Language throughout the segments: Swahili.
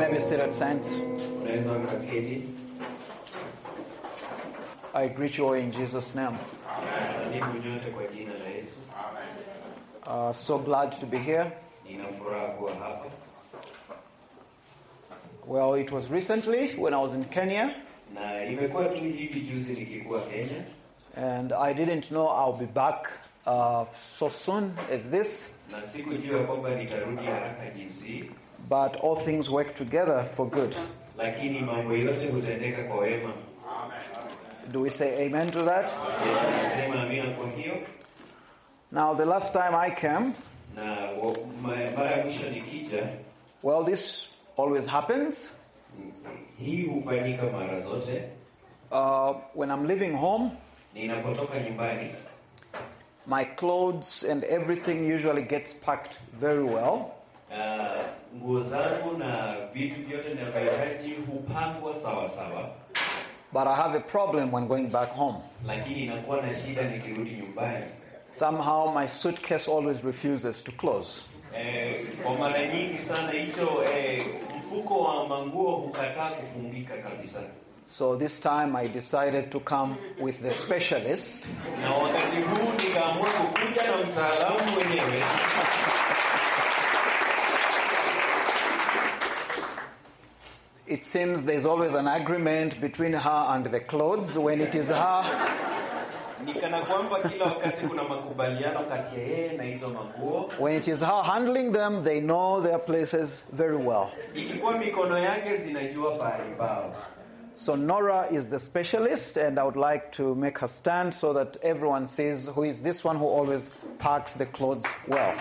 may be seated, saints. I greet you all in Jesus' name. So glad to be here. Well, it was recently when I was in Kenya. And I didn't know I'll be back so soon as this. But all things work together for good. Do we say amen to that? Now, the last time I came, well, this always happens. When I'm leaving home, my clothes and everything usually gets packed very well. But I have a problem when going back home. Somehow my suitcase always refuses to close. So this time I decided to come with the specialist. It seems there's always an agreement between her and the clothes when it is her. When it is her handling them, they know their places very well. So Nora is the specialist, and I would like to make her stand so that everyone sees who is this one who always packs the clothes well.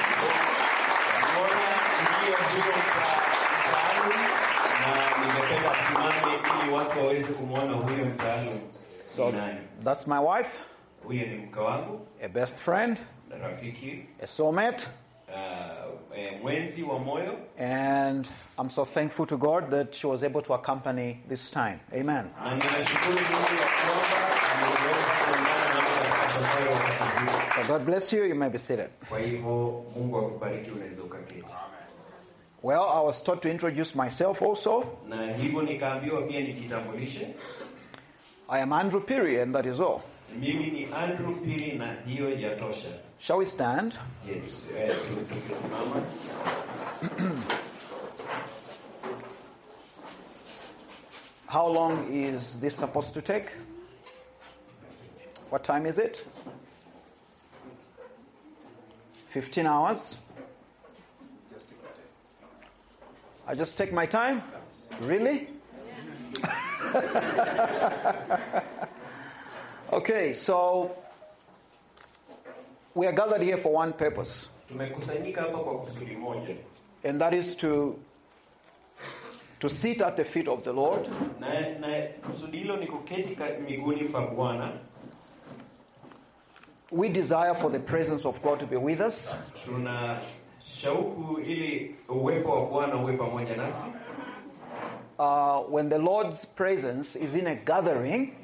So that's my wife, a best friend, a soulmate, and I'm so thankful to God that she was able to accompany this time. Amen. So God bless you. You may be seated. Well, I was taught to introduce myself also. I am Andrew Piri, and that is all. Shall we stand? How long is this supposed to take? What time is it? 15 hours. I just take my time? Really? Okay, so we are gathered here for one purpose. And that is to sit at the feet of the Lord. We desire for the presence of God to be with us. When the Lord's presence is in a gathering,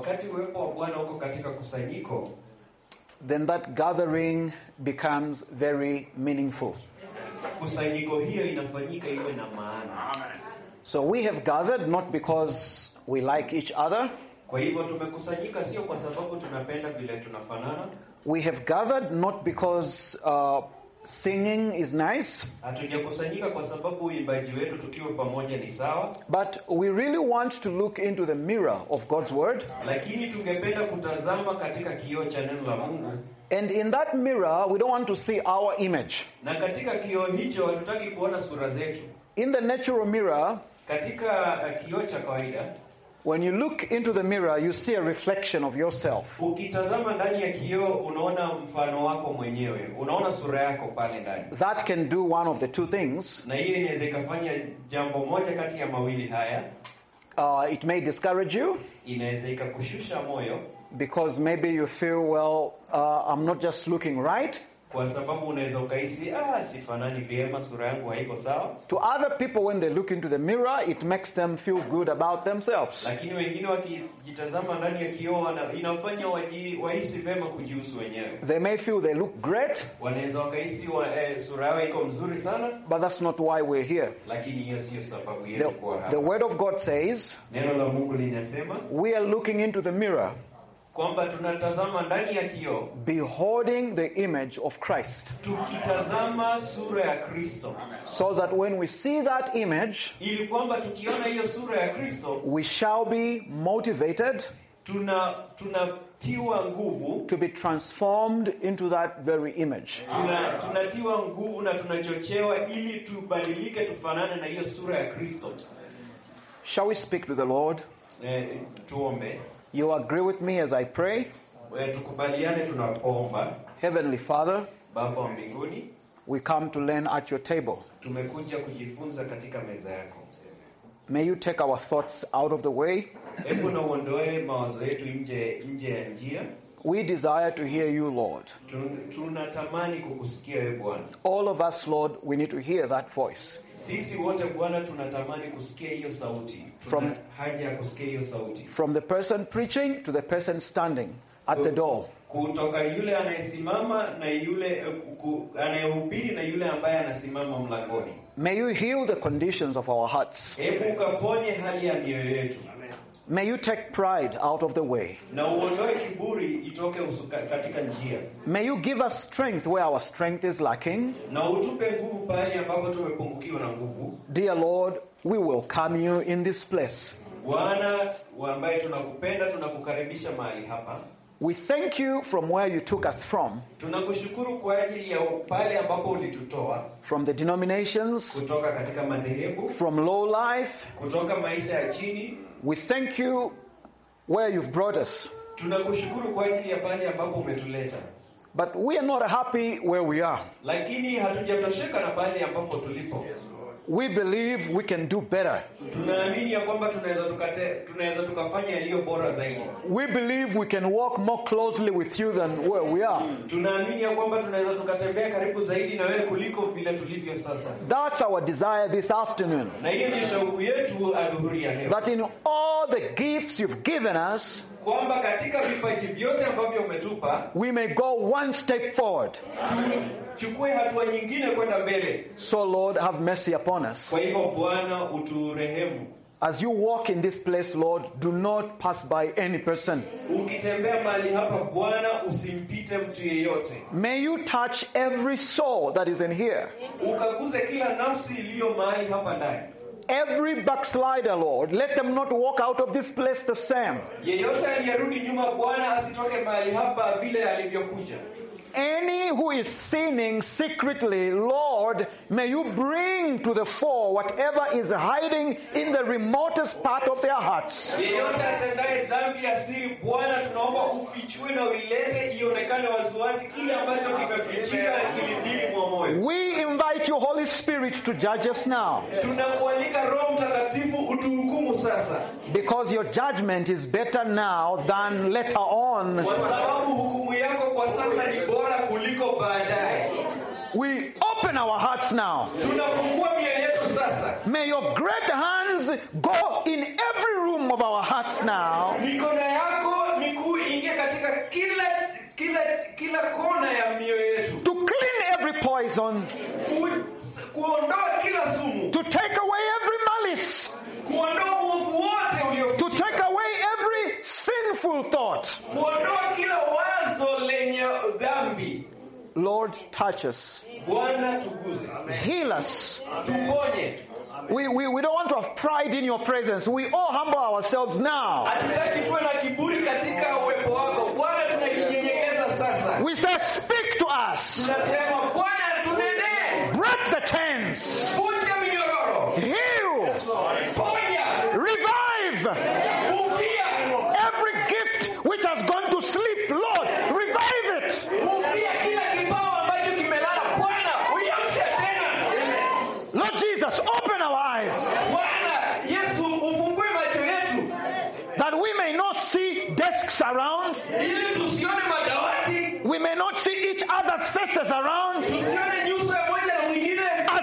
then that gathering becomes very meaningful. So we have gathered not because we like each other. We have gathered not because singing is nice, but we really want to look into the mirror of God's Word. And in that mirror, we don't want to see our image. In the natural mirror, when you look into the mirror, you see a reflection of yourself. That can do one of the two things. It may discourage you, because maybe you feel, well, I'm not just looking right. Kwa sababu unaweza ukahisi sifanani vyema, sura yangu haiko sawa. To other people, when they look into the mirror, it makes them feel good about themselves. Lakini wengine wakijitazama ndani ya kioo inafanya wahisi vyema kujihusu wenyewe. They may feel they look great. Wanaweza wakahisi sura yao iko mzuri sana. But that's not why we're here. Lakini hiyo sio sababu yetu kuwa hapa. The word of God says, neno la Mungu linasema, we are looking into the mirror, kwamba tunatazama ndani ya kioo, beholding the image of Christ. Tukitazama sura ya Kristo. So that when we see that image, ili kwamba tukiona hiyo sura ya Kristo, we shall be motivated, tunatiwa nguvu, to be transformed into that very image. Tunatiwa nguvu na tunachochewa ili tubadilike tufanane na hiyo sura ya Kristo. Shall we speak to the Lord? Tuombe. You agree with me as I pray? Tukubaliane tunapoomba. Heavenly Father, Baba wa mbinguni, we come to learn at your table. Tumekuja kujifunza katika meza yako. May you take our thoughts out of the way. Hebu na uondoe mawazo yetu nje ya njia. We desire to hear you, Lord. Tunatamani kukusikia wewe Bwana. All of us, Lord, we need to hear that voice. Sisi wote Bwana tunatamani kusikia hiyo sauti. Tuna haja ya kusikia hiyo sauti. From the person preaching to the person standing at the door. Kutoka yule anayesimama na yule anayehubiri na yule ambaye anasimama mlangoni. May you heal the conditions of our hearts. Hebu kaponye hali ya mioyo yetu. May you take pride out of the way. Na uondoe kiburi itoke katika njia. May you give us strength where our strength is lacking. Na utupe nguvu pale ambapo tumepungukiwa na nguvu. Dear Lord, we welcome you in this place. Bwana ambaye tunakupenda, tunakukaribisha mahali hapa. We thank you from where you took us from. Tunakushukuru kwa ajili ya pale ambapo ulitutoa. From the denominations. Kutoka katika madhehebu. From low life. Kutoka maisha ya chini. We thank you where you've brought us. Tunakushukuru kwa ajili ya pale ambapo umetuleta. But we are not happy where we are. Lakini hatujatosheka na pale ambapo tulipo. We believe we can do better. Tunaamini ya kwamba tunaweza tukafanya yaliyo bora zaidi. We believe we can walk more closely with you than where we are. Tunaamini ya kwamba tunaweza tukatembea karibu zaidi na wewe kuliko vile tulivyo sasa. That's our desire this afternoon. Na hiyo ni shauku yetu adhuhuri ya leo. That in all the gifts you've given us, kwamba katika vipaji vyote ambavyo umetupa, we may go one step forward. Chukue hatua nyingine kwenda mbele. So Lord, have mercy upon us. Kwa hivyo Bwana uturehemu. As you walk in this place, Lord, do not pass by any person. Ukitembea mahali hapa Bwana, usimpite mtu yeyote. May you touch every soul that is in here. Ukaguze kila nafsi iliyo mahali hapa ndani. Every backslider, Lord, let them not walk out of this place the same. Yeyote aliyerudi nyuma Bwana asitoke mahali hapa vile alivyokuja. Any who is sinning secretly, Lord, may you bring to the fore whatever is hiding in the remotest part of their hearts. Yeyote atendaye dhambi ya siri Bwana, tunaomba ufichue na uilete ionekane waziwazi kile ambacho kimefichika kilindini mwa moyo. We invite you, Holy Spirit, to judge us now. Tunakualika Roho Mtakatifu utuhukumu sasa. Because your judgment is better now than later on. Kwa sababu hukumu yako kwa sasa ni bora kuliko baadaye. We open our hearts now. Tunafungua mioyo yetu sasa. May your great hands go in every room of our hearts now. Mikono yako mikuu ingie katika kila kona ya mioyo yetu. To clean every poison. Kuondoa kila sumu. To take away every malice. Kuondoa uovu wote uliofichwa. To take away every sinful thought. Kuondoa kila wazo lenye dhambi. Lord, touch us. Bwana tuguze. Heal us. Tuponye. We don't want to have pride in your presence. We all humble ourselves now. Hatutaki tuwe na kiburi katika uwepo wako. Bwana tunajinyenyekeza sasa. We say, speak to us. Tunasema Bwana tunenee. Break the chains. Vunja minyororo. Heal. Ponya. Revive. Upia. Every gift which has gone to sleep, Lord, revive it. Upia kila kipawa ambacho kimelala. Bwana uiamshe tena. Lord Jesus, open our eyes. Bwana Yesu ufungue macho yetu. That we may not see desks around. Ili tusione madawati. We may not see each other's faces around.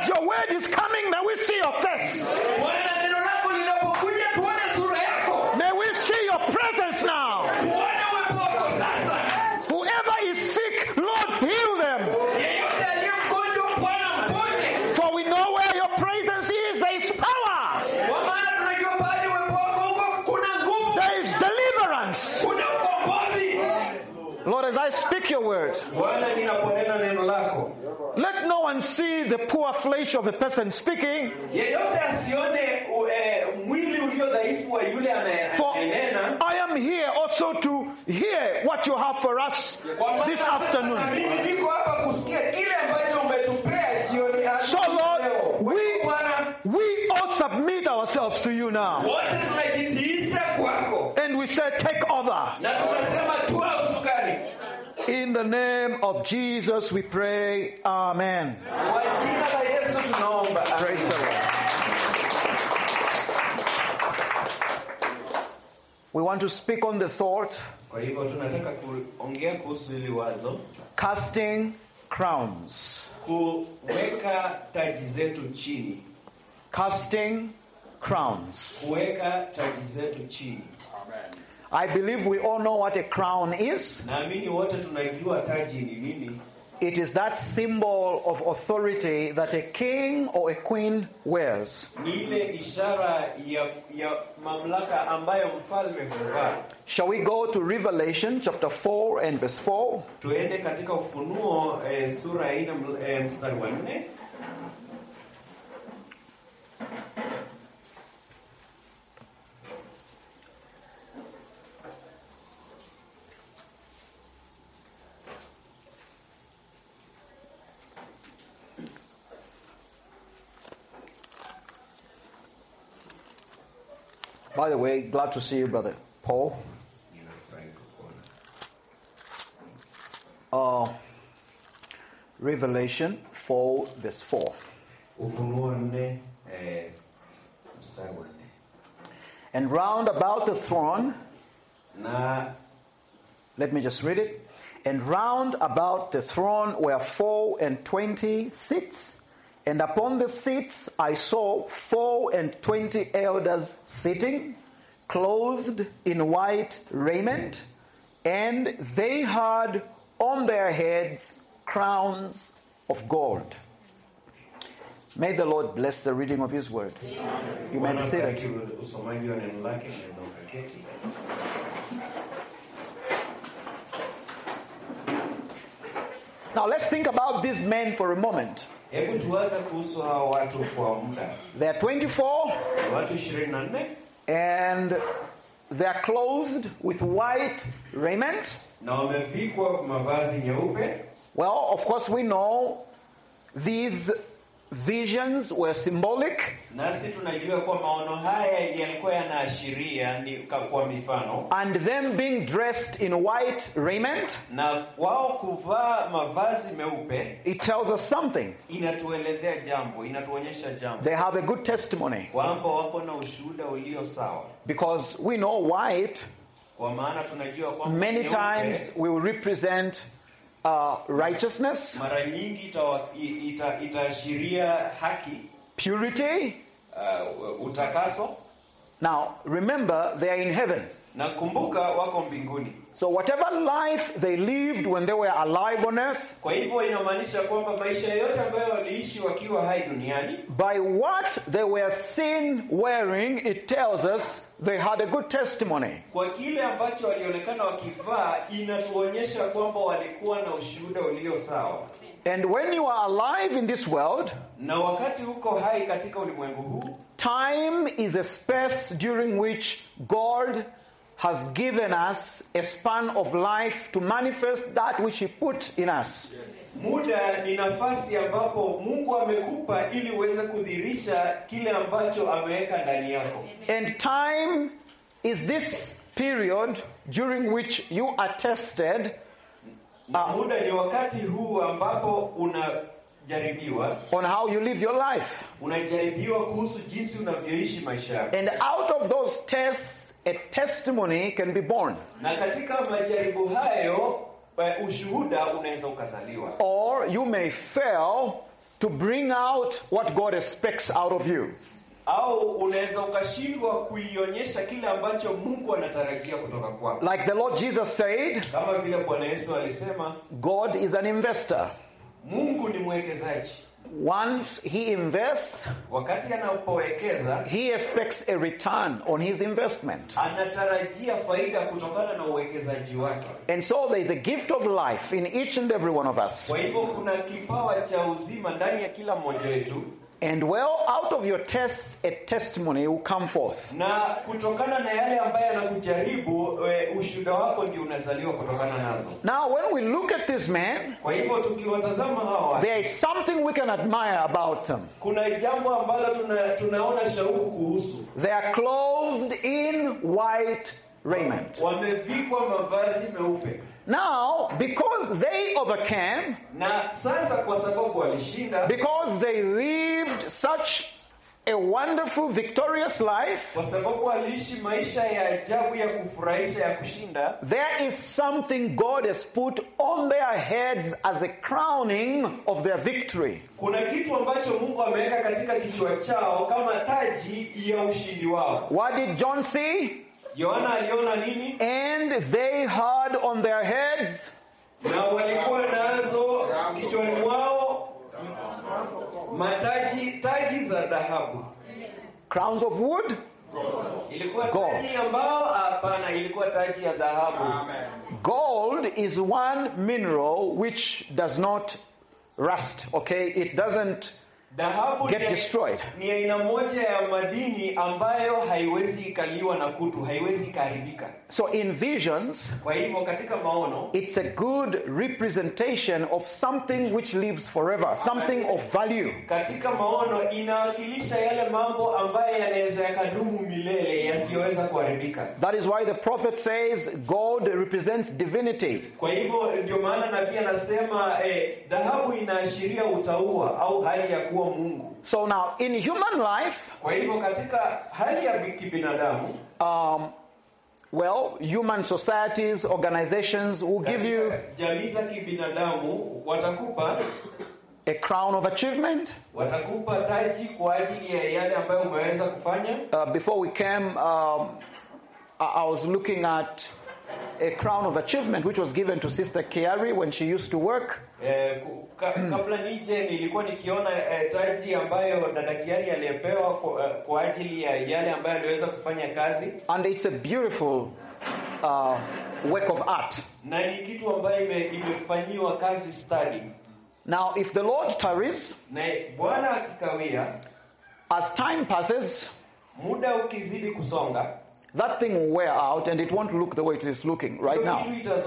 As your word is coming, may we see your face. Bwana, neno lako linapokuja tuone sura yako. May we see your presence now. Tuone uwepo wako sasa. Whoever is sick, Lord, heal them. Yeyote aliye mgonjwa, Bwana mponye. For we know where your presence is, there is power. Kwa maana tunajua pale uwepo wako huko kuna nguvu. There is deliverance. Kuna ukombozi. Lord, as I speak your word, Bwana, ninaponena neno lako, let no one see the poor flesh of a person speaking. yeyote asione mwili ulio dhaifu wa yule For anayenena. I am here also to hear what you have for us this afternoon. Mimi niko hapa kusikia kile ambacho umetupea jioni hii. So Lord, we all submit ourselves to you now. wote tunajitiisha kwako. And we say, take over. Na tunasema tua usukani. In the name of Jesus we pray. Amen. Kwa jina la Yesu tunaomba. Praise the Lord. We want to speak on the thought, Kwa hivyo tunataka kuongea kuhusu hili wazo, casting crowns. kuweka taji zetu chini. Casting crowns. Kuweka taji zetu chini. I believe we all know what a crown is. Naamini wote tunajua taji ni nini. It is that symbol of authority that a king or a queen wears. Ni ile ishara ya mamlaka ambayo mfalme huvaa. Shall we go to Revelation chapter 4 and verse 4? Tuende katika Ufunuo sura ya 4 mstari wa 4. By the way, glad to see you, Brother Paul. Revelation 4 verse 4. Ufunuo 4 mstari wa 4. And round about the throne, Na let me just read it. And round about the throne were 24 seats, and upon the seats I saw 24 elders sitting, clothed in white raiment, and they had on their heads crowns of gold. May the Lord bless the reading of His word. You may be seated. usomaji wa neno lake unaweza ukaketi. Now let's think about these men for a moment. Hebu tuwaze kuhusu hao watu kwa muda. They are 24 Ni watu 24 and they are clothed with white raiment. na wamevikwa mavazi nyeupe. Well, of course we know these visions were symbolic. Nasi tunajua kwa maono haya yalikuwa yanaashiria ni kwa mifano. And them being dressed in white raiment, Na wao kuvaa mavazi meupe it tells us something. inatuelezea jambo, inatuonyesha jambo. They have a good testimony. Kwamba wako na ushuhuda ulio sawa. Because we know white, Kwa maana tunajua kwamba many nyeupe times will represent righteousness, mara nyingi itaashiria haki, purity. utakaso. Now, remember, they are in heaven. Na kumbuka wako mbinguni. So whatever life they lived when they were alive on earth, Kwa hivyo inamaanisha kwamba maisha yote ambayo waliishi wakiwa hai duniani, by what they were seen wearing, it tells us they had a good testimony. kwa kile ambacho walionekana wakivaa, inatuonyesha kwamba walikuwa na ushuhuda ulio sawa. And when you are alive in this world, Na wakati uko hai katika ulimwengu huu, time is a space during which God has given us a span of life to manifest that which He put in us. muda ni nafasi ambapo Mungu amekupa ili uweze kudhihirisha kile ambacho ameweka ndani yako. And time is this period during which you are tested Na muda ni wakati huu ambapo unajaribiwa, on how you live your life. unajaribiwa kuhusu jinsi unavyoishi maisha yako. And out of those tests, a testimony can be born. Na katika majaribu hayo ushuhuda unaweza ukazaliwa. Or you may fail to bring out what God expects out of you. Au unaweza ukashindwa kuionyesha kile ambacho Mungu anatarajia kutoka kwako. Like the Lord Jesus said, kama vile Bwana Yesu alisema, God is an investor. Mungu ni mwekezaji. Once he invests, wakati anapowekeza, he expects a return on his investment. Anatarajia faida kutokana na uwekezaji wake. And so there is a gift of life in each and every one of us. Kwa hivyo kuna kipawa cha uzima ndani ya kila mmoja wetu. And well, out of your tests, a testimony will come forth. Na kutokana na yale ambayo yanakujaribu, ushuhuda wako ndio unazaliwa kutokana nazo. Now, when we look at this man, kwa hivyo tukiwatazama hawa, there is something we can admire about them. Kuna jambo ambalo tunaona shauku kuhusu. They are clothed in white raiment. Wamevikwa mavazi meupe. Now, because they overcame, na sasa kwa sababu walishinda, because they lived such a wonderful, victorious life, kwa sababu waliishi maisha ya ajabu ya kufurahisha ya kushinda, there is something God has put on their heads as a crowning of their victory. Kuna kitu ambacho Mungu ameweka katika kichwa chao kama taji ya ushindi wao. What did John see? Yohana aliona nini? And they had on their heads, na walikuwa nazo kichwani mwao taji za dhahabu. Crowns of wood? Ilikuwa taji ambao hapana, ilikuwa taji ya dhahabu. Gold is one mineral which does not rust, okay? It doesn't get destroyed. Ni aina moja ya madini ambayo haiwezi ikaliwa na kutu, haiwezi ikaharibika. So in visions, kwa hivyo katika maono, it's a good representation of something which lives forever, something of value. Katika maono inawakilisha yale mambo ambayo yanaweza yakadumu milele, yasiyoweza kuharibika. That is why the prophet says gold represents divinity. Kwa hivyo ndio maana nabii anasema dhahabu inaashiria utauwa au hali ya kuwa Mungu. So now in human life, kwa hivyo katika hali ya kibinadamu, well, human societies, organizations will give you jamii za kibinadamu watakupa a crown of achievement. Watakupa taji kwa ajili ya yale ambayo umeweza kufanya. Before we came, I was looking at a crown of achievement which was given to Sister Kiari when she used to work. Kabla nije nilikuwa nikiona taji ambayo dada Kiari aliyepewa kwa ajili ya yale ambayo aliweza kufanya kazi. And it's a beautiful work of art. Na ni kitu ambayo imefanywa kazi study. Now if the Lord tarries, na Bwana akikawia, as time passes, muda ukizidi kusonga, that thing will wear out and it won't look the way it is looking right now.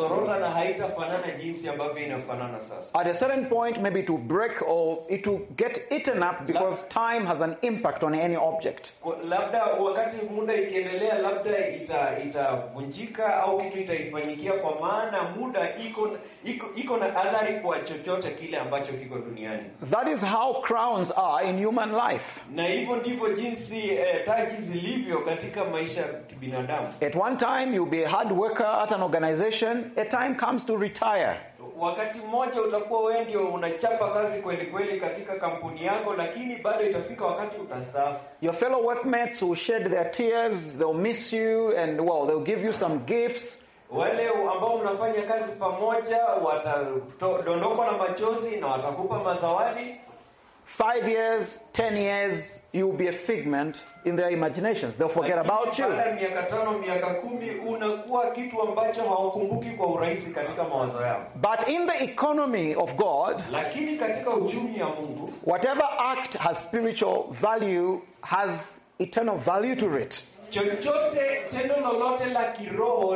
At a certain point, maybe it will break or it will get eaten up because time has an impact on any object. Labda wakati muda ikiendelea, labda itavunjika au kitu itaifanyikia, kwa maana muda iko na athari kwa chochote kile ambacho kiko duniani. That is how crowns are in human life. Na hivyo ndivyo jinsi taji zilivyo katika maisha kibinadamu. At one time you'll be a hard worker at an organization. A time comes to retire. Wakati mmoja utakuwa wewe ndio unachapa kazi kweli kweli katika kampuni yako, lakini bado itafika wakati utastaafu. Your fellow workmates will shed their tears, they'll miss you, and well, they'll give you some gifts. Wale ambao mnafanya kazi pamoja watadondokwa na machozi na watakupa mazawadi. 5 years, 10 years, you'll be a figment in their imaginations. They'll forget about you. Baada ya miaka 5, miaka 10 unakuwa kitu ambacho hawakumbuki kwa urahisi katika mawazo yao. But in the economy of God, lakini katika uchumi ya Mungu, whatever act has spiritual value has eternal value to it. Chochote tendo lolote la kiroho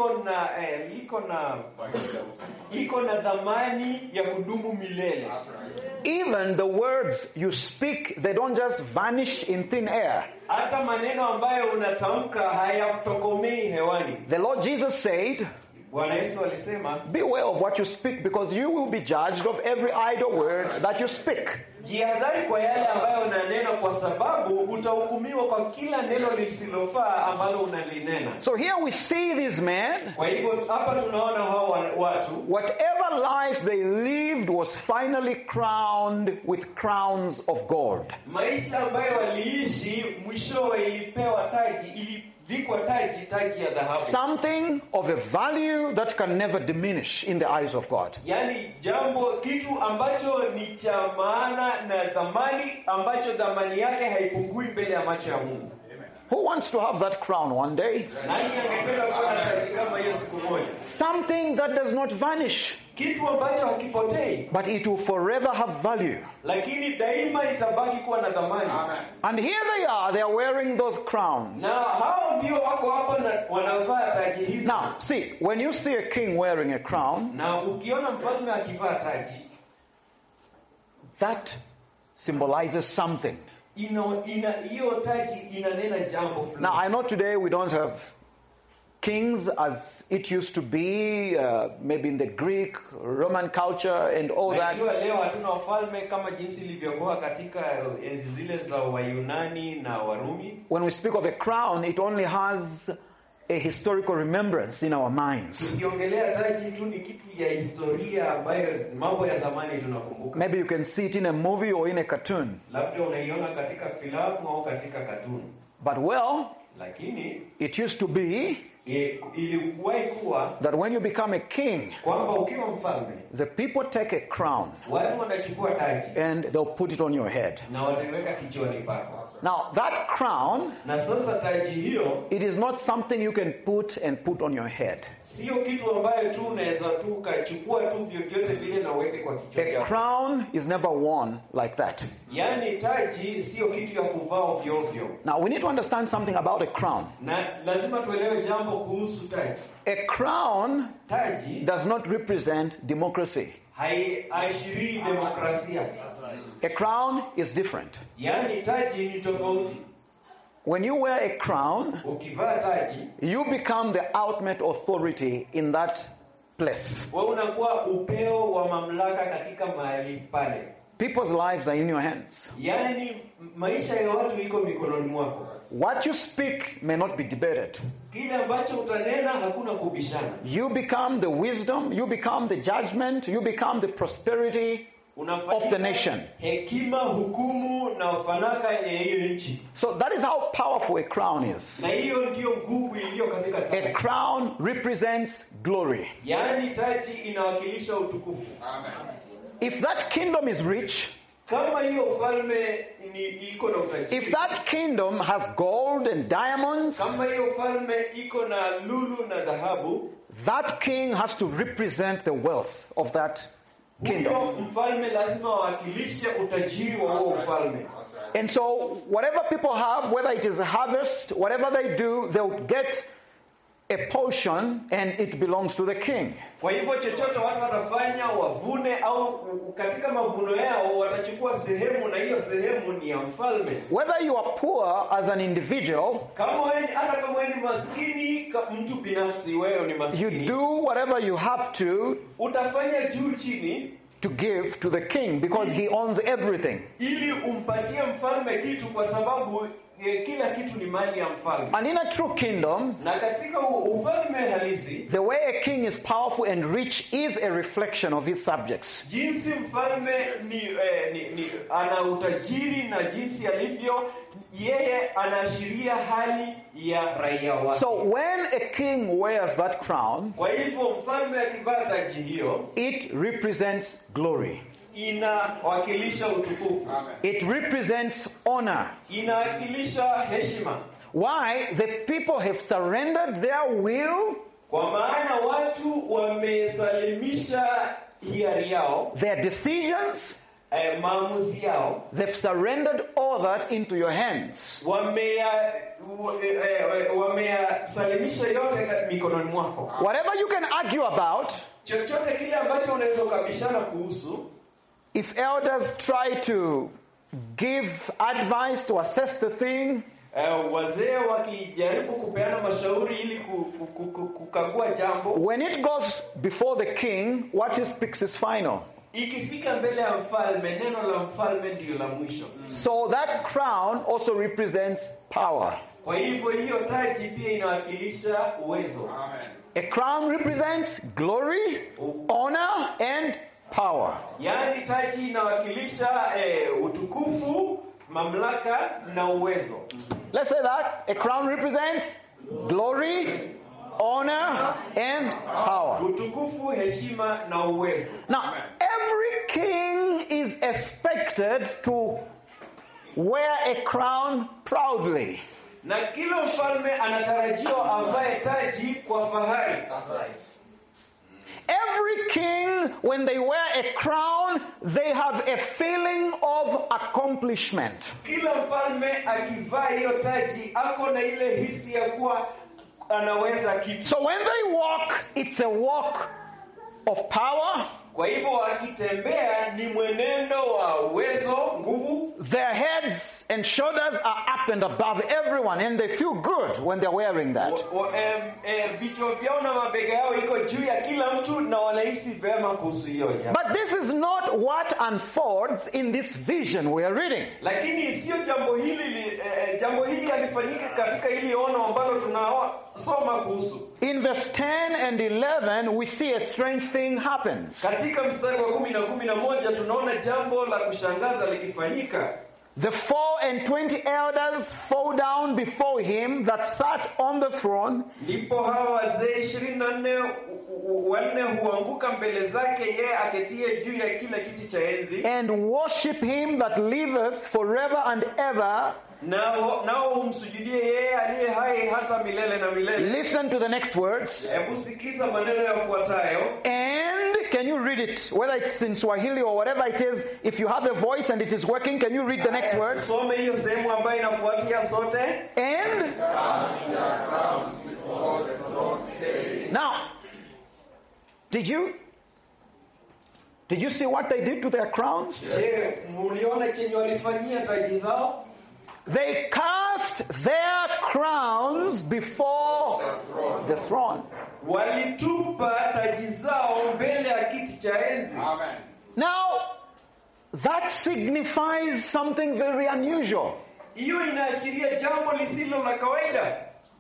iko na dhamani ya kudumu milele. Even the words you speak, they don't just vanish in thin air. Hata maneno ambayo unatamka hayatokomei hewani. The Lord Jesus said, Bwana Yesu alisema, beware of what you speak because you will be judged of every idle word that you speak. Jihadhari kwa yale ambayo unanena, kwa sababu utahukumiwa kwa kila neno lisilofaa ambalo unalinena. So here we see these men. Kwa hivyo hapa tunaona hao watu, whatever whatever life they lived was finally crowned with crowns of gold. Maisha ambayo waliishi mwishowe ilipewa taji, ilivikwa taji ya dhahabu. Something of a value that can never diminish in the eyes of God. Yani kitu ambacho ni cha maana na thamani ambacho thamani yake haipungui mbele ya macho ya Mungu. Who wants to have that crown one day? Nani angependa kuwa na taji kama hiyo siku moja? Something that does not vanish, Kitu ambacho hakipotei, but it will forever have value. lakini daima itabaki kuwa na thamani. And here they are wearing those crowns. Na hao ndio wako hapa na wanavaa taji hizo. Now, see, when you see a king wearing a crown, Na ukiona mfalme akivaa taji, that symbolizes something. hiyo taji inanena jambo fulani. Now, I know today we don't have kings as it used to be, maybe in the Greek, Roman culture and all that. Najua leo hatuna wafalme kama jinsi ilivyokuwa katika enzi zile za Wayunani na Warumi. When we speak of a crown, it only has a historical remembrance in our minds. Tukiongelea taji tu ni kitu ya historia ambayo mambo ya zamani tunakumbuka. Maybe you can see it in a movie or in a cartoon. Labda unaiona katika filamu au katika katuni. But well, Lakini it used to be ilikuwahi kuwa that when you become a king, kwamba ukiwa mfalme, the people take a crown watu wanachukua taji and they'll put it on your head. na wataiweka kichwani pako. Now, that crown, Na sasa taji hiyo it is not something you can put on your head. sio kitu ambayo tu unaweza tu ukachukua tu vyovyote vile na uweke kwa kichwa A chako. crown is never worn like that. Yaani taji sio kitu ya kuvaa ovyo ovyo. Now, we need to understand something about a crown. Na lazima tuelewe jambo kuhusu taji. A crown Taji does not represent democracy. haiashirii demokrasia. A crown is different. Yaani taji ni tofauti. When you wear a crown, Ukivaa taji, you become the ultimate authority in that place. wewe unakuwa upeo wa mamlaka katika mahali pale. People's lives are in your hands. Yaani maisha ya watu iko mikononi mwako. What you speak may not be debated. Kile ambacho utanena hakuna kubishana. You become the wisdom, you become the judgment, you become the prosperity of the nation. Hekima, hukumu na fanaka ya hiyo nchi. So that is how powerful a crown is. Na hiyo ndio nguvu iliyo katika A taji. crown represents glory. Yaani taji inawakilisha utukufu. If that kingdom is rich, Kama hiyo ufalme iko na utajiri. if that kingdom has gold and diamonds, Kama hiyo ufalme iko na lulu na dhahabu, that king has to represent the wealth of that kingdom. huyo mfalme lazima awakilishe utajiri wa huo ufalme. And so whatever people have, whether it is a harvest, whatever they do, they'll get a portion and it belongs to the king. Kwa hivyo chochote watu watafanya, wavune au katika mavuno yao watachukua sehemu, na hiyo sehemu ni ya mfalme. Whether you are poor as an individual, Hata kama wewe ni maskini, mtu binafsi wewe ni you maskini, do whatever you have to utafanya juu chini to give to the king because he owns everything. ili umpatie mfalme kitu, kwa sababu kila kitu ni mali ya mfalme. And in a true kingdom, Na katika ufalme halisi, the way a king is powerful and rich is a reflection of his subjects. jinsi mfalme ana utajiri na jinsi alivyo, yeye anaashiria hali ya raia wake. So when a king wears that crown, Kwa hivyo mfalme akivaa taji hiyo, it represents glory. inawakilisha utukufu. It represents honor. Inawakilisha heshima. Why? The people have surrendered their will, Kwa maana watu wamesalimisha hiari yao, their decisions, maamuzi yao, they've surrendered all that into your hands. wameyasalimisha yote mikononi mwako. Whatever you can argue about, Chochote kile ambacho unaweza ukabishana kuhusu, if elders try to give advice to assess the thing, wazee wakijaribu kupeana mashauri ili kukagua jambo, when it goes before the king, what he speaks is final. ikifika mbele ya mfalme, neno la mfalme ndio la mwisho. So that crown also represents power. Kwa hivyo hiyo taji pia inawakilisha uwezo. A crown represents glory, honor, and power. Yaani taji inawakilisha utukufu, mamlaka na uwezo. Let's say that. A crown represents glory, honor, and power. Utukufu, heshima na uwezo. Now, every king is expected to wear a crown proudly. Na kila mfalme anatarajiwa avae taji kwa fahari. Every king, when they wear a crown, they have a feeling of accomplishment. Kila mfalme akivaa hiyo taji ako na ile hisi ya kuwa anaweza kitu. So when they walk, it's a walk of power. Kwa hivyo wakitembea ni mwenendo wa uwezo, nguvu. Their heads and shoulders are up and above everyone, and they feel good when they're wearing that. Vichwa vyao na mabega yao iko juu ya kila mtu na wanahisi vema kuhusu hiyo jambo. But this is not what unfolds in this vision we are reading. Lakini sio jambo hili halifanyika katika hili ono ambalo tunasoma kuhusu. In verse 10 and 11, we see a strange thing happens. Katika mstari wa 10 na 11 tunaona jambo la kushangaza likifanyika. The 24 elders fall down before him that sat on the throne. Ndipo hawa wazee 24 huanguka mbele zake yeye aketie juu ya kila kiti cha enzi. And worship him that liveth forever and ever. Nao humsujudie yeye aliye hai hata milele na milele. Listen to the next words. Hebu sikiza maneno yafuatayo. And can you read it? Whether it's in Swahili or whatever it is, if you have a voice and it is working, can you read the next words? Some hiyo sehemu ambayo inafuatia sote. And now, did you see what they did to their crowns? Je, muliona chenye walifanyia taji zao? They cast their crowns before the throne. Walitupa taji zao mbele ya kiti cha enzi. Amen. Now, that signifies something very unusual. Hiyo inaashiria jambo lisilo la kawaida.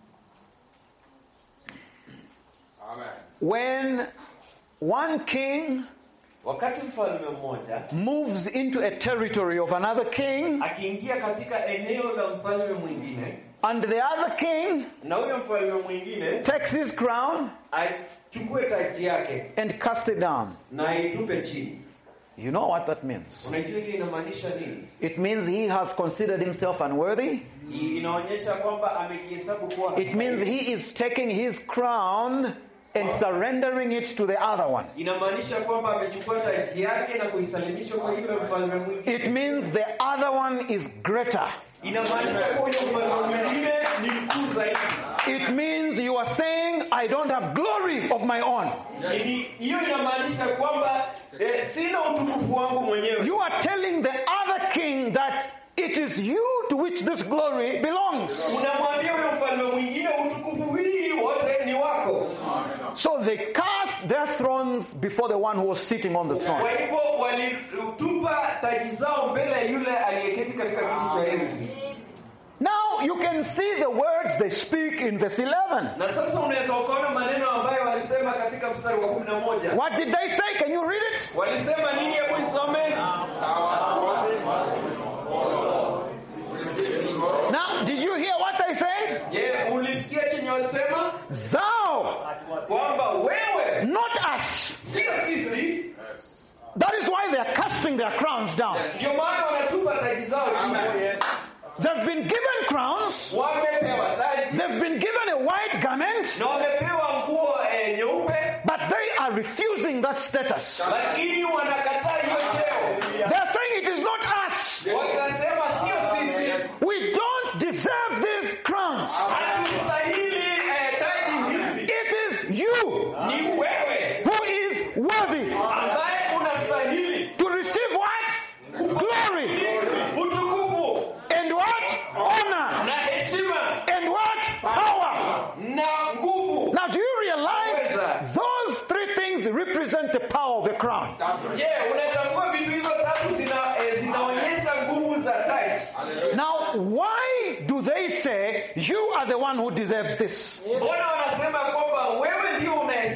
Amen. When one king Wakati mfalme mmoja moves into a territory of another king, akiingia katika eneo la mfalme mwingine, and the other king na huyo mfalme mwingine takes his crown achukue taji yake and cast it down. na aitupe chini. You know what that means? Unajua hili inamaanisha nini? It means he has considered himself unworthy. Inaonyesha kwamba amejihesabu kuwa It means he is taking his crown and surrendering it to the other one. Inamaanisha kwamba amechukua taji yake na kuisalimisha kwa yule mfalme mwingine. It means the other one is greater. Inamaanisha kwa yule mfalme mwingine ni mkuu zaidi. It means you are saying, I don't have glory of my own. Hiyo inamaanisha kwamba sina utukufu wangu mwenyewe. You are telling the other king that it is you to which this glory belongs. Unamwambia yule mfalme mwingine utukufu hii wote ni wako. So they cast their thrones before the one who was sitting on the throne. Kwa hivyo walitupa taji zao mbele ya yule aliyeketi katika kiti cha enzi. Now you can see the words they speak in verse 11. Na sasa unaweza ukaona maneno ambayo walisema katika mstari wa 11. What did they say? Can you read it? Walisema nini? Hebu isome. Now, did you hear what they said? Je, ulisikia chenye walisema? Thou, Kwamba wewe, not us. sio sisi. That is why they are casting their crowns down. Ndio maana wanatupa taji zao chini. They've been given crowns. Wamepewa taji. They've been given a white garment. Na wamepewa nguo nyeupe. But they are refusing that status. Lakini wanakataa hiyo cheo. They are saying it is not us. Wakasema sio sisi. We don't deserve these crowns. Hatustahili taji hizi. It is you Ni wewe who is worthy ambaye unastahili to receive what? Glory. utukufu And what? Honor. na heshima And what? Power. na nguvu. Now, do you realize those three things represent the power of the crown? Je, unatambua vitu hizo tatu zinaonyesha nguvu za taji? Now, why do they say you are the one who deserves this? Mbona wanasema kwamba wewe ndio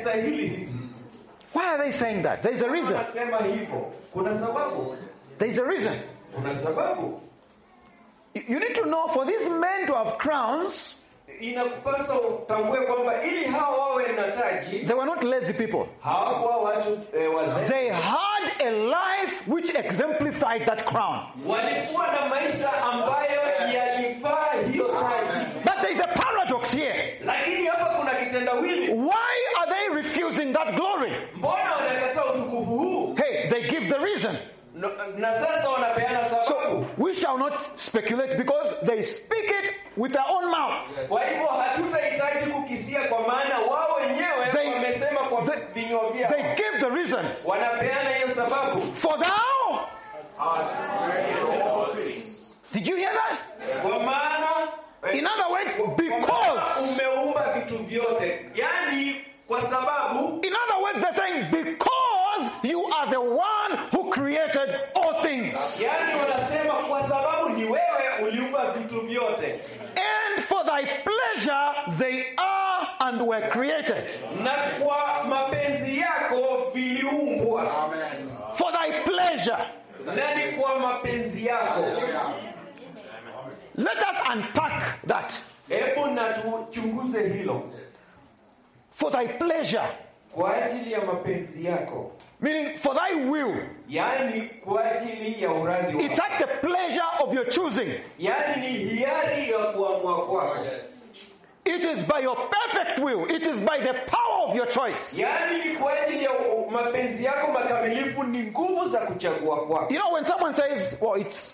wamestahili hizi. Why are they saying that? There's a reason. Wanasema hivyo. Kuna sababu. There's a reason. Kuna sababu. You need to know, for these men to have crowns, inakupasa utambue kwamba ili hao wawe na taji, they were not lazy people. hawakuwa watu wazee. They had a life which exemplified that crown. Walikuwa na maisha ambayo yalifaa hiyo taji. But there is a paradox here. Lakini hapa kuna kitendawili. Why are they refusing that glory? Mbona wanakataa utukufu huu? Hey, they give the reason. Na sasa wanapeana sababu. So we shall not speculate because they speak it with their own mouths. Kwa hivyo hatutahitaji kukisia kwa maana wao wenyewe wamesema kwa vinywa vyao. They give the reason. Wanapeana hiyo sababu. For thou. Did you hear that? Kwa maana, in other words, because umeumba vitu vyote. Yani kwa sababu, in other words, they're saying because you are the one who created all things. Yani wanasema kwa sababu ni wewe uliumba vitu vyote. And for thy pleasure they are and were created. Na kwa mapenzi yako viliumbwa. Amen. For thy pleasure. Na ni kwa mapenzi yako. Let us unpack that. Hebu na tuchunguze hilo. For thy pleasure. Kwa ajili ya mapenzi yako. Meaning for thy will. Yani kwa ajili ya uradhi wako. It's at the pleasure of your choosing. Yani ni hiari ya kuamua kwako. It is by your perfect will. It is by the power of your choice. Yani ni kwa ajili ya mapenzi yako makamilifu, ni nguvu za kuchagua kwako. You know, when someone says, well, it's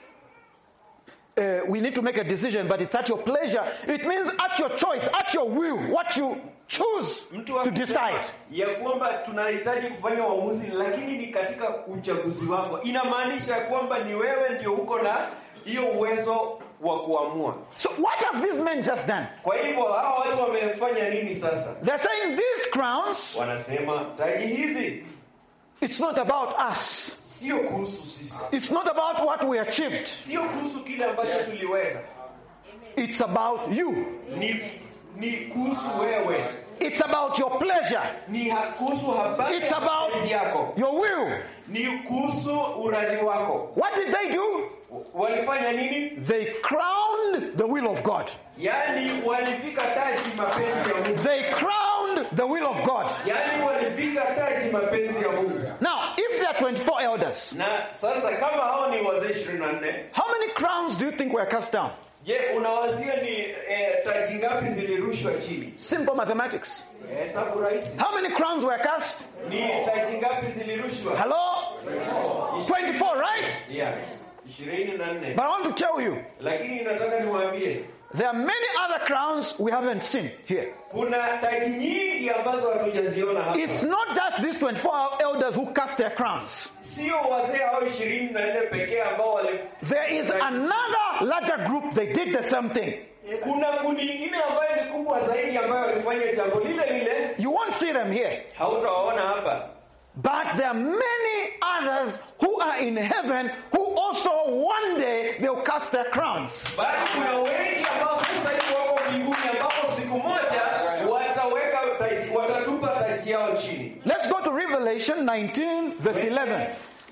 we need to make a decision, but it's at your pleasure, it means at your choice, at your will, what you choose to decide. Ya kwamba tunahitaji kufanya uamuzi, lakini ni katika uchaguzi wako. Inamaanisha kwamba ni wewe ndio uko na hiyo uwezo wa kuamua. So what have these men just done? Kwa hivyo hao watu wamefanya nini sasa? They're saying these crowns, wanasema taji hizi, it's not about us. Sio kuhusu sisi. It's not about what we achieved. Sio kuhusu kile ambacho tuliweza. It's about you. Ni kuhusu wewe. It's about your pleasure. Ni kuhusu habari. It's about yako. Your will. Ni kuhusu uradhi wako. What did they do? Walifanya nini? They crowned the will of God. Yani walifika taji mapenzi ya Mungu. They crowned the will of God. Yani walifika taji mapenzi ya Mungu. Now, if there are 24 elders, na sasa kama hao ni wazee 24, how many crowns do you think were cast down? Je, unawazia ni taji ngapi zilirushwa chini? Simple mathematics. Hesabu rahisi. How many crowns were cast? Ni taji ngapi zilirushwa? Hello? 24, right? Yeah. 24. But I want to tell you, lakini nataka niwaambie, there are many other crowns we haven't seen here. Kuna taji nyingi ambazo hatujaziona hapa. It's not just these 24 elders who cast their crowns. Sio wazee hao 24 pekee ambao wale. There is another larger group, they did the same thing. Kuna kundi lingine ambayo ni kubwa zaidi ambayo walifanya jambo lile lile. You won't see them here. Hautawaona hapa. But there are many others who are in heaven who also one day they'll cast their crowns. Bali kuna wengi ambao sasa hivi wako mbinguni ambao siku moja wataweka taji, watatupa taji yao chini. Let's go to Revelation 19 verse 11.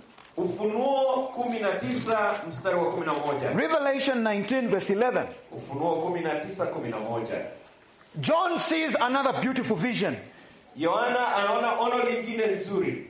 Ufunuo 19 mstari wa 11. Revelation 19 verse 11. Ufunuo 19:11. John sees another beautiful vision. Yohana anaona ono lingine nzuri.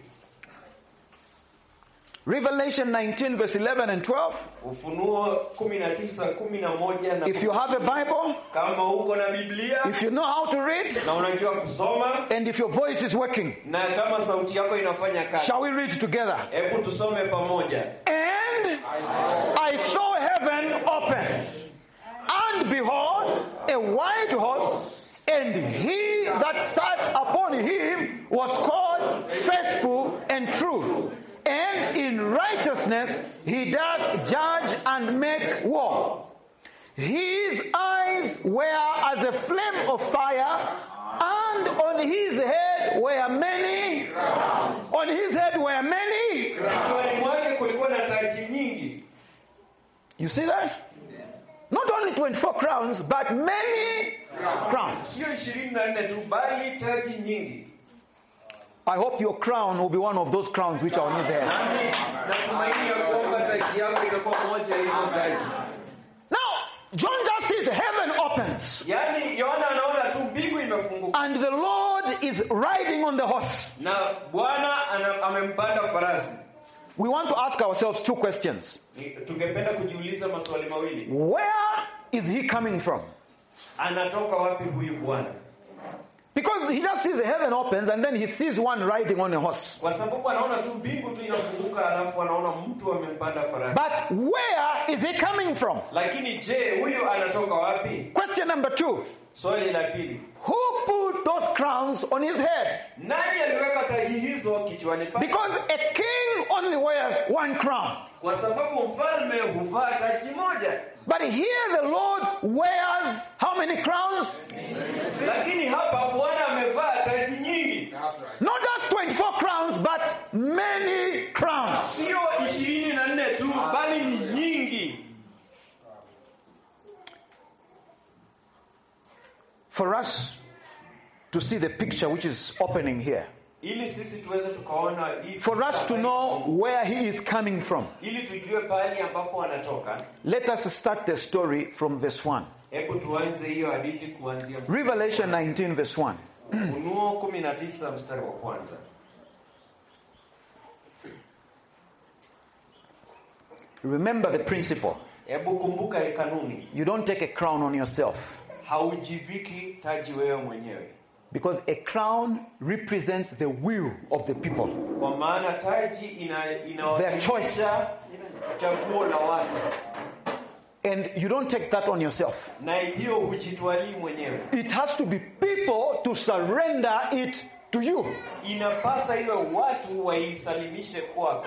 Revelation 19 verse 11 and 12. Ufunuo 19:11 na. If you have a Bible, kama uko na Biblia, if you know how to read, na unajua kusoma, and if your voice is working, na kama sauti yako inafanya kazi, shall we read together? Hebu tusome pamoja. And I saw heaven opened, and behold, a white horse, and he that sat upon him was called Faithful and True, and in righteousness he doth judge and make war. His eyes were as a flame of fire, and on his head were many. On his head were many. Kichwani mwake kulikuwa na taji nyingi. You see that? Not only 24 crowns, but many crowns. Sio 24 tu, bali taji nyingi. I hope your crown will be one of those crowns which are on his head. Natumaini ya kwamba taji yako itakuwa moja ya hizo taji. Now, John just sees heaven opens. Yaani Yohana anaona tu mbingu imefunguka. And the Lord is riding on the horse. Na Bwana amempanda farasi. We want to ask ourselves two questions. Tungependa kujiuliza maswali mawili. Where is he coming from? Anatoka wapi huyu Bwana? Because he just sees heaven opens and then he sees one riding on a horse. Kwa sababu anaona tu mbingu tu inafunguka alafu anaona mtu amempanda farasi. But where is he coming from? Lakini je, huyu anatoka wapi? Question number 2. Swali la pili. Who put those crowns on his head? Nani aliweka taji hizo kichwani pake? Because a king only wears one crown. Kwa sababu mfalme huvaa taji moja. But here the Lord wears how many crowns? Lakini hapa Bwana amevaa taji nyingi. Not just 24 crowns, but many crowns. Sio 24 tu, bali ni nyingi. For us to see the picture which is opening here. Ili sisi tuweze tukaona hii. For us to know where he is coming from. Ili tujue pahali ambapo anatoka. Let us start the story from verse 1. Hebu tuanze hiyo hadithi kuanzia mstari. Revelation 19 verse 1. Ufunuo 19 mstari wa kwanza. Remember the principle. Hebu kumbuka kanuni. You don't take a crown on yourself. Haujiviki taji wewe mwenyewe. Because a crown represents the will of the people. Kwa maana taji Their choice. Chaguo la watu. And you don't take that on yourself. Na hiyo hujitwalii mwenyewe. It has to be people to surrender it to you. Inapasa iwe watu waisalimishe kwako.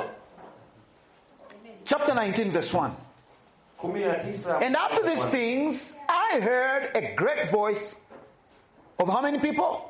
Chapter 19 verse 1. 19. And after these things, I heard a great voice of how many people?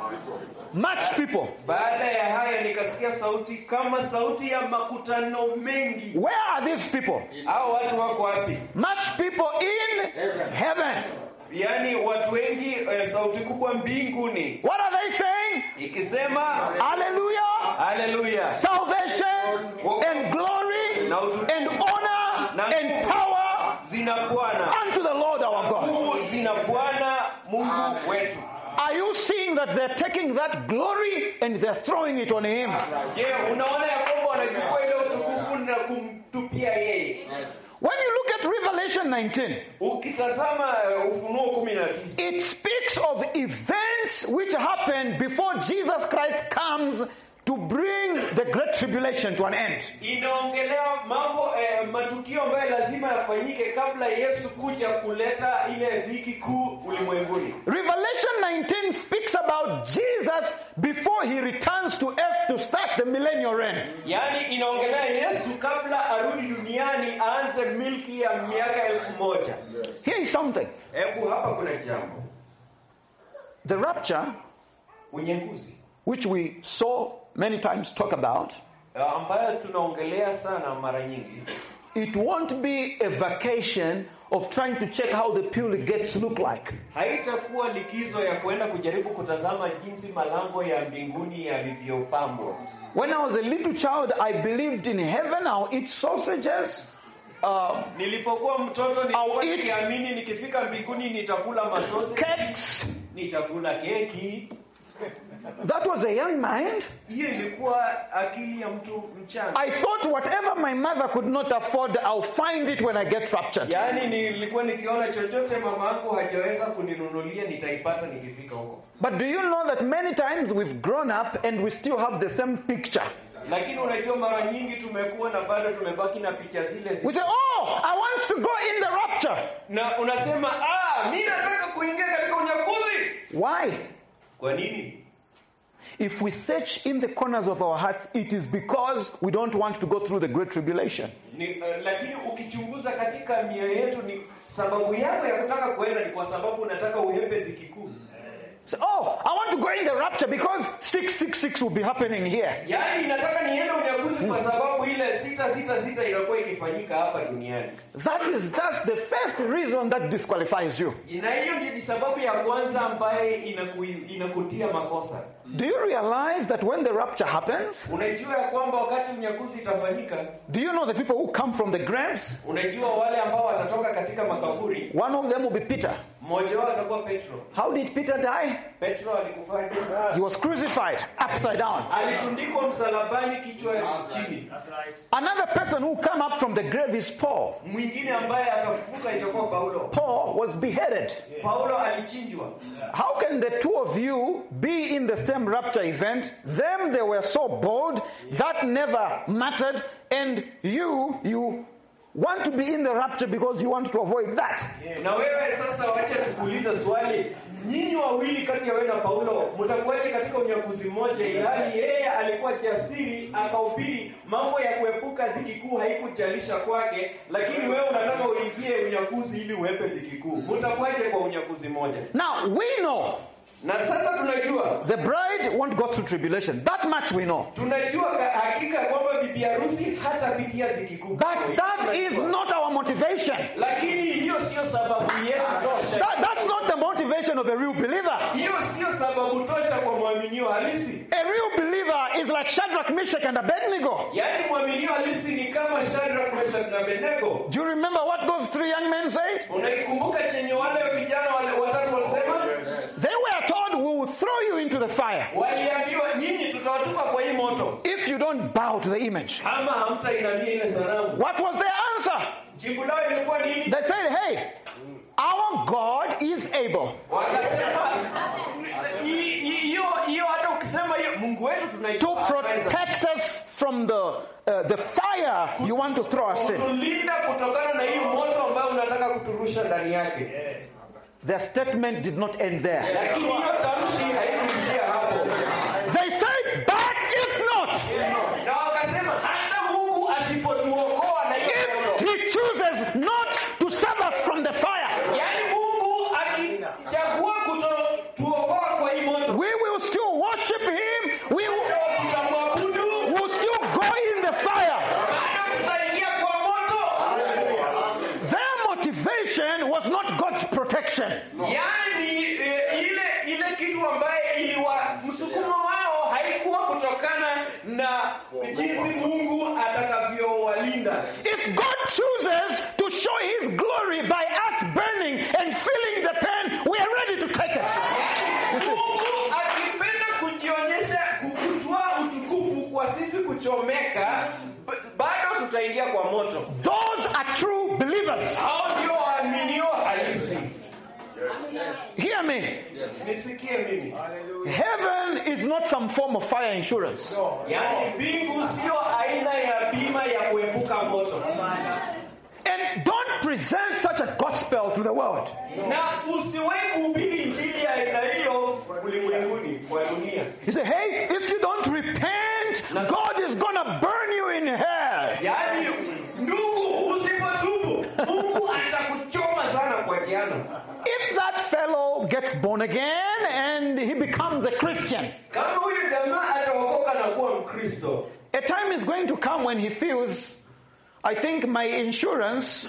Much people. Baada ya haya nikasikia sauti kama sauti ya makutano mengi. Where are these people? Hao watu wako wapi? Much people in heaven. Yaani watu wengi, sauti kubwa mbinguni. What are they saying? Ikisema hallelujah, hallelujah, salvation and glory and honor and power zina Bwana, unto the Lord our God. Zina Bwana Mungu wetu. Are you seeing that they're taking that glory and they're throwing it on him? Je, unaona ya kwamba wanachukua ile utukufu na kumtupia yeye? When you look at Revelation 19, ukitazama Ufunuo 19, it speaks of events which happened before Jesus Christ comes to bring the great tribulation to an end. Inaongelea mambo matukio ambayo lazima yafanyike kabla Yesu kuja kuleta ile dhiki kuu ulimwenguni. Revelation 19 speaks about Jesus before he returns to earth to start the millennial reign. Yaani inaongelea Yesu kabla arudi duniani aanze milki ya miaka 1000. Here is something. Hebu hapa kuna jambo. The rapture, unyakuzi, which we saw many times talk about, ambayo tunaongelea sana mara nyingi, it won't be a vacation of trying to check how the pearly gates look like. Haitakuwa likizo ya kwenda kujaribu kutazama jinsi malango ya mbinguni yalivyopambwa. When I was a little child, I believed in heaven. I'll eat sausages. Nilipokuwa mtoto niliamini nikifika mbinguni nitakula masosi, cakes, nitakula keki. That was a young mind. Hiyo ilikuwa akili ya mtu mchanga. I thought whatever my mother could not afford, I'll find it when I get raptured. Yaani nilikuwa nikiona chochote mama yangu hajaweza kuninunulia nitaipata nikifika huko. But do you know that many times we've grown up and we still have the same picture? Lakini unajua mara nyingi tumekuwa na bado tumebaki na picha zile. We say, "Oh, I want to go in the rapture." Na unasema, mimi nataka kuingia katika unyakuzi. Why? Kwa nini? If we search in the corners of our hearts, it is because we don't want to go through the great tribulation. Lakini ukichunguza katika mioyo yetu, ni sababu yako ya kutaka kwenda ni kwa sababu unataka uhepe dhiki kuu. So, I want to go in the rapture because 666 will be happening here. Yaani nataka niende unyakuzi kwa sababu ile 666 inakuwa ikifanyika hapa duniani. That is just the first reason that disqualifies you. Na hiyo ni sababu ya kwanza ambayo inakutia makosa. Do you realize that when the rapture happens, Unajua ya kwamba wakati unyakuzi itafanyika, do you know the people who come from the graves? unajua wale ambao watatoka katika makaburi, One of them will be Peter. mmoja wao atakuwa Petro. How did Peter die? Petro alikufa, He was crucified upside down. alitundikwa msalabani kichwa chini. Another person who come up from the grave is Paul. Mwingine ambaye atafufuka itakuwa Paulo. Paul was beheaded. Paulo alichinjwa. How can the two of you be in the same rapture event? Them, they were so bold, that never mattered, and you want to be in the rapture because you want to avoid that. Na wewe sasa, wacha tukuulize swali. Nyinyi wawili kati ya wewe na Paulo mtakuwaje katika unyakuzi mmoja, ilhali yeye alikuwa jasiri akahubiri mambo ya kuepuka dhiki kuu, haikujalisha kwake, lakini wewe unataka uingie unyakuzi ili uepe dhiki kuu. Mtakuwaje kwa unyakuzi mmoja? Now, we know Na sasa tunajua the bride won't go through tribulation. That much we know. tunajua hakika kwamba bibi harusi hatapitia dhiki kuu. But that is not our motivation. Lakini hiyo sio sababu yetu tosha. That's not the motivation of a real believer. Hiyo sio sababu tosha kwa mwaminio halisi. A real believer is like Shadrach, Meshach, and Abednego. Yaani mwaminio halisi ni kama Shadrach, Meshach na Abednego. Do you remember what those three young men said? Unaikumbuka chenye wale vijana watatu walisema? They were told, we will throw you into the fire Waliambiwa, nyinyi tutawatupa kwa hii moto if you don't bow to the image. ama hamtainamia ile sanamu. What was their answer? Jibu lao ilikuwa nini? They said, hey, our God is able Wakasema hiyo hata ukisema hiyo Mungu wetu to tunaitoa protect us from the fire you want to throw us in. kutulinda kutokana na hiyo moto ambayo unataka kuturusha ndani yake. Their statement did not end there. Lakini hiyo tamshi haikuishia hapo. They said, but if not, Na wakasema hata Mungu asipotuokoa na hiyo if moto. he chooses not to save us from the fire, Yaani Mungu akichagua kutotuokoa kwa hii moto, we will still worship him. We tutamwabudu, will still go in the fire. bado tutaingia kwa moto. Their motivation was not God's protection. Yaani ile kitu ambaye msukumo wao haikuwa kutokana na jinsi Mungu atakavyowalinda. If God chooses to show his glory by us burning and feeling the pain, we are ready to take it. Mungu akipenda kujionyesha, kukutoa utukufu kwa sisi kuchomeka, bado tutaingia kwa moto. Those are true believers. Hao ndio waaminio halisi. Hear me. Nisikie mimi. Heaven is not some form of fire insurance. Yaani mbingu sio aina ya bima ya kuepuka moto. And don't present such a gospel to the world. Na usiwahi kuhubiri injili ya aina hiyo ulimwenguni, kwa dunia. You say, hey, if you don't repent, God is going to burn you in hell. Yaani ndugu, usipotubu Mungu atakuchoma sana kwa jehanamu. If that fellow gets born again and he becomes a Christian, Kama huyu jamaa ataokoka na kuwa Mkristo, a time is going to come when he feels, I think my insurance,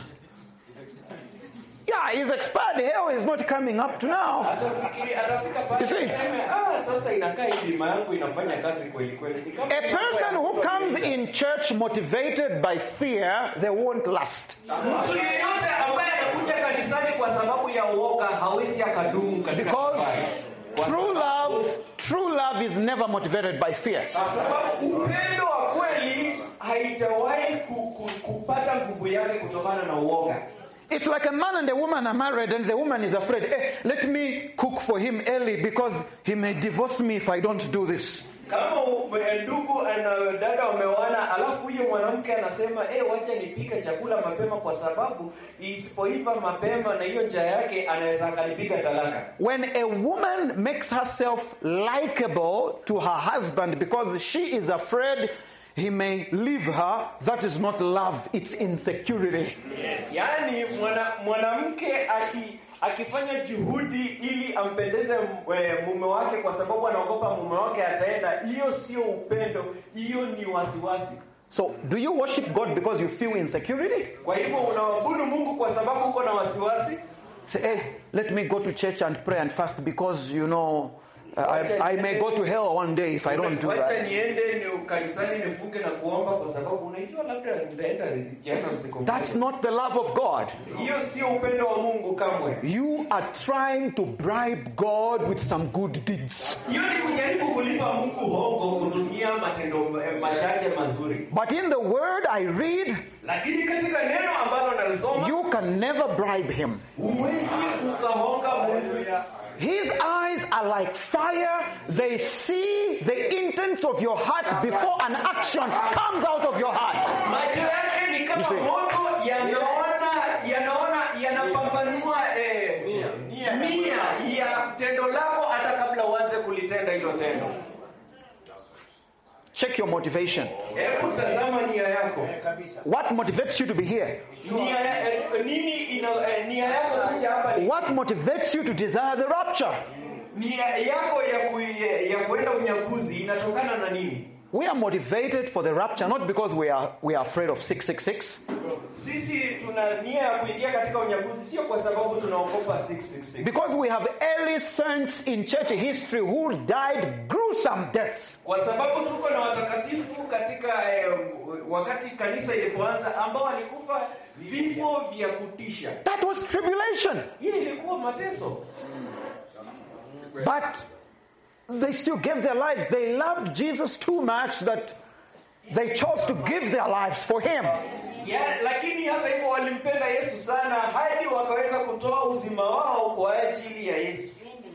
is expired. Hell is not coming up to now. atafika pale You see? aseme, sasa inakaa hii bima yangu inafanya kazi kweli kweli. Ni kama A person who comes in church motivated by fear, they won't last. mtu yeyote ambaye anakuja kanisani kwa sababu ya uoga hawezi akadumu katika Because safari. true love is never motivated by fear. Kwa sababu upendo wa kweli haijawahi kupata nguvu yake kutokana na uoga. It's like a man and a woman are married and the woman is afraid, let me cook for him early because he may divorce me if I don't do this. Kama ndugu na dada wameoana, alafu huyo mwanamke anasema, wacha nipike chakula mapema kwa sababu isipoiva mapema na hiyo njaa yake anaweza akanipiga talaka. When a woman makes herself likable to her husband because she is afraid he may leave her, that is not love, it's insecurity. Yaani mwanamke akifanya juhudi ili ampendeze mume wake kwa sababu anaogopa mume wake ataenda, hiyo sio upendo, hiyo ni wasiwasi. So, do you worship God because you feel insecurity? Kwa hivyo unaabudu Mungu kwa sababu uko na wasiwasi? Say, let me go to church and pray and fast because, I may go to hell one day if I don't do Wacha that. niende ni kanisani nifunge na kuomba kwa sababu unajua labda nitaenda jana usiku. That's not the love of God. Hiyo sio upendo wa Mungu kamwe. You are trying to bribe God with some good deeds. Hiyo ni kujaribu kulipa Mungu hongo kutumia matendo machache mazuri. But in the word I read, Lakini katika neno ambalo nalisoma, you can never bribe him. huwezi ukahonga Mungu. His eyes are like fire. They see the intents of your heart before an action comes out of your heart. Macho yake ni kama moto yanapambanua nia ya tendo lako hata kabla uanze kulitenda hilo tendo. Check your motivation. Hebu tazama nia yako. What motivates you to be here? Nia yako kuja hapa ni What motivates you to desire the rapture? nia yako ya kwenda unyakuzi inatokana na nini? We are motivated for the rapture not because we are afraid of 666. Sisi tuna nia ya kuingia katika unyakuzi sio kwa sababu tunaogopa 666. Because we have early saints in church history who died gruesome deaths. Kwa sababu tuko na watakatifu katika wakati kanisa ilipoanza ambao walikufa vifo vya kutisha. That was tribulation. Hii ilikuwa mateso. But they still gave their lives. They loved Jesus too much that they chose to give their lives for him. Lakini hata hivyo walimpenda Yesu sana hadi wakaweza kutoa uzima wao kwa ajili ya Yesu.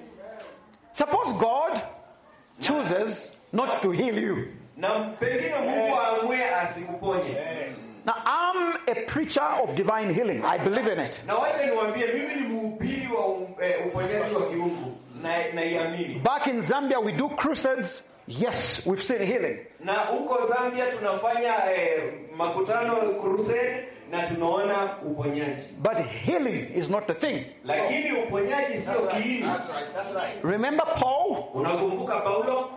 Suppose God chooses not to heal you. Na pengine Mungu aamue asikuponye. Now I'm a preacher of divine healing. I believe in it. Na wacha niwaambie mimi ni mhubiri wa uponyaji wa kiungu na iamini. Back in Zambia we do crusades. Yes, we've seen healing. Na huko Zambia tunafanya makutano crusade na tunaona uponyaji. But healing is not the thing. Lakini uponyaji sio kiini. That's right. Remember Paul? Unakumbuka Paulo?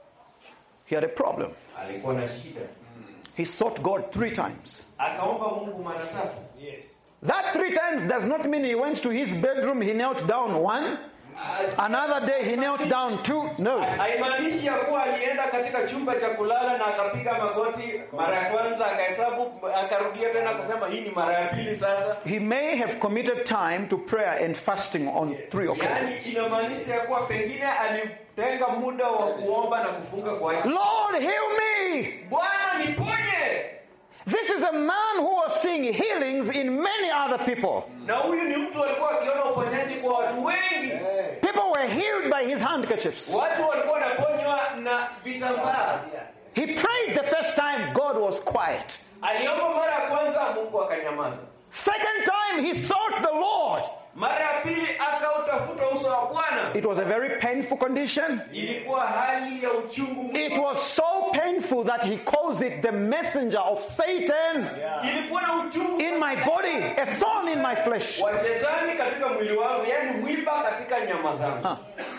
He had a problem. Alikuwa na shida. He sought God 3 times. Akaomba Mungu mara 3. Yes. That 3 times does not mean he went to his bedroom, he knelt down 1. Another day he knelt down 2. No. Haimaanishi kuwa alienda katika chumba cha kulala na akapiga magoti mara ya kwanza akahesabu akarudia tena akasema hii ni mara ya pili sasa. He may have committed time to prayer and fasting on 3 occasions. Yaani inamaanisha kuwa pengine alitenga muda wa kuomba na kufunga kwa ajili. Lord, heal me! Bwana niponye! This is a man who was seeing healings in many other people. Na huyu ni mtu alikuwa akiona uponyaji kwa watu wengi. People were healed by his handkerchiefs. Watu walikuwa wanaponywa na vitambaa. He prayed the first time, God was quiet. Aliomba mara ya kwanza Mungu akanyamaza. Second time he sought the Lord. Mara ya pili akautafuta uso wa Bwana. It was a very painful condition. Ilikuwa hali ya uchungu. It was so painful that he calls it the messenger of Satan Ilikuwa na uchungu in my body, a thorn in my flesh. wa shetani katika mwili wangu, yani mwiba katika nyama zangu.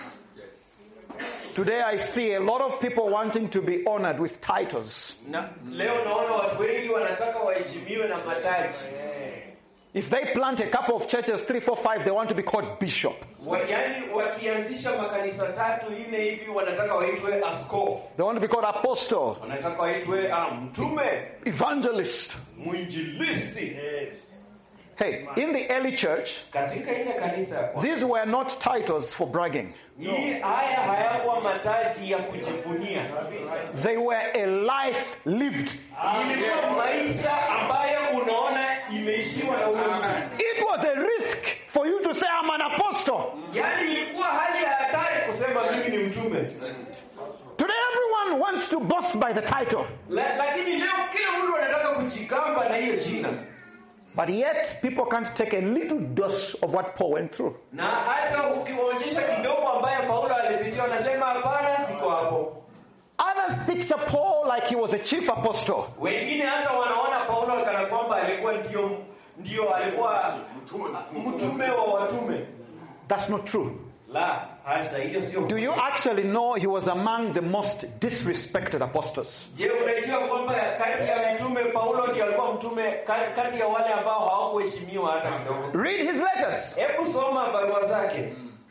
Today I see a lot of people wanting to be honored with titles. Na leo naona watu wengi wanataka waheshimiwe na mataji. If they plant a couple of churches, 3, 4, 5, they want to be called bishop. Yaani wakianzisha makanisa 3, 4 hivi wanataka waitwe askofu. They want to be called apostle, Wanataka waitwe mtume, evangelist. mwinjilisti. Hey, in the early church, Katika ile kanisa these were not titles for bragging. haya hayakuwa mataji ya kujivunia. They were a life lived. Ilikuwa maisha ambayo unaona imeishiwa na ule mtu. It was a risk for you to say, I'm an apostle. Yaani ilikuwa hali ya hatari kusema mimi ni mtume. Today everyone wants to boast by the title. Lakini leo kila mtu anataka kujikamba na hiyo jina. But yet people can't take a little dose of what Paul went through. Na hata ukiwaonyesha kidogo ambayo Paulo alipitia wanasema hapana, siko hapo. Others picture Paul like he was a chief apostle. Wengine hata wanaona Paulo kana kwamba alikuwa ndio alikuwa mtume wa watume. That's not true. La, hasa hiyo sio. Do you actually know he was among the most disrespected apostles? Je, unajua kwamba kati ya mitume Paulo ndiye alikuwa mtume kati ya wale ambao hawakuheshimiwa hata kidogo? Read his letters. Hebu soma barua zake.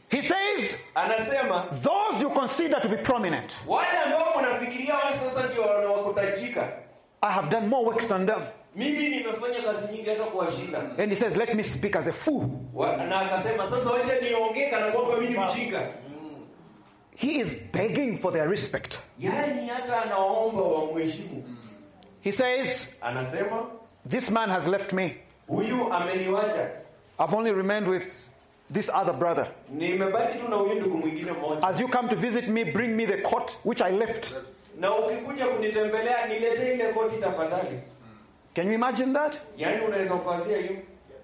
He says, Anasema those you consider to be prominent, wale ambao mnafikiria wale sasa ndio wanawakutajika, I have done more works than them. mimi nimefanya kazi nyingi hata kuwashinda. And he says, let me speak as a fool. Na akasema sasa wacha niongee kana kwamba mimi ni mjinga. He is begging for their respect. Yaani hata anaomba wamheshimu. He says, Anasema this man has left me. huyu ameniacha. I've only remained with this other brother. Nimebaki tu na huyu ndugu mwingine mmoja. As you come to visit me, bring me the coat which I left. Na ukikuja kunitembelea niletee ile koti tafadhali. Can you imagine that? Yaani unaweza kuanzia hiyo.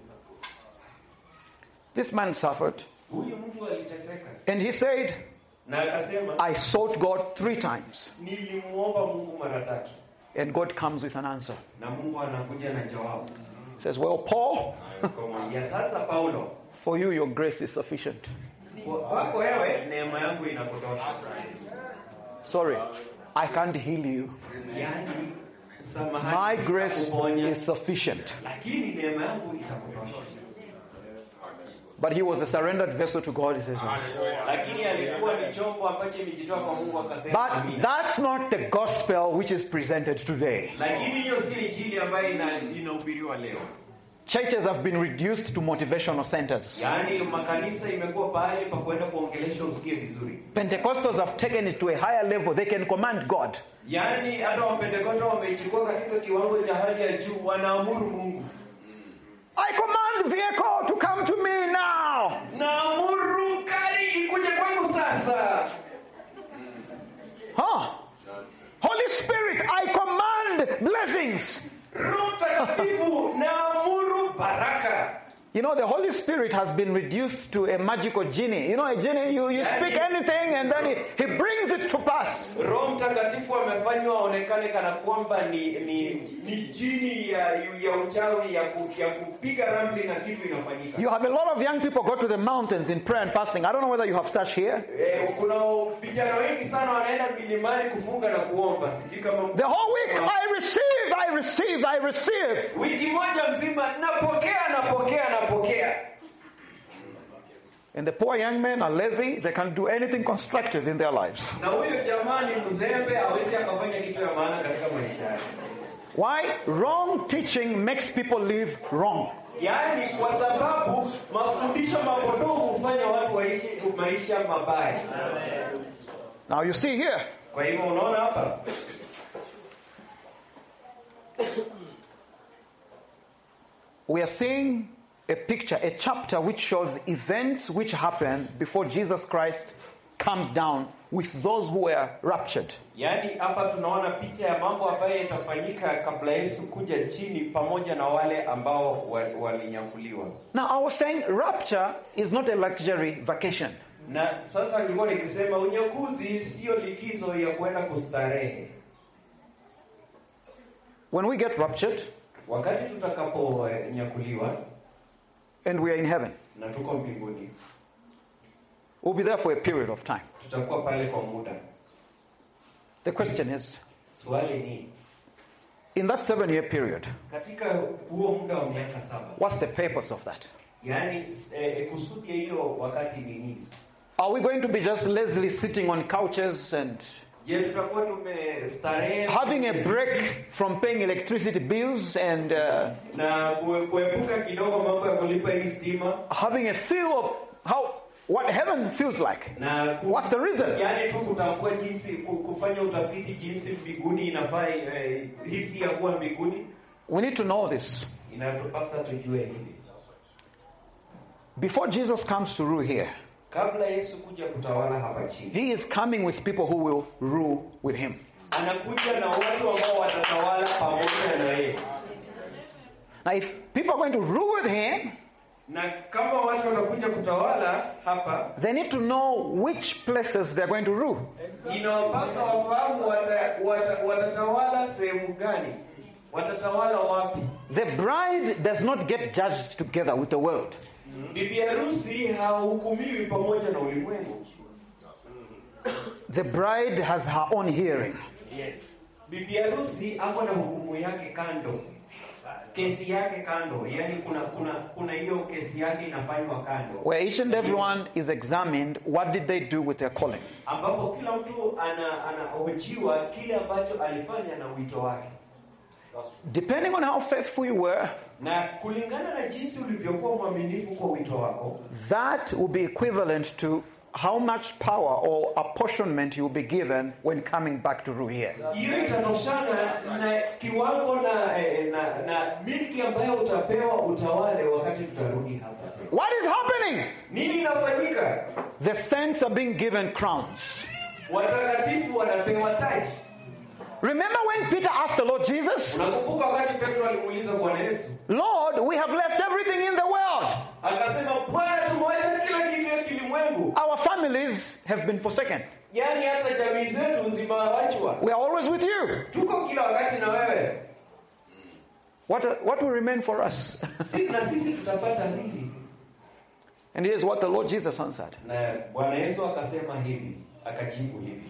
This man suffered. Huyu mtu aliteseka. And he said, Na akasema I sought God 3 times. nilimuomba Mungu mara 3. And God comes with an answer. Na Mungu anakuja na jawabu. He says, well, Paul, Ya sasa Paulo, for you your grace is sufficient. kwako wewe neema yangu inakutosha. Sorry, I can't heal you. Yaani My samahani grace sitakuponya, is sufficient. lakini neema yangu itakutosha. But he was a surrendered vessel to God. He says, Lakini alikuwa ni chombo ambacho imejitoa kwa Mungu akasema but amina. that's not the gospel which is presented today. Lakini hiyo si injili ambayo inahubiriwa leo. Churches have been reduced to motivational centers. Yaani makanisa imekuwa pale pa kwenda kuongelesha usikie vizuri. Pentecostals have taken it to a higher level. They can command God. Yaani hata Wapentekoste wameichukua katika kiwango cha hali ya juu, wanaamuru Mungu. I command vehicle to come to me now. Naamuru gari ikuje kwangu sasa. Holy Spirit, I command blessings. Roho Mtakatifu naamuru baraka. You know, the Holy Spirit has been reduced to a magical genie. You know, a genie, you speak anything and then he brings it to pass. Roho Mtakatifu amefanywa aonekane kana kwamba ni jini ya uchawi ya kupiga ramli na kitu inafanyika. You have a lot of young people go to the mountains in prayer and fasting. I don't know whether you have such here. Kuna vijana wengi sana wanaenda milimani kufunga na kuomba. Sijui kama The whole week, I receive, I receive, I receive. wiki moja mzima napokea. And the poor young men are lazy. They can't do anything constructive in their lives. Na huyo jamani mzembe hawezi akafanya kitu ya maana katika maisha yake. Why? Wrong teaching makes people live wrong. Yaani kwa sababu mafundisho mapotofu hufanya watu waishi maisha mabaya. Now you see here. Kwa hivyo unaona hapa We are seeing a picture, a chapter which shows events which happened before Jesus Christ comes down with those who were raptured. Yaani hapa tunaona picha ya mambo ambayo yatafanyika kabla Yesu kuja chini pamoja na wale ambao walinyakuliwa. Now I was saying rapture is not a luxury vacation. Na sasa nilikuwa nikisema unyakuzi sio likizo ya kwenda kustarehe. When we get raptured Wakati tutakaponyakuliwa and we are in heaven, na tuko mbinguni, we'll be there for a period of time. tutakuwa pale kwa muda. The question is, Swali ni in that 7-year period, katika huo muda wa miaka 7, what's the purpose of that? yaani kusudi ya hiyo wakati ni nini? Are we going to be just lazily sitting on couches and Je, tutakuwa tumestarehe having a break from paying electricity bills and na kuepuka kidogo mambo ya kulipa hii stima having a feel of what heaven feels like? na What's the reason? yaani tu kutambua jinsi kufanya utafiti jinsi mbinguni inafaa hisi ya kuwa mbinguni? We need to know this. Inatupasa tujue hili. Before Jesus comes to rule here, Kabla Yesu kuja kutawala hapa chini, he is coming with people who will rule with him. anakuja na watu ambao watatawala pamoja na yeye. Now if people are going to rule with him, Na kama watu wanakuja kutawala hapa, they need to know which places they're going to rule. inawapasa wafahamu watatawala sehemu gani, watatawala wapi. The bride does not get judged together with the world. Bibi harusi hahukumiwi pamoja na ulimwengu. The bride has her own hearing. Yes. Bibi harusi ako na hukumu yake kando, kesi yake kando. Yaani kuna hiyo kesi yake inafanywa kando, where each and everyone is examined, what did they do with their calling? ambapo kila mtu anahojiwa kile ambacho alifanya na wito wake. Depending on how faithful you were, Na kulingana na jinsi ulivyokuwa mwaminifu kwa wito wako, that will be equivalent to how much power or apportionment you will be given when coming back to rule here. hiyo itatoshana na kiwango na milki ambayo utapewa utawale wakati tutarudi hapa. What is happening? Nini inafanyika? The saints are being given crowns. Watakatifu wanapewa taji. Remember when Peter asked the Lord Jesus, Unakumbuka wakati Petro alimuuliza Bwana Yesu, Lord, we have left everything in the world. akasema, Bwana, tumeacha kila kitu ya kilimwengu. Our families have been forsaken. Yaani hata jamii zetu zimewachwa. We are always with you. Tuko kila wakati na wewe. What will remain for us? Na sisi tutapata nini? And here's what the Lord Jesus answered. Na Bwana Yesu akasema hivi, akajibu hivi.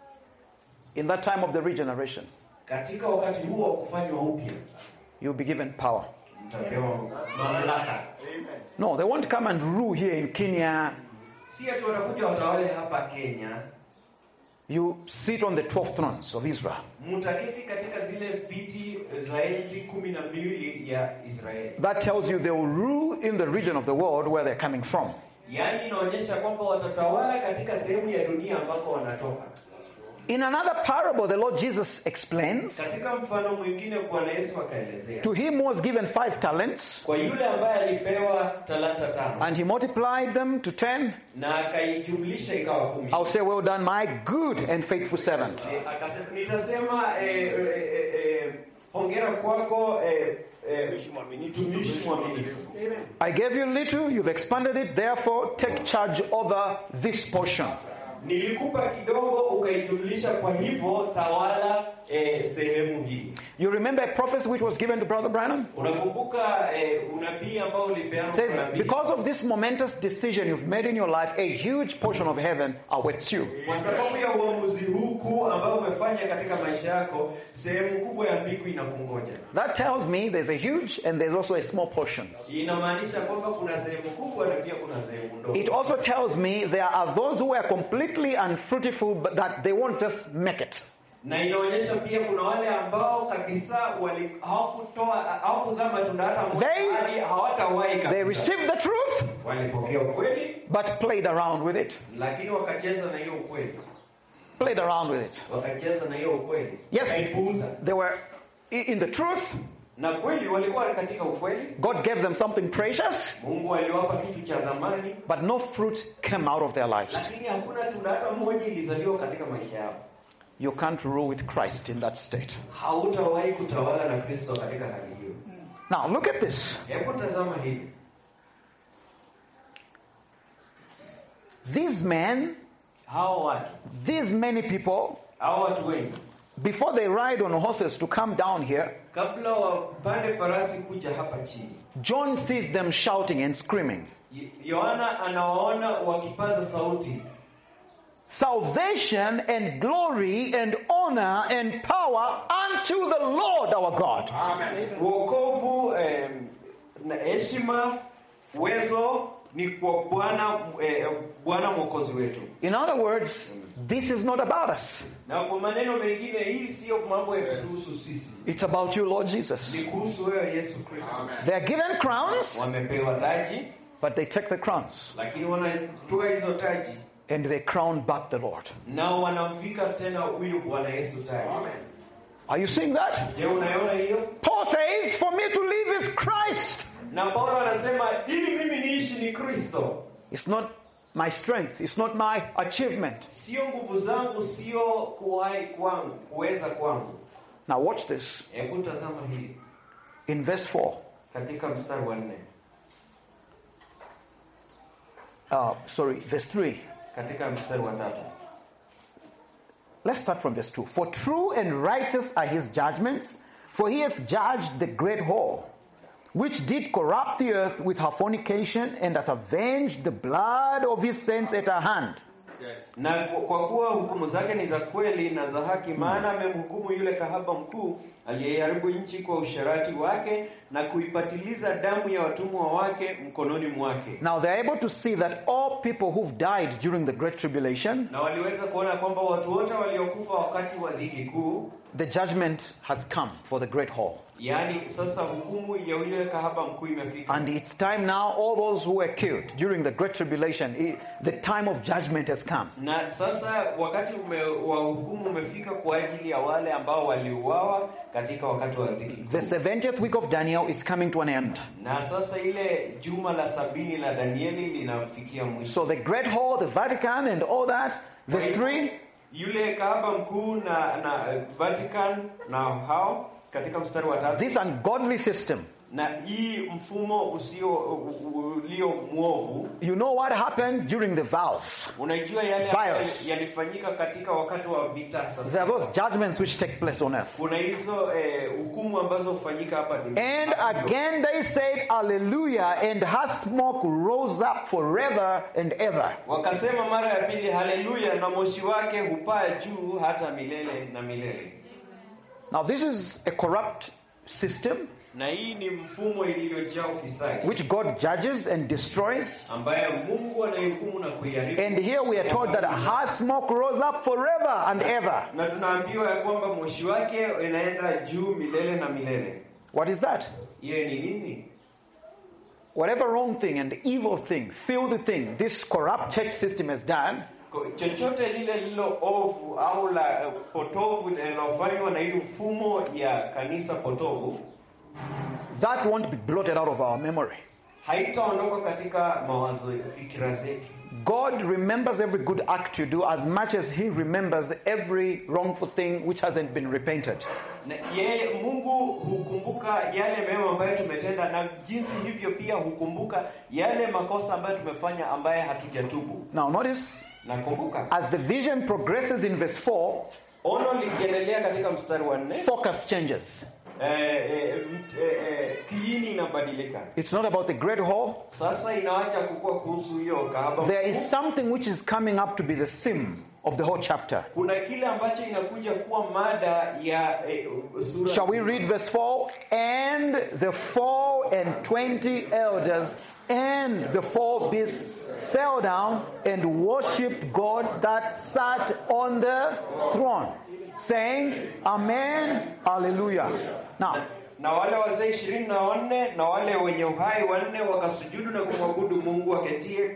In that time of the regeneration, Katika wakati huo wa kufanywa upya, you'll be given power. mtapewa mamlaka. No, they won't come and rule here in Kenya. Si ati watakuja watawale hapa Kenya. You sit on the 12 thrones of Israel. Mtaketi katika zile viti za enzi 12 ya Israeli. That tells you they will rule in the region of the world where they're coming from. Yaani inaonyesha kwamba watatawala katika sehemu ya dunia ambako wanatoka. In another parable, the Lord Jesus explains, Katika mfano mwingine Bwana Yesu akaelezea, to him was given 5 talents, kwa yule ambaye alipewa talanta 5 and he multiplied them to 10. na akaijumlisha ikawa 10. I'll say, well done, my good and faithful servant. Akasema, nitasema hongera kwako mtumishi mwaminifu. I gave you little, you've expanded it, therefore take charge over this portion. Nilikupa kidogo ukaijumlisha, kwa hivyo tawala sehemu hii. You remember a prophecy which was given to Brother Branham? Unakumbuka unabii ambao ulipeanwa It says, kwa nabii? because of this momentous decision you've made in your life, a huge portion of heaven awaits you. Kwa sababu ya uamuzi huu kuu ambao umefanya katika maisha yako, sehemu kubwa ya mbingu inakungoja. That tells me there's a huge and there's also a small portion. Inamaanisha kwamba kuna sehemu kubwa na pia kuna sehemu ndogo. It also tells me there are those who are completely unfruitful but that they won't just make it. Na inaonyesha pia kuna wale ambao kabisa hawakuzaa matunda hata moja, hadi hawatawahi kabisa. They received the truth Walipokea ukweli but played around with it. lakini wakacheza na hiyo ukweli. Played around with it. Wakacheza na hiyo ukweli. Yes, Wakaipuuza. they were in the truth. Na kweli walikuwa katika ukweli. God gave them something precious, Mungu aliwapa kitu cha thamani, but no fruit came out of their lives. lakini hakuna tunda hata moja ilizaliwa katika maisha yao. You can't rule with Christ in that state. Hautawahi kutawala na Kristo katika hali hiyo. Now look at this. Hebu tazama hivi. These men, Hao watu, these many people, hao watu wengi, before they ride on horses to come down here, kabla wapande farasi kuja hapa chini, John sees them shouting and screaming. Yohana anawaona wakipaza sauti, Salvation and glory and honor and power unto the Lord our God. Amen. wokovu na heshima, uwezo ni kwa Bwana Mwokozi wetu. In other words, this is not about us. Na kwa maneno mengine, hii sio mambo ya kuhusu sisi. It's about you, Lord Jesus. Ni kuhusu wewe Yesu Kristo. They are given crowns, Wamepewa taji, but they take the crowns lakini wanatoa hizo taji and they crown back the Lord. nao wanamvika tena huyu Bwana Yesu taji. Are you seeing that? Je, unaona hiyo? Paul says, for me to live is Christ. Na Paulo anasema ili mimi niishi ni Kristo. It's not my strength. It's not my achievement. Sio nguvu zangu, sio kuwai kwangu, kuweza kwangu. Now watch this. Hebu tazama hii In verse 4. katika mstari wa 4. Verse 3. Katika mstari wa 3. Let's start from verse 2. For true and righteous are his judgments, for he hath judged the great whore, which did corrupt the earth with her fornication, and hath avenged the blood of his saints at her hand. Na kwa kuwa hukumu zake ni za kweli na za haki, maana amemhukumu yule kahaba mkuu aliyeharibu nchi kwa usharati wake na kuipatiliza damu ya watumwa wake mkononi mwake. Now they're able to see that all people who've died during the Great Tribulation, Na waliweza kuona kwamba watu wote waliokufa wakati wa dhiki kuu, the judgment has come for the great hall. yani sasa hukumu ya yule kahaba mkuu imefika. And it's time now, all those who were killed during the Great Tribulation, the time of judgment has come. Na sasa wakati wa hukumu umefika kwa ajili ya wale ambao waliuawa katika wakati wa dhiki kuu. The 70th week of Daniel is coming to an end. Na sasa ile juma la 70 la Danieli linafikia mwisho. So the great hall, the Vatican and all that, verse 3, yule kahaba mkuu na Vatican na hao katika mstari wa 3, this ungodly system, na hii mfumo ulio mwovu. you know what happened during the vows. Unajua yale Vials. yalifanyika katika wakati wa vita sasa. There are those judgments which take place on earth. Kuna hizo hukumu ambazo hufanyika hapa duniani. And again they said, Hallelujah, and her smoke rose up forever and ever. Wakasema mara ya pili haleluya, na moshi wake hupaa juu hata milele na milele. Now this is a corrupt system Na hii ni mfumo iliyojaa ufisadi which God judges and destroys. ambaye Mungu anahukumu na kuiharibu. And here we are told that her smoke rose up forever and ever. Na tunaambiwa ya kwamba moshi wake inaenda juu milele na milele. What is that? Yeye ni nini? Whatever wrong thing and evil thing, filthy thing, this corrupt church system has done, Chochote lile lilo ovu au la potovu linalofanywa na hii mfumo ya kanisa potovu, that won't be blotted out of our memory. haitaondoka katika mawazo fikira zetu. God remembers every good act you do as much as He remembers every wrongful thing which hasn't been repented. Na yeye Mungu hukumbuka yale mema ambayo tumetenda, na jinsi hivyo pia hukumbuka yale makosa ambayo tumefanya ambaye hatujatubu. Now notice, Nakumbuka as the vision progresses in verse 4, ono likiendelea katika mstari wa 4, focus changes. kiini inabadilika. It's not about the great hall. Sasa inaacha kukua kuhusu hiyo kahaba. There is something which is coming up to be the theme of the whole chapter. Kuna kile ambacho inakuja kuwa mada ya sura. Shall we read verse 4? And the 24 elders and the 4 beasts fell down and worshipped God that sat on the throne, saying, Amen, Hallelujah. Now, Na wale wazee 24 na wale wenye uhai 4 wakasujudu na kumwabudu Mungu aketie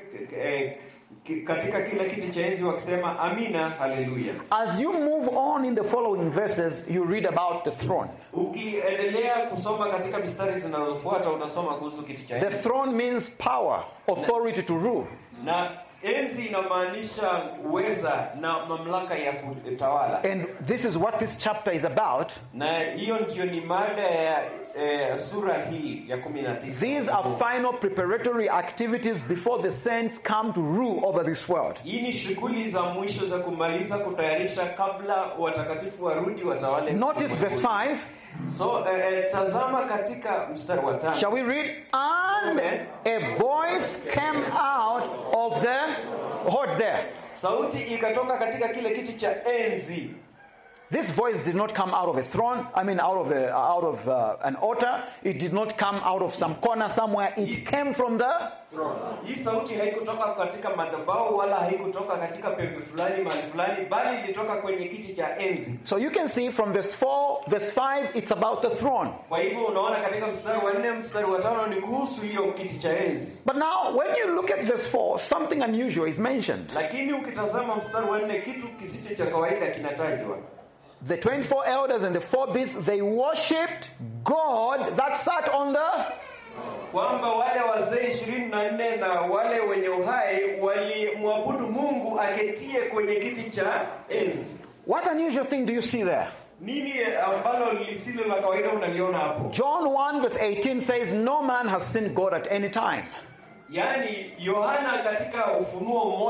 katika kila kiti cha enzi wakisema amina, haleluya. as you move on in the following verses, you read about the throne. Ukiendelea kusoma katika mistari zinazofuata utasoma kuhusu kiti cha The enzi. throne means power, authority to rule. Na enzi inamaanisha uweza na mamlaka ya kutawala. And this is what this chapter is about. Na hiyo ndio ni mada ya sura hii ya 19. These are final preparatory activities before the saints come to rule over this world. Hii ni shughuli za mwisho za kumaliza kutayarisha kabla watakatifu warudi watawale. Notice verse 5. So tazama katika mstari wa 5. Shall we read? And a voice came out of the what there? Sauti ikatoka katika kile kiti cha enzi. This voice did not come out of a throne. I mean, out of an altar. It did not come out of some corner somewhere. It came from the throne. Hii sauti haikutoka katika madhabahu wala haikutoka katika pembe fulani mahali fulani, bali ilitoka kwenye kiti cha enzi. So you can see from verse 4, verse 5, it's about the throne. Kwa hivyo unaona katika mstari wa 4, mstari wa 5 ni kuhusu hiyo kiti cha enzi. But now, when you look at verse 4, something unusual is mentioned. Lakini ukitazama mstari wa 4, kitu kisicho cha kawaida kinatajwa. The 24 elders and the 4 beasts, they worshipped God that sat on the... Kwamba wale wazee 24 na wale wenye uhai walimwabudu Mungu aketie kwenye kiti cha enzi. What unusual thing do you see there? Nini ambalo lisilo la kawaida unaliona hapo? John 1 verse 18 says, no man has seen God at any time. Yani Yohana katika Ufunuo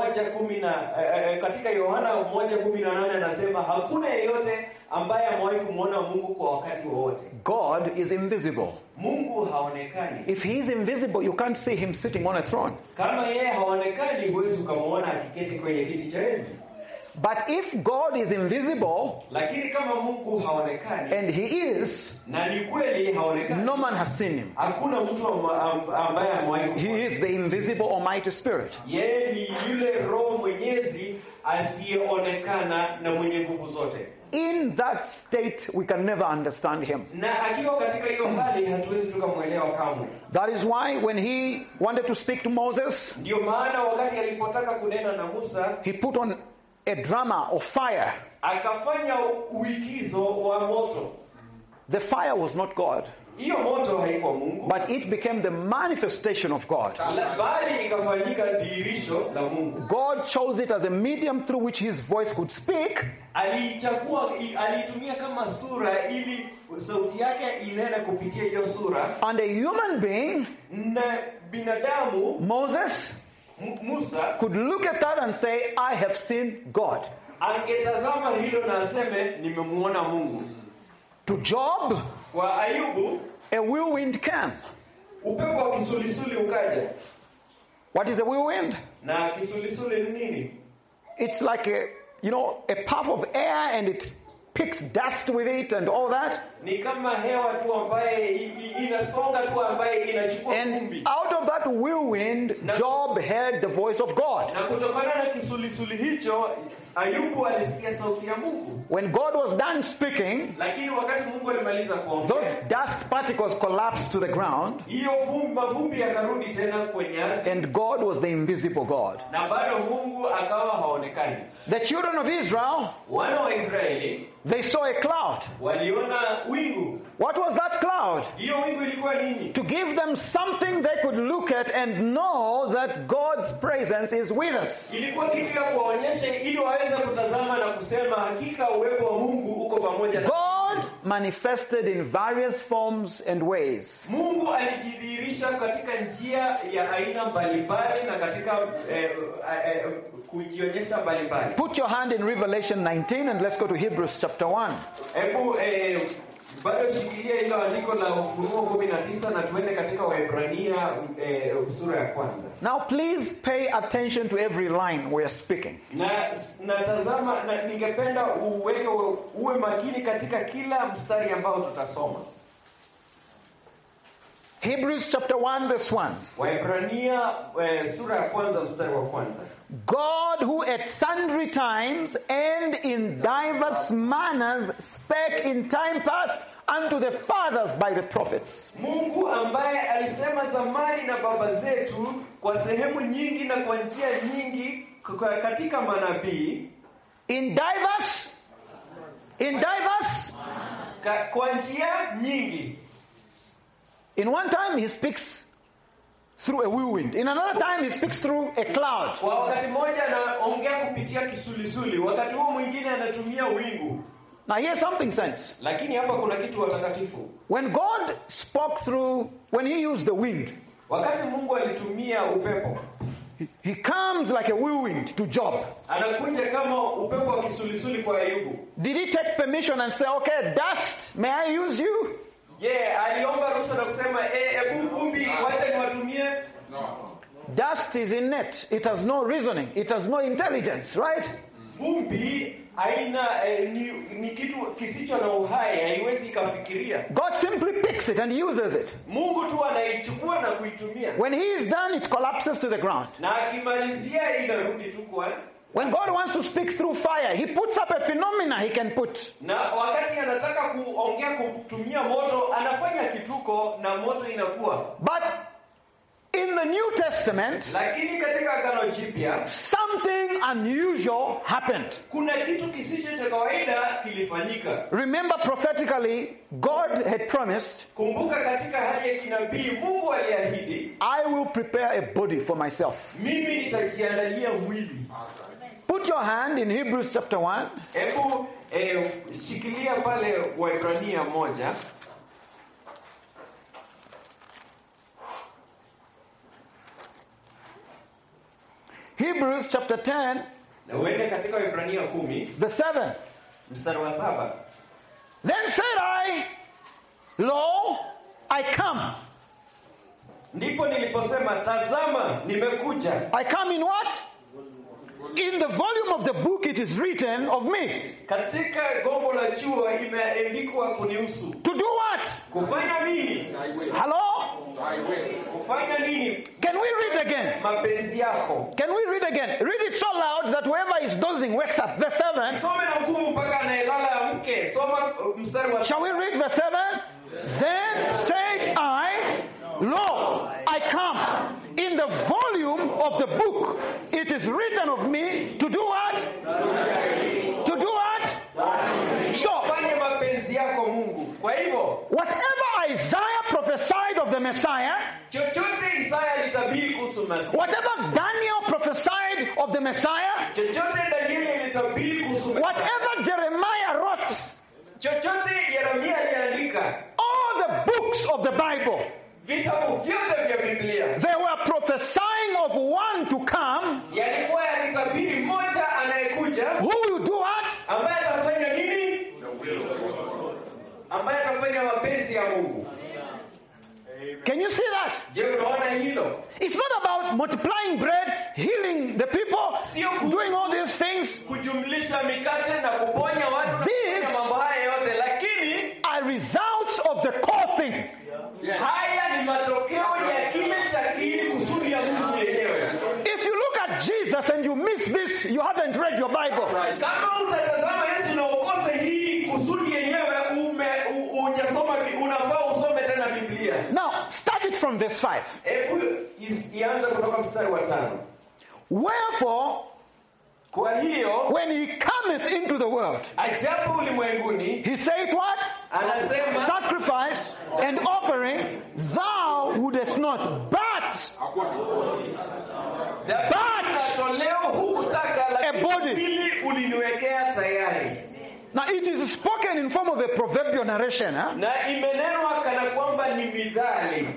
1:10 katika Yohana 1:18 anasema hakuna yeyote ambaye amewahi kumuona Mungu kwa wakati wowote. God is invisible. Mungu haonekani. If he is invisible, you can't see him sitting on a throne. Kama yeye haonekani, huwezi kumuona akiketi kwenye kiti cha enzi. But if God is invisible, lakini kama Mungu haonekani, and he is, na ni kweli haonekani, no man has seen him. hakuna mtu ambaye amewahi. He is the invisible Almighty Spirit. Yeye ni yule Roho Mwenyezi asiyeonekana na mwenye nguvu zote. In that state, we can never understand him. Na akiwa katika hiyo hali hatuwezi tukamwelewa kamwe. That is why when he wanted to speak to Moses, Ndio maana wakati alipotaka kunena na Musa, he put on a drama of fire. akafanya uigizo wa moto. The fire was not God, Hiyo moto haikuwa Mungu, but it became the manifestation of God. bali ikafanyika dhihirisho la Mungu. God chose it as a medium through which his voice could speak, Alitumia kama sura ili sauti yake inene kupitia hiyo sura, and a human being, na binadamu Moses, Musa could look at that and say, I have seen God. angetazama hilo na aseme nimemuona Mungu. To Job, Kwa Ayubu a whirlwind came. upepo wa kisulisuli ukaja. What is a whirlwind? Na kisulisuli ni nini? It's like a puff of air, and it picks dust with it and all that. Ni kama hewa tu ambaye inasonga tu ambaye inachukua And vumbi. out of that whirlwind, Job heard the voice of God. Na kutokana na kisulisuli hicho, Ayubu alisikia sauti ya Mungu. When God was done speaking, Lakini wakati Mungu alimaliza kuongea, those dust particles collapsed to the ground, hiyo mavumbi yakarudi tena kwenye ardhi, and God was the invisible God. na bado Mungu akawa haonekani. The children of Israel, Wana wa Israeli they saw a cloud. waliona wingu. What was that cloud? Hiyo wingu ilikuwa nini? To give them something they could look at and know that God's presence is with us. Ilikuwa kitu ya kuwaonyesha ili waweze kutazama na kusema hakika uwepo wa Mungu uko pamoja na. God manifested in various forms and ways. Mungu alijidhihirisha katika njia ya aina mbalimbali na katika kujionyesha mbalimbali. Put your hand in Revelation 19 and let's go to Hebrews chapter 1. Hebu bado shikilia hilo andiko la Ufunuo 19 na tuende katika Waebrania sura ya kwanza. Now please pay attention to every line we are speaking. Na tazama, na ningependa uwe makini katika kila mstari ambao tutasoma. Hebrews chapter 1 verse 1. Waebrania sura ya kwanza mstari wa kwanza. God, who at sundry times and in diverse manners spake in time past unto the fathers by the prophets. Mungu ambaye alisema zamani na baba zetu kwa sehemu nyingi na kwa njia nyingi katika manabii. In diverse Kwa njia nyingi. In one time he speaks through a whirlwind. In another time he speaks through a cloud. Kwa wakati mmoja anaongea kupitia kisulisuli, wakati huo mwingine anatumia wingu. Now here's something, saints. Lakini hapa kuna kitu watakatifu. When God spoke when he used the wind, Wakati Mungu alitumia upepo, he comes like a whirlwind to Job. anakuja kama upepo wa kisulisuli kwa Ayubu. Did he take permission and say, okay, dust, may I use you? Aliomba ruhusa na kusema hebu vumbi wacha niwatumie? No. Dust is innate. It has no reasoning. It has no intelligence, right? Vumbi haina ni kitu kisicho na uhai, haiwezi ikafikiria. God simply picks it and uses it. Mungu tu anaichukua na kuitumia. When he is done, it collapses to the ground. Na akimalizia inarudi tu kwa. When God wants to speak through fire, he puts up a phenomena he can put. Na wakati anataka kuongea kutumia moto, anafanya kituko na moto inakuwa. But in the New Testament, Lakini katika Agano Jipya, something unusual happened. kuna kitu kisicho cha kawaida kilifanyika. Remember, prophetically, God had promised, Kumbuka katika hali ya kinabii Mungu aliahidi, I will prepare a body for myself. mimi nitajiandalia mwili. Put your hand in Hebrews chapter 1. Hebu shikilia pale Waebrania 1. Hebrews chapter 10, Na uende katika Waebrania 10 verse 7. mstari wa 7. Then said I, Lo, I come. Ndipo niliposema tazama nimekuja. I come in what? In the volume of the book it is written of me. Katika gombo la chuo imeandikwa kunihusu. To do what? Kufanya nini? Hello? Kufanya nini? Can we read again? Mapenzi yako. Can we read again? Read it so loud that whoever is dozing wakes up. Verse 7. Some na nguvu mpaka anayelala amke. Soma mstari wa. Shall we read verse 7? Then said I, Lo, I come. In the volume of the book it is written of me to do what? To do what? So, Fanya mapenzi yako Mungu. Kwa hivyo, whatever Isaiah prophesied of the Messiah, chochote Isaya alitabiri kuhusu Masihi. whatever Daniel prophesied of the Messiah, Chochote Danieli alitabiri kuhusu Masihi. whatever Jeremiah wrote, Chochote Yeremia aliandika. all the books of the Bible, Vitabu vyote vya Biblia they were prophesying of one to come yalikuwa yakitabiri mmoja anayekuja who will do what? ambaye atafanya nini? Ambaye atafanya mapenzi ya Mungu. Can you see that? Je, unaona hilo? It's not about multiplying bread, healing the people, doing all these things. Kujumlisha mikate na kuponya watu na This- kufanya mambo haya yote, lakini Are results of the core thing. haya ni matokeo ya kile cha kiini kusudi ya Mungu yenyewe. If you look at Jesus and you miss this, you haven't read your Bible. Kama utatazama Yesu na ukose hii kusudi yenyewe hujasoma, unafaa usome tena Biblia. Now, start it from verse 5. Hebu ianze kutoka mstari wa 5. Wherefore, Kwa hiyo when he cometh into the world, ajabu ulimwenguni, he saith what? anasema Sacrifice and offering thou wouldest not, but toleo hukutaka, lakini body. hili uliniwekea tayari. now it is spoken in form of a proverbial narration. Huh? Na imenenwa kana kwamba ni midhali.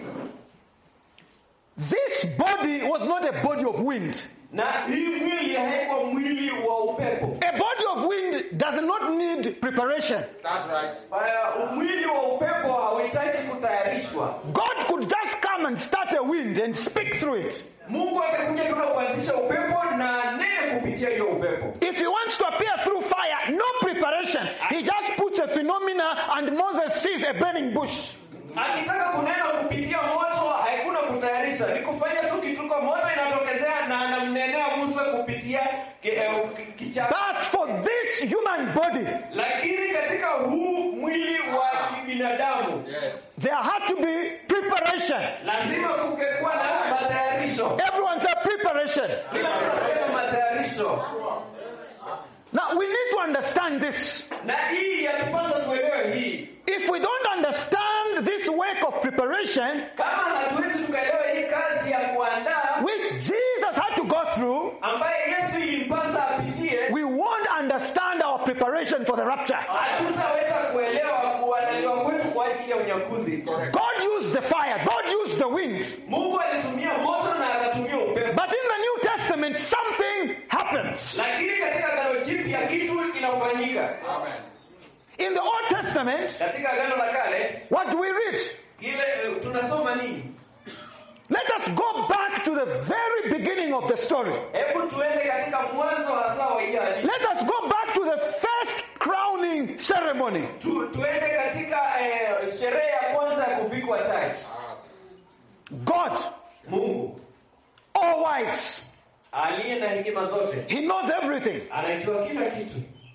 This body was not a body of wind. Na hii mwili haikuwa mwili wa upepo. A body of wind does not need preparation. That's right. Mwili wa upepo hauhitaji kutayarishwa. God could just come and start a wind and speak through it. Mungu atakuja tu kuanzisha upepo na nene kupitia hiyo upepo. If he wants to appear through fire, no preparation. He just puts a phenomena and Moses sees a burning bush. Akitaka kunena kupitia moto hakuna kutayarisha. Ni kufanya tu kituko, moto inatokezea na anamnenea Musa kupitia kichaka. But for this human body, Lakini katika huu mwili wa binadamu, Yes. there had to be preparation. lazima kungekuwa na matayarisho. Everyone said preparation. Kila mtu anasema matayarisho. Now we need to understand this. Na hii yatupasa tuelewe hii. If we don't understand this work of preparation, Kama hatuwezi tukaelewa hii kazi ya kuandaa which Jesus had to go through, ambaye Yesu ilimpasa apitie, we won't understand our preparation for the rapture. hatutaweza kuelewa kuandaliwa kwetu kwa ajili ya unyakuzi. God used the fire, God used the wind. Mungu alitumia moto na akatumia upepo. But in the New Testament, something happens. Lakini katika Agano Jipya kitu kinafanyika. Amen. In the Old Testament, Katika Agano la Kale what do we read? kile tunasoma nini? Let us go back to the very beginning of the story. Hebu tuende katika mwanzo hasa wa hii hadithi. Let us go back to the first crowning ceremony. Tuende katika sherehe ya kwanza ya kuvikwa taji. God, Mungu all wise, aliye na hekima zote, he knows everything. anajua kila kitu.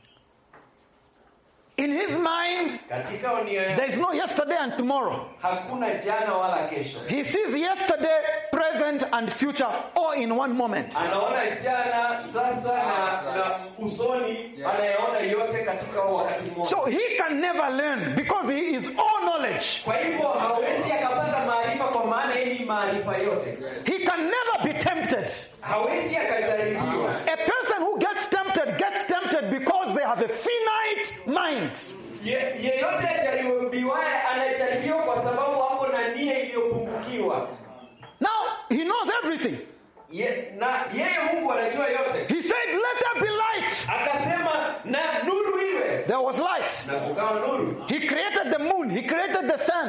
In his mind, Katika nia there is no yesterday and tomorrow. hakuna jana wala kesho. He sees yesterday, present, and future all in one moment. Anaona jana, sasa na usoni, anayaona yote katika wakati mmoja. So he can never learn because he is all knowledge. Kwa hivyo hawezi akapata maarifa kwa maana yeye ni maarifa yote. He can never be tempted. Hawezi akajaribiwa. A person who gets tempted because they have a finite mind. Yeyote ajaribiwaye anajaribiwa kwa sababu hapo na nia iliyopungukiwa. Now, he knows everything. Na yeye Mungu anajua yote. He said, let there be light. Akasema na nuru iwe. There was light. Na kukawa nuru. He created the moon. He created the sun.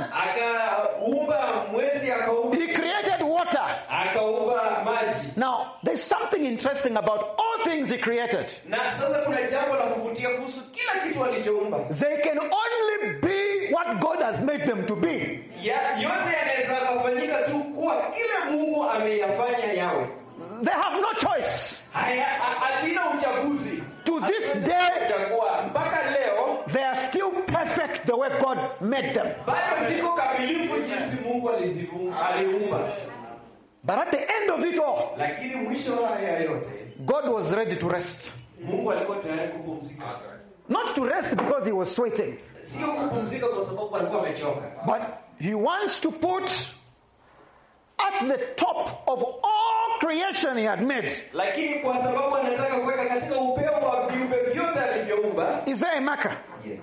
Akaumba mwezi, akaumba. He created water. Akaumba maji. Now, there's something in interesting about all things he created. Na sasa kuna jambo la kuvutia kuhusu kila kitu alichoumba. They can only be what God has made them to be. Yote yanaweza kufanyika tu kuwa kile Mungu ameyafanya yawe. They have no choice. Hazina uchaguzi. To this day, mpaka leo, they are still perfect the way God made them. Bado ziko kamilifu jinsi Mungu aliumba. But at the end of it all, lakini mwisho wa haya yote, God was ready to rest. Mungu alikuwa tayari kupumzika. Not to rest because he was sweating. Sio kupumzika kwa sababu alikuwa amechoka. But he wants to put at the top of all creation he had made. Lakini kwa sababu anataka kuweka katika upeo wa viumbe vyote alivyoumba. Is there a marker? Yes.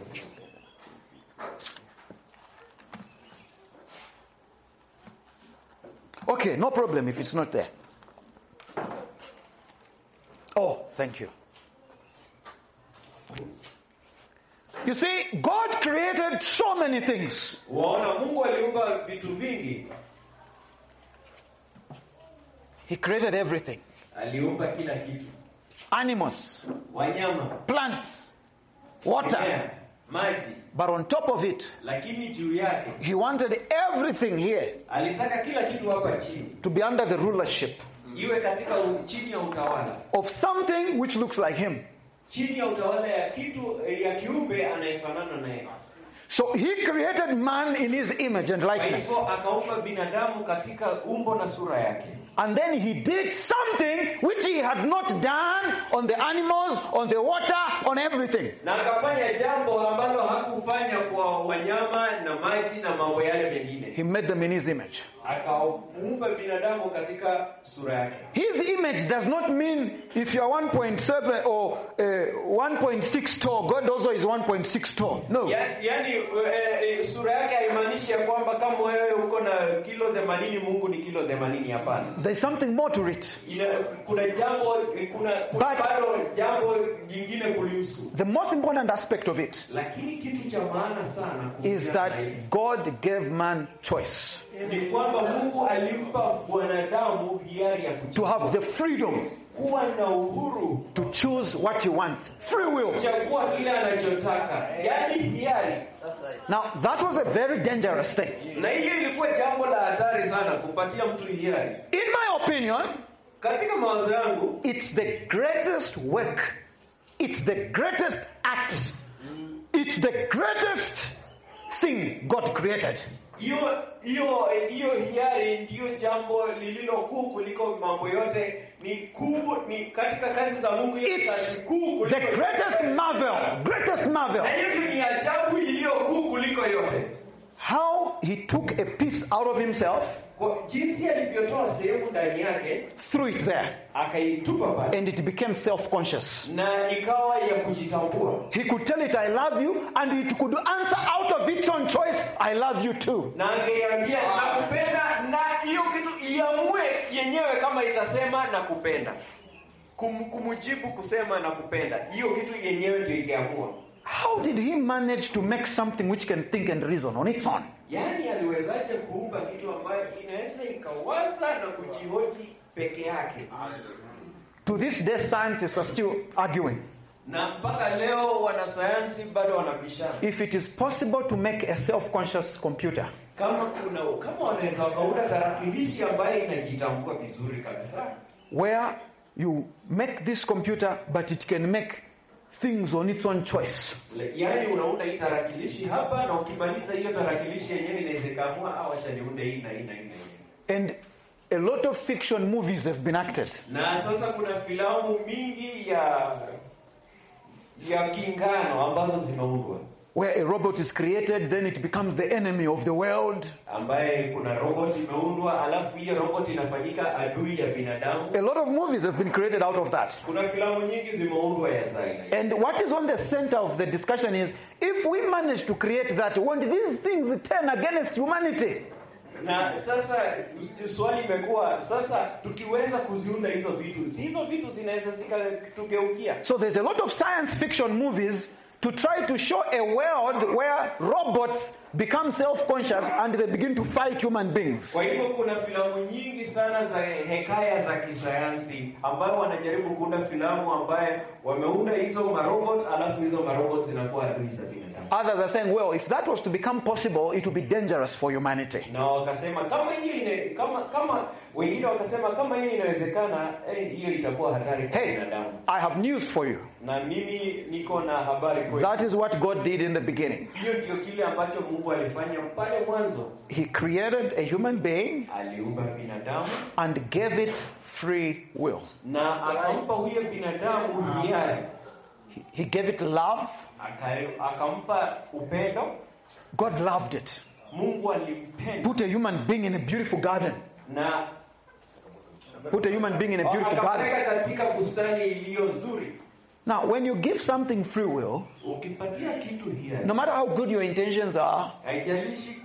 Okay, no problem if it's not there. Oh, thank you. You see, God created so many things. Waona Mungu aliumba vitu vingi. He created everything. Aliumba kila kitu. Animals, wanyama, plants, water, maji. But on top of it, lakini juu yake, he wanted everything here alitaka kila kitu hapa chini to be under the rulership iwe katika chini ya utawala of something which looks like him. Chini ya utawala ya kitu ya kiumbe anayefanana naye. So he created man in his image and likeness. Kwa hivyo akaumba binadamu katika umbo na sura yake. And then he did something which he had not done on the animals, on the water, on everything. Na akafanya jambo ambalo hakufanya kwa wanyama na maji na mambo yale mengine. He made them in his image. Akaumba binadamu katika sura yake. His image does not mean if you are 1.7 or 1.6 tall, God also is 1.6 tall. No. Yani sura yake haimaanishi ya kwamba kama wewe uko na kilo 80 Mungu ni kilo 80, hapana. There's something more to it. Kuna jambo bado jambo jingine kulihusu. The most important aspect of it Lakini kitu cha maana sana is that God gave man choice. Ni kwamba Mungu alimpa mwanadamu hiari ya to have the freedom kuwa na uhuru to choose what he wants. Free will. Kuchagua kile anachotaka. Yaani hiari. Now that was a very dangerous thing. Na hiyo ilikuwa jambo la hatari sana kupatia mtu hiari. In my opinion, katika mawazo yangu, it's the greatest work. It's the greatest act. It's the greatest thing God created. Hiyo hiari ndio jambo lililo kuu kuliko mambo yote. Ni kuu, ni katika kazi za Mungu it's the greatest marvel. Na hiyo ni ajabu iliyo kuu kuliko yote. How he took a piece out of himself, kwa jinsi alivyotoa sehemu ndani yake, threw it there, akaitupa pale, and it became self-conscious. Na ikawa ya kujitambua. He could tell it I love you, and it could answer out of its own choice I love you too. Na angeambia nakupenda, na hiyo kitu iamue yenyewe kama itasema nakupenda. Kumujibu kusema nakupenda. Hiyo kitu yenyewe ndio ingeamua. How did he manage to make something which can think and reason on its own? Yani aliwezaje kuumba kitu ambacho inaweza ikawaza na kujihoji peke yake? To this day scientists are still arguing. Na mpaka leo wanasayansi bado wanabishana. If it is possible to make a self-conscious computer. Kama wanaweza wakaunda tarakilishi ambayo inajitambua vizuri kabisa. Where you make this computer but it can make things on its own choice. Yani unaunda hii tarakilishi hapa na ukimaliza hiyo tarakilishi yenyewe inaweza kaamua acha niunde hii na hii na hii. And a lot of fiction movies have been acted. Na sasa kuna filamu mingi ya kingano ambazo zimeundwa. Where a robot is created, then it becomes the enemy of the world. Ambaye kuna robot imeundwa, alafu hiyo robot inafanyika adui ya binadamu. A lot of movies have been created out of that. Kuna filamu nyingi zimeundwa ya zaina. And what is on the center of the discussion is, if we manage to create that, won't these things turn against humanity? Na sasa swali imekuwa sasa tukiweza kuziunda hizo vitu zinaweza zikatugeukia. So there's a lot of science fiction movies to try to show a world where robots become self-conscious and they begin to fight human beings. Kwa hivyo kuna filamu nyingi sana za hekaya za kisayansi ambayo wanajaribu kuunda filamu ambaye wameunda hizo marobot alafu hizo marobot zinakuwa adui za binadamu. Others are saying, well, if that was to become possible, it would be dangerous for humanity. Na wakasema kama wengine wakasema kama hiyo inawezekana, hiyo itakuwa hatari kwa binadamu. I have news for you. Na mimi niko na habari kwenu. That is what God did in the beginning. Hiyo ndio kile ambacho Mungu alifanya pale mwanzo. He created a human being Aliumba binadamu and gave it free will. Na akampa huyo binadamu hiari. He gave it love. Akampa upendo. God loved it. Mungu alimpenda. Put a human being in a beautiful garden. Na put a human being in a beautiful garden. Katika bustani iliyo nzuri. Now, when you give something free will, ukipatia kitu hiari, no matter how good your intentions are, haijalishi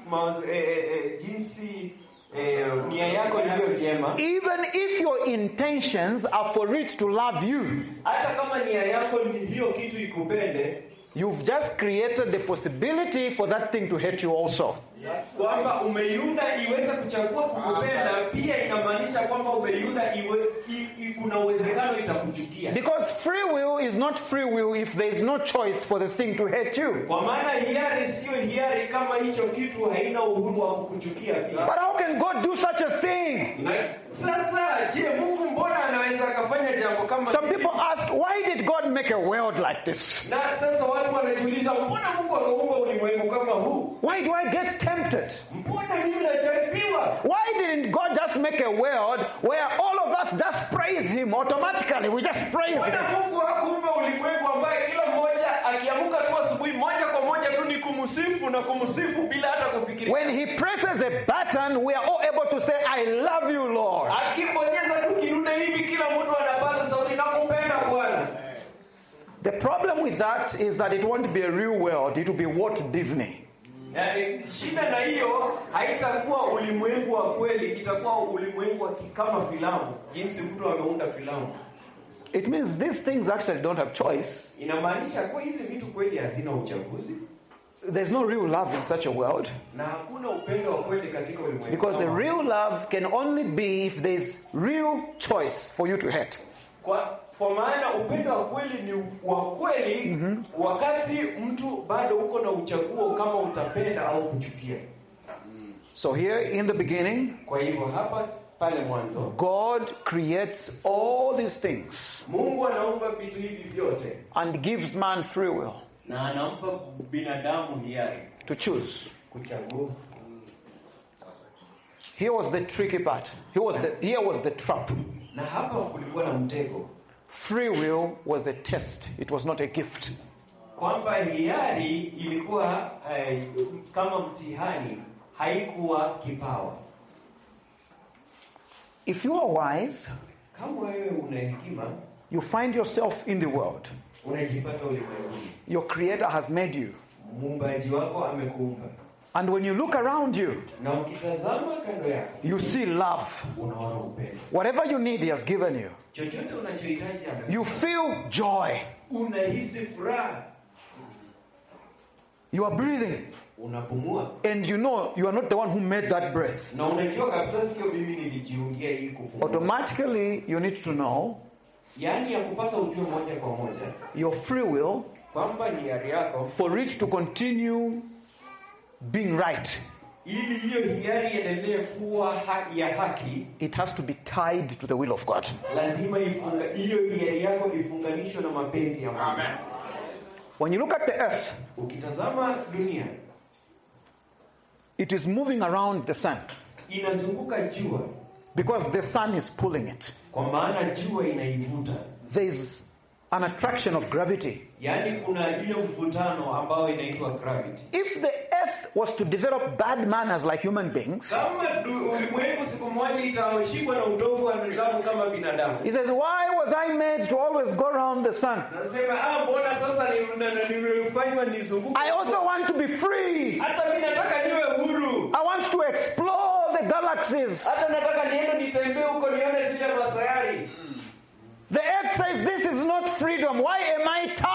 jinsi nia yako iliyo njema, even if your intentions are for it to love you, hata kama nia yako ni hiyo kitu ikupende, you've just created the possibility for that thing to hate you also. Kwamba umeiunda iweze kuchagua kukupenda, pia inamaanisha kwamba umeiunda kuna uwezekano itakuchukia. Because free will is not free will if there is no choice for the thing to hate you. Kwa maana hiari sio hiari kama hicho kitu haina uhuru wa kukuchukia pia. But how can God do such a thing? Sasa je, Mungu mbona anaweza akafanya jambo kama hili? Some people ask, why did God make a world like this? Na sasa watu wanajiuliza, mbona Mungu akaumba ulimwengu kama huu? Why do I get tempted? Mbona mimi najaribiwa? Why didn't God just make a world where all of us just praise him automatically? We just praise him. Mbona Mungu hakuumba ulimwengu ambaye kila mmoja akiamka tu asubuhi moja kwa moja tu ni kumsifu na kumsifu bila hata kufikiria? When he presses a button, we are all able to say, I love you, Lord. Akibonyeza tu kidude hivi kila mtu anapaza sauti na kumpenda Bwana. The problem with that is that it won't be a real world. It will be Walt Disney. Shida na hiyo haitakuwa ulimwengu wa kweli, itakuwa ulimwengu kama filamu, jinsi mtu ameunda filamu. It means these things actually don't have choice. Inamaanisha kwa hizi vitu kweli hazina uchaguzi. There's no real love in such a world. Na hakuna upendo wa kweli katika ulimwengu. Because the real love can only be if there's real choice for you to hate. Kwa maana upendo wa kweli ni wa kweli wakati mtu bado uko na uchaguo kama utapenda au kuchukia. So here in the beginning, kwa hivyo hapa pale mwanzo, God creates all these things. Mungu anaumba vitu hivi vyote and gives man free will. Na anampa binadamu hiari to choose. Kuchagua. Here was the tricky part. Here was the trap. Na hapa kulikuwa na mtego. Free will was a test. It was not a gift. Kwamba hiari ilikuwa kama mtihani, haikuwa kipawa. If you are wise, kama wewe una hekima, you find yourself in the world. Unajipata ulimwenguni. Your creator has made you. Muumbaji wako amekuumba. And when you look around you, na ukitazama kando yako, you see love. Unaona upendo. Whatever you need, he has given you. Chochote unachohitaji amekupa. You feel joy. Unahisi furaha. You are breathing. Unapumua. And you know you are not the one who made that breath. Na unajua kabisa sio mimi nilijiungia hii kupumua. Automatically you need to know, yani yakupasa ujue moja kwa moja, your free will, kwamba hiari yako, for it to continue being right, ili hiyo hiari iendelee kuwa ya haki, it has to be tied to the will of God. Lazima hiyo hiari yako ifunganishwe na mapenzi ya Mungu. Amen. When you look at the earth, ukitazama dunia, it is moving around the sun. Inazunguka jua. Because the sun is pulling it. Kwa maana jua inaivuta. There is an attraction of gravity. Yani kuna ile mvutano ambao inaitwa gravity. If the earth was to develop bad manners like human beings, kama ulimwengu siku moja itashikwa na utovu wa nidhamu kama binadamu. He says, why was I made to always go around the sun? Nasema mbona sasa nimefanywa nizunguke? I also want to be free. Hata mimi nataka niwe huru. I want to explore the galaxies. Hata nataka niende nitembee huko nione zile masayari. The earth says this is not freedom. Why am I tied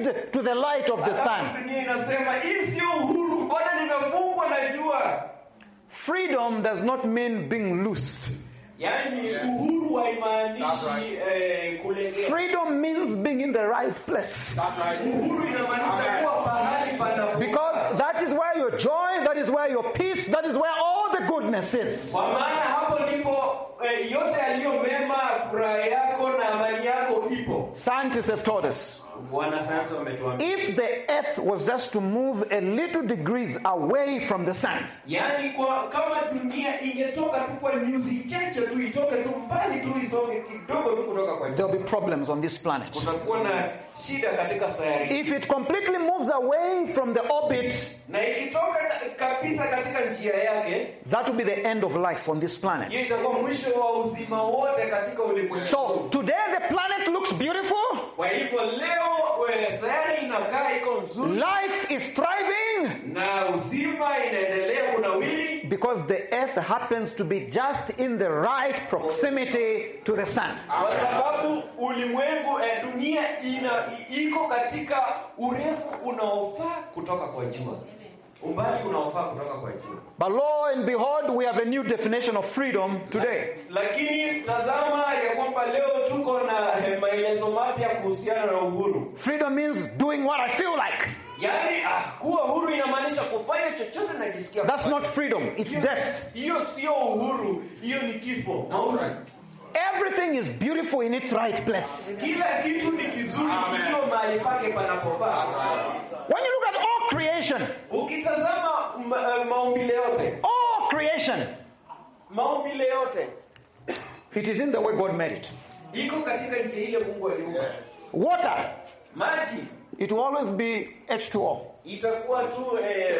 moved to the light of the sun. Dunia inasema hii sio uhuru, mbona nimefungwa na jua? Freedom does not mean being loosed. Yaani uhuru haimaanishi kulegea. Freedom means being in the right place. That's right. Uhuru inamaanisha kuwa pahali panapo. Because that is where your joy, that is where your peace, that is where all the goodness is. Kwa maana hapo ndipo yote yaliyo mema, furaha yako na amani yako ipo. Scientists have taught us, Wanasayansi wametuambia, if the earth was just to move a little degrees away from the sun, yaani kama dunia ingetoka tu kwa nyuzi chache tu, itoke tu mbali tu, isonge kidogo tu kutoka kwa jua, there'll be problems on this planet. kutakuwa na shida katika sayari. If it completely moves away from the orbit, Na ikitoka kabisa katika njia yake, that will be the end of life on this planet. hiyo itakuwa mwisho wa uzima wote katika ulimwengu. So today the planet looks beautiful. Kwa hivyo leo sayari inakaa iko nzuri, Life is thriving na uzima inaendelea kunawiri, because the earth happens to be just in the right proximity to the sun. kwa sababu ulimwengu dunia iko katika urefu unaofaa kutoka kwa jua, umbali unaofaa kutoka kwa jua. But lo and behold, we have a new definition of freedom today. Lakini tazama ya kwamba leo tuko na maelezo mapya kuhusiana na uhuru. Freedom means doing what I feel like. Yaani kuwa huru inamaanisha kufanya chochote najisikia. That's not freedom, it's death. Hiyo sio uhuru, hiyo ni kifo. Mauti. Everything is beautiful in its right place. Kila kitu ni kizuri kikiwa mahali pake panapofaa. When you look at all creation, Ukitazama maumbile yote, all creation, maumbile yote it is in the way God made it. iko katika njia ile Mungu aliumba. Water, Maji it will always be H2O. itakuwa tu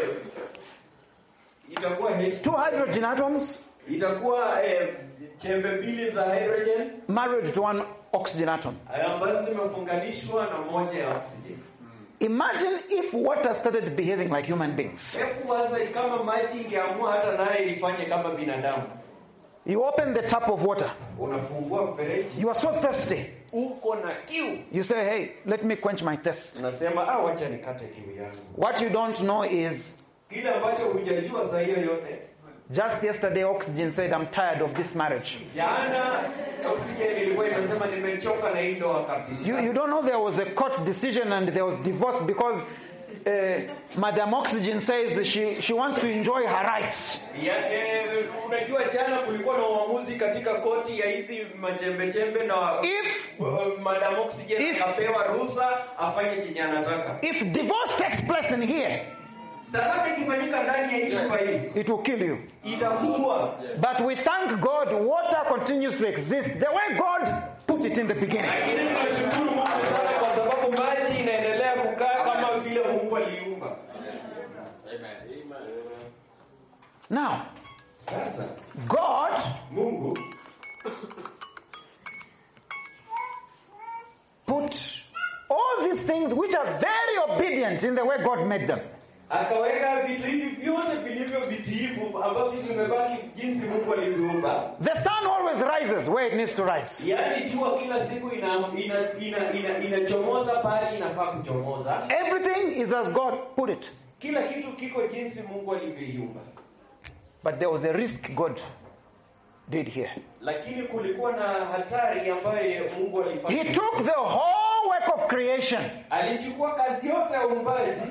itakuwa Two hydrogen atoms itakuwa chembe mbili za hydrogen married to one oxygen atom. ambazo zimefunganishwa na moja ya oxygen. Imagine if water started behaving like human beings. Hebu waza kama maji ingeamua hata naye ifanye kama binadamu. You open the tap of water. Unafungua mfereji, You are so thirsty. uko na kiu, You say, hey, let me quench my thirst. unasema wacha nikate kiu yangu. What you don't know is, Kile ambacho hujajua saa hiyo yote, just yesterday oxygen said, I'm tired of this marriage. jana oxygen ilikuwa inasema nimechoka na hii ndoa kabisa. You don't know there was a court decision and there was divorce because Madam Oxygen says she wants to enjoy her rights. Unajua jana kulikuwa na uamuzi katika koti ya hizi machembe na If Madam Oxygen akapewa ruhusa afanye chenye anataka. If divorce takes place in here, talaka ikifanyika ndani ya hii chumba hii, it will kill you. Itakuwa. But we thank God water continues to exist the way God put it in the beginning. Lakini tunashukuru Mungu sana kwa sababu maji inaendelea kukaa kama vile Mungu aliumba. Now, sasa God, Mungu, put all these things which are very obedient in the way God made them. Akaweka vitu hivi vyote vilivyo vitiifu ambavyo vimebaki jinsi Mungu alivyoumba. The sun always rises where it needs to rise. Yaani jua kila siku inachomoza pale inafaa kuchomoza. Everything is as God put it. Kila kitu kiko jinsi Mungu alivyoiumba. But there was a risk God did here. Lakini kulikuwa na hatari ambayo Mungu alifanya. He took the whole work of creation. Alichukua kazi yote ya uumbaji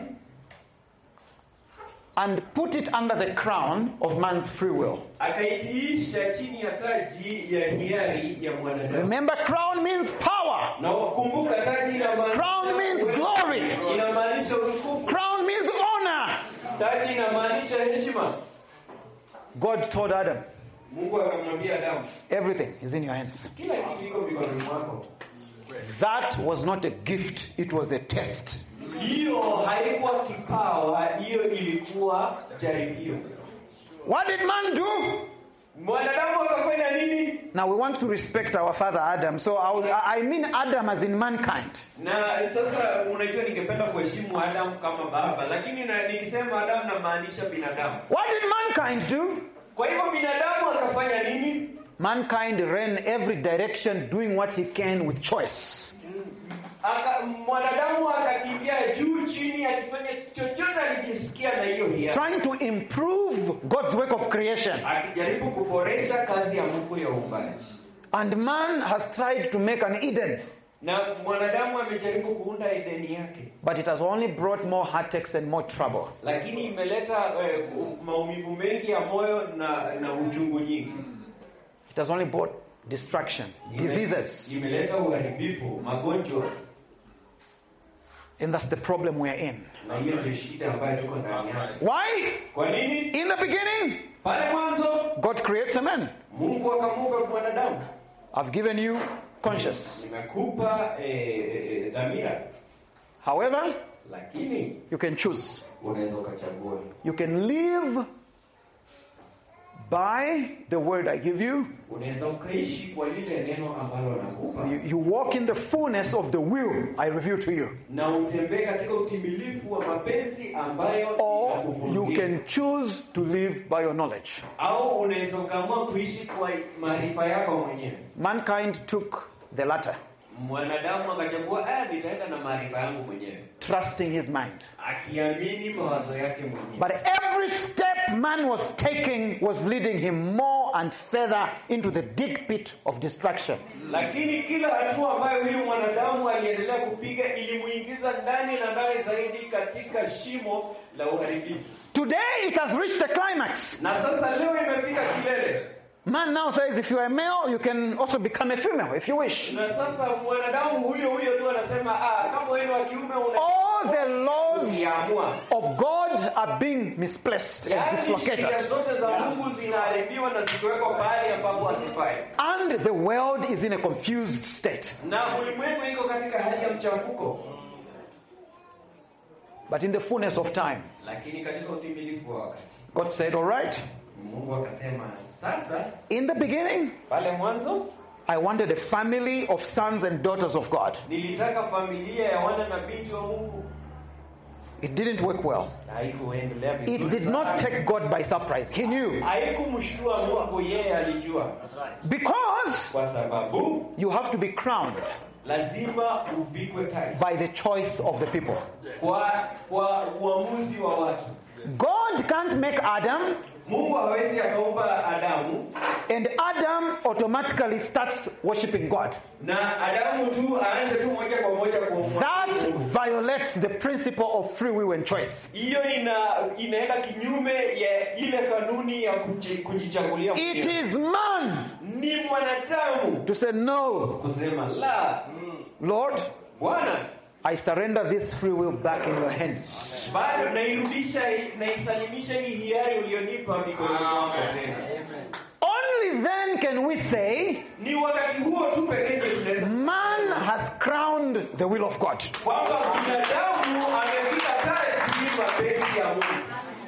and put it under the crown of man's free will. Akaitiisha chini ya taji ya hiari ya mwanadamu. Remember, crown means power. Na kumbuka taji inamaanisha crown means glory. Inamaanisha utukufu. Crown means honor. Taji inamaanisha heshima. God told Adam, Mungu akamwambia Adamu, everything is in your hands. Kila kitu kiko mikononi mwako. That was not a gift, it was a test. Hiyo haikuwa kipawa, hiyo ilikuwa jaribio. What did man do? Mwanadamu akafanya nini? Now we want to respect our father Adam, so I mean Adam as in mankind. Na sasa unajua ningependa kuheshimu Adam kama baba, lakini nikisema Adam namaanisha binadamu. What did mankind do? Kwa hivyo binadamu akafanya nini? Mankind ran every direction doing what he can with choice. Mwanadamu akakimbia akitembea juu chini akifanya chochote alijisikia na hiyo hiari. Trying to improve God's work of creation. Akijaribu kuboresha kazi ya Mungu ya uumbaji. And man has tried to make an Eden. Na mwanadamu amejaribu kuunda Edeni yake. But it has only brought more heartaches and more trouble. Lakini imeleta maumivu mengi ya moyo na uchungu nyingi. It has only brought destruction, diseases. Imeleta uharibifu, magonjwa. And that's the problem we are in. Na hiyo ndio shida ambayo tuko ndani yake. Why? Kwa nini? In the beginning, Pale mwanzo God creates a man. Mungu akamuumba mwanadamu. I've given you conscience. Nimekupa dhamira. However, Lakini you can choose. unaweza ukachagua. You can live by the word I give you. Unaweza ukaishi kwa lile neno ambalo nakupa. You walk in the fullness of the will I reveal to you. Na utembee katika utimilifu wa mapenzi ambayo Or you nitakufunulia. can choose to live by your knowledge. Au unaweza ukaamua kuishi kwa maarifa yako mwenyewe. Mankind took the latter, Mwanadamu akachagua nitaenda na maarifa yangu mwenyewe. trusting his mind. Akiamini mawazo yake mwenyewe. But every step man was taking was leading him more and further into the deep pit of destruction. Lakini kila hatua ambayo huyu mwanadamu aliendelea kupiga ilimuingiza ndani na ndani zaidi katika shimo la uharibifu. Today it has reached a climax. Na sasa leo imefika kilele. Man now says if you are a male, you can also become a female if you wish. Na sasa mwanadamu huyo tu anasema kama wewe wa kiume All the laws of God are being misplaced and dislocated. Sheria zote za Mungu zinaharibiwa na zikuwekwa pale ambapo hazifai. And the world is in a confused state. Na ulimwengu iko katika hali ya mchafuko. But in the fullness of time, Lakini katika utimilifu wa wakati, God said, all right, Mungu akasema sasa in the beginning, pale mwanzo I wanted a family of sons and daughters of God. nilitaka familia ya wana na binti wa Mungu. It didn't work well. Na haikuendelea vizuri. It did not sana. take God by surprise. He knew. Haikumshtua Mungu, yeye alijua. Because Kwa sababu you have to be crowned lazima uvikwe taji by the choice of the people. kwa uamuzi wa watu. God can't make Adam, Mungu hawezi akaumba Adamu and Adam automatically starts worshiping God. na Adamu tu aanze tu moja kwa moja kumwabudu That Mungu. violates the principle of free will and choice. Hiyo inaenda kinyume ya ile kanuni ya kujichagulia It mwenyewe. is man Ni mwanadamu to say, no, kusema la, Lord, Bwana, I surrender this free will back in your hands. bado naisalimisha hii hiari ulionipa mikononi mwako tena. Only then can we say, Ni wakati huo tu pekee ndio tunaweza man has crowned the will of God. kwamba binadamu amefika taji mapenzi ya Mungu.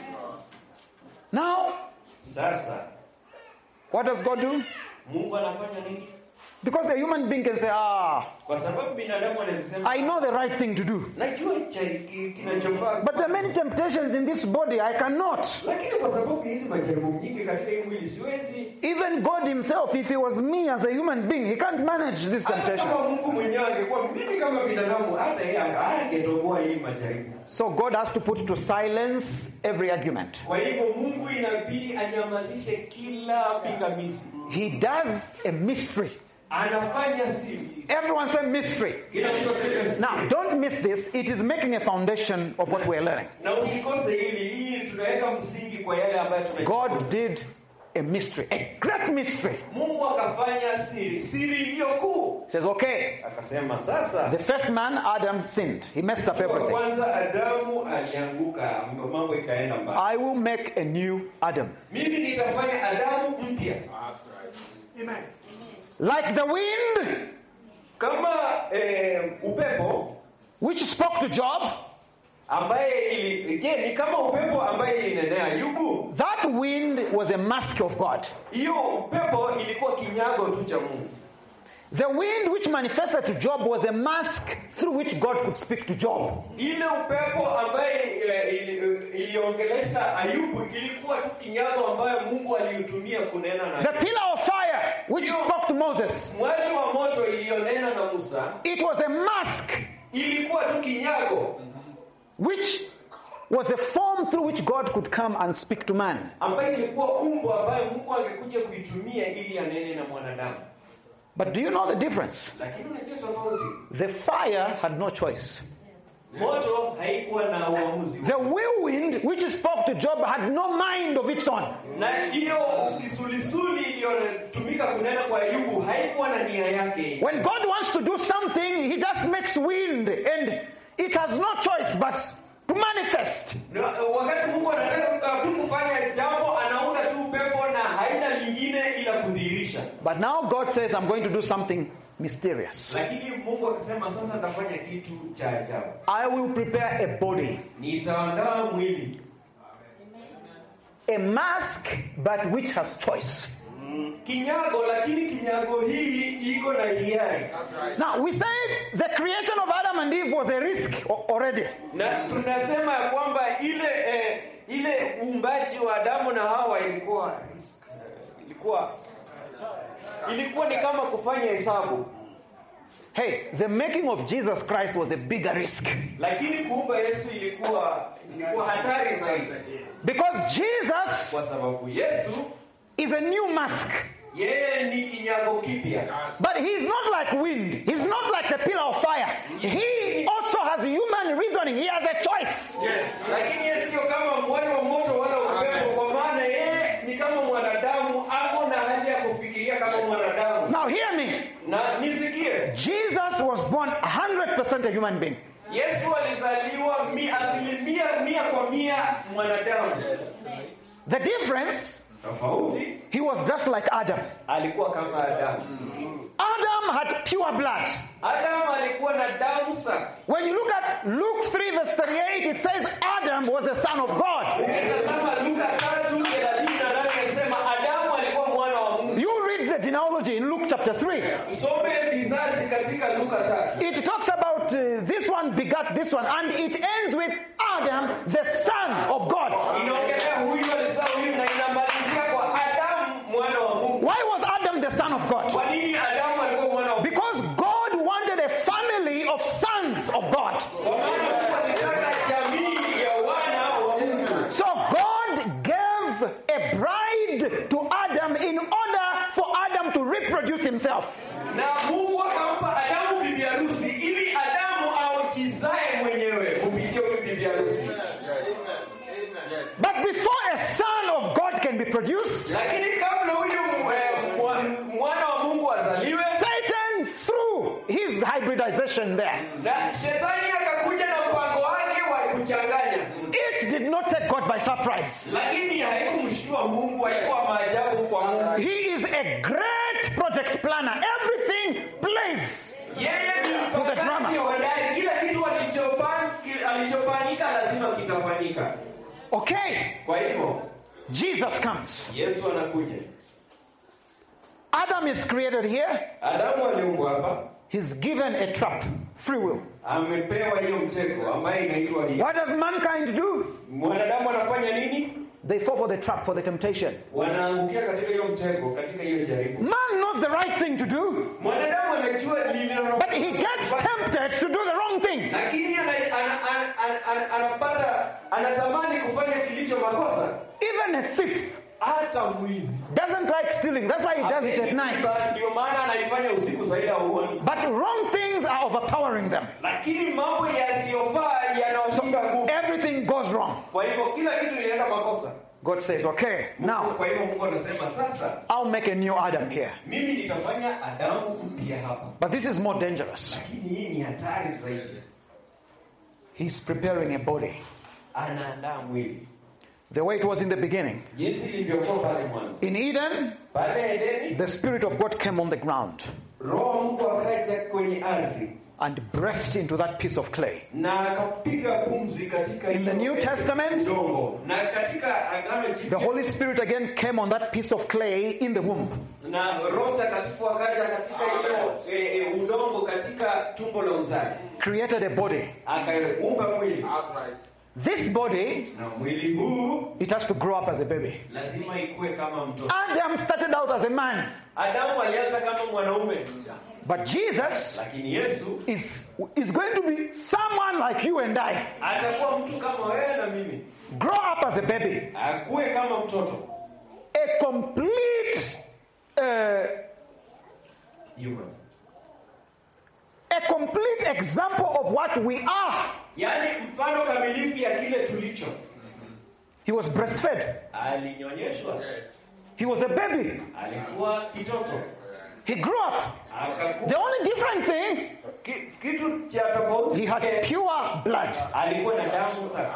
Now, Sasa what does God do? Mungu anafanya nini? Because a human being can say, Kwa sababu binadamu anaweza sema I know the right thing to do. najua kinachofaa. But there are many temptations in this body, I cannot. Lakini kwa sababu hizi majaribu nyingi katika hii mwili siwezi. Even God himself, if he was me as a human being, he can't manage these Hata kama temptations. Mungu mwenyewe angekuwa mimi kama binadamu, hata yeye angetoboa hii majaribu. So God has to put to silence every argument. Kwa hivyo Mungu inabidi anyamazishe kila pingamizi. He does a mystery. Anafanya siri. Everyone say mystery. Kila mtu aseme siri. Now, don't miss this. It is making a foundation of what we're learning. Na usikose hili tunaweka msingi kwa yale ambayo tunajifunza. God did a mystery, a great mystery. Mungu akafanya siri iliyokuu. Says, okay, Akasema sasa the first man, Adam, sinned. He messed up kwa everything. kwanza Adamu alianguka, mambo ikaenda mbaya. I will make a new Adam. Mimi nitafanya Adamu mpya. Amen. Like the wind, Kama upepo which spoke to Job, ambaye ni kama upepo ambaye ilinenea Ayubu. that wind was a mask of God. Hiyo upepo ilikuwa kinyago tu cha Mungu. The wind which manifested to Job was a mask through which God could speak to Job. Ile upepo ambaye iliongelesha Ayubu ilikuwa tu kinyago ambayo Mungu aliutumia kunena na. The pillar of fire which spoke to Moses, Mwali wa moto ilionena na Musa it was a mask ilikuwa tu kinyago which was a form through which God could come and speak to man. ambayo ilikuwa umbo ambayo Mungu angekuja kuitumia ili anene na mwanadamu. But do you know the difference? Lakini unajua tofauti? The fire had no choice. Moto haikuwa na uamuzi. The whirlwind which spoke to Job had no mind of its own. Na hiyo kisulisuli iliyotumika kunena kwa Ayubu haikuwa na nia yake. When God wants to do something, he just makes wind and it has no choice but to manifest. Wakati Mungu anataka kufanya jambo, anaunda tu upepo na haina lingine ila kudhihirisha. But now God says, I'm going to do something mysterious. Lakini Mungu akisema sasa nitafanya kitu cha ajabu. I will prepare a body. Nitaandaa mwili. A mask but which has choice. Kinyago, lakini kinyago hii iko na hiari. Now we said the creation of Adam and Eve was a risk already. Na tunasema ya kwamba ile uumbaji wa Adamu na Hawa ilikuwa ni kama kufanya hesabu. Hey, the making of Jesus Christ was a bigger risk. Lakini kuumba Yesu ilikuwa hatari zaidi. Because Jesus Kwa sababu Yesu is a new mask. yeye ni kinyago kipya. But he's not like wind. He's not like the pillar of fire. He also has human reasoning. He has a choice. Yes. Lakini yeye sio kama mwali wa moto wala upepo, kwa maana yeye ni kama mwanadamu, ako na hali ya kufikiria kama mwanadamu. Now hear me. Na nisikie. Jesus was born 100% a human being. Yesu alizaliwa 100% mwanadamu. The difference, Tofauti, he was just like Adam. alikuwa kama Adamu. Adam had pure blood. Adamu alikuwa na damu safi. When you look at Luke 3 verse 38, it says Adam was the son of God. Ukitazama Luka 3:38 inasema Adamu alikuwa mwana wa Mungu. You read the genealogy in Luke chapter 3. Usome vizazi katika Luka 3. It talks about this one begat this one, and it ends with Adam, the son of God. Inaongelea huyu alizaa huyu na inamalizia kwa Adamu mwana wa Mungu. Why was Adam the son of God? Kwa nini Adamu alikuwa mwana wa Mungu? Because God wanted a family of sons of God. Kwa maana Mungu alitaka jamii ya wana wa Mungu. So God gave a bride to Adam in order for Adam to reproduce himself. Na Mungu akampa Adamu bibi harusi ili Adamu aujizae mwenyewe kupitia huyu bibi harusi. But before a son of God can be produced, Lakini kabla huyu mwana wa Mungu azaliwe, Satan threw his hybridization there. na shetani akakuja na mpango wake wa kuchanganya. It did not take God by surprise. Lakini haikumshtua Mungu, haikuwa maajabu kwa Mungu. He is a great project planner. Everything plays. Yeye ni To the drama. mpangaji hodari. Kila kitu alichofanyika lazima kitafanyika. Okay, Kwa hivyo Jesus comes. Yesu anakuja. Adam is created here. Adamu aliumbwa hapa, He's given a trap, free will. amepewa hiyo mtego ambayo inaitwa ni. What does mankind do? Mwanadamu anafanya nini? They fall for the trap, for the temptation. Wanaangukia katika hiyo mtego, katika hiyo jaribu. Man knows the right thing to do, Mwanadamu anajua lililo, but he gets tempted to do the wrong thing. lakini anatamani kufanya kilicho makosa. Even a thief Hata mwizi doesn't like stealing. That's why he does it at night. ndio maana anaifanya usiku zaidi ya uoni. But wrong things are overpowering them. Lakini mambo yasiyofaa yanawashinda nguvu. Everything goes wrong. Kwa hivyo kila kitu linaenda makosa. God says, okay, now Kwa hivyo Mungu anasema sasa I'll make a new Adam here. mimi nitafanya Adamu mpya hapa. But this is more dangerous. Lakini hii ni hatari zaidi. He's preparing a body. Anaandaa mwili. The way it was in the beginning. Jinsi ilivyokuwa pale mwanzo. In Eden, Pale Edeni, the Spirit of God came on the ground Roho wa Mungu akaja kwenye ardhi and breathed into that piece of clay. na akapiga pumzi katika In the New Testament, udongo. Na katika Agano the Jipya, Holy Spirit again came on that piece of clay in the womb. na Roho Mtakatifu akaja katika hiyo udongo katika tumbo la uzazi. Created a body. Akaumba mwili. This body, na mwili huu it has to grow up as a baby. lazima ikue kama mtoto. Adam started out as a man. Adamu alianza kama mwanaume, But Jesus lakini Yesu is going to be someone like you and I. atakuwa mtu kama wewe na mimi. Grow up as a baby. Akue kama mtoto. A complete Human. a complete example of what we are. Yaani mfano kamilifu ya kile tulicho. He was breastfed. Alinyonyeshwa. He was a baby. Alikuwa kitoto. He grew up. Akakuwa. The only different thing, Kitu cha tofauti. he had pure blood. Alikuwa na damu safi.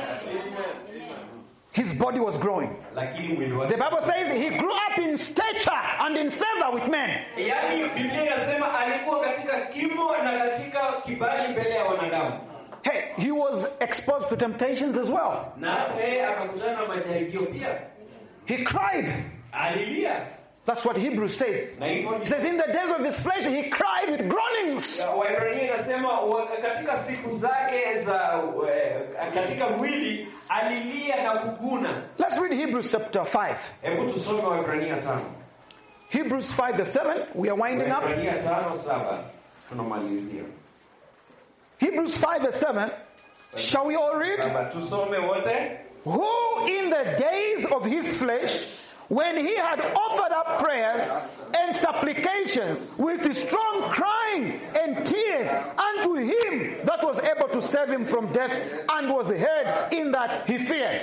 His body was growing. Lakini mwili wake. The Bible says he grew up in stature and in favor with men. Yaani Biblia inasema alikuwa katika kimo na katika kibali mbele ya wanadamu. Hey, he was exposed to temptations as well. Na hata yeye akakutana na majaribio pia. He cried. Alilia. That's what Hebrews says. Na hivyo It says in the days of his flesh he cried with groanings. Waebrania inasema katika siku zake za katika mwili alilia na kuguna. Let's read Hebrews chapter 5. Hebu tusome Waebrania 5. Hebrews 5 verse 7. We are winding up. Waebrania 5:7 tunamalizia. Hebrews 5 verse 7. Shall we all read? Tusome wote. Who in the days of his flesh, when he had offered up prayers and supplications with strong crying and tears unto him that was able to save him from death, and was heard in that he feared.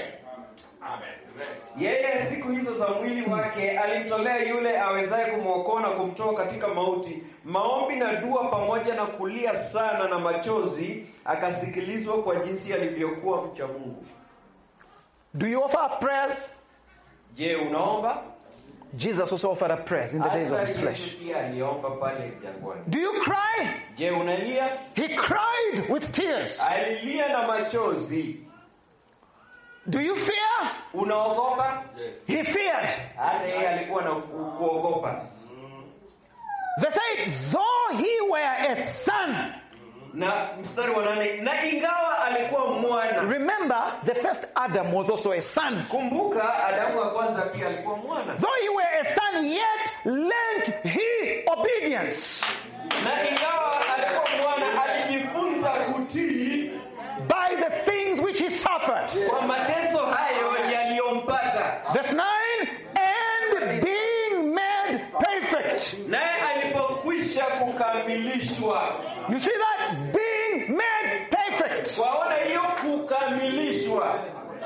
Yeye siku hizo za mwili wake alimtolea yule awezaye kumwokoa na kumtoa katika mauti maombi na dua pamoja na kulia sana na machozi, akasikilizwa kwa jinsi alivyokuwa mcha Mungu. Do you offer up prayers? Je, unaomba? Jesus also offered up prayers in the days of his flesh. Aliomba pale jangwani. Do you cry? Je, unalia? He cried with tears. Alilia na machozi. Do you fear? Unaogopa? He feared. Hata yeye alikuwa na kuogopa. They said, though he were a son. Na mstari wa 8, na ingawa alikuwa mwana. Remember, the first Adam was also a son. Kumbuka Adamu wa kwanza pia alikuwa mwana. Though he were a son, yet lent he obedience. Na ingawa alikuwa mwana, alijifunza kutii by the things which he suffered. Kwa mateso hayo yaliyompata. Verse 9, and being made perfect. Naye alipokwisha kukamilishwa. You see that? Being made perfect. Waona hiyo kukamilishwa.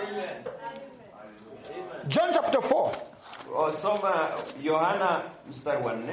John chapter 4. Soma Yohana mstari wa 4.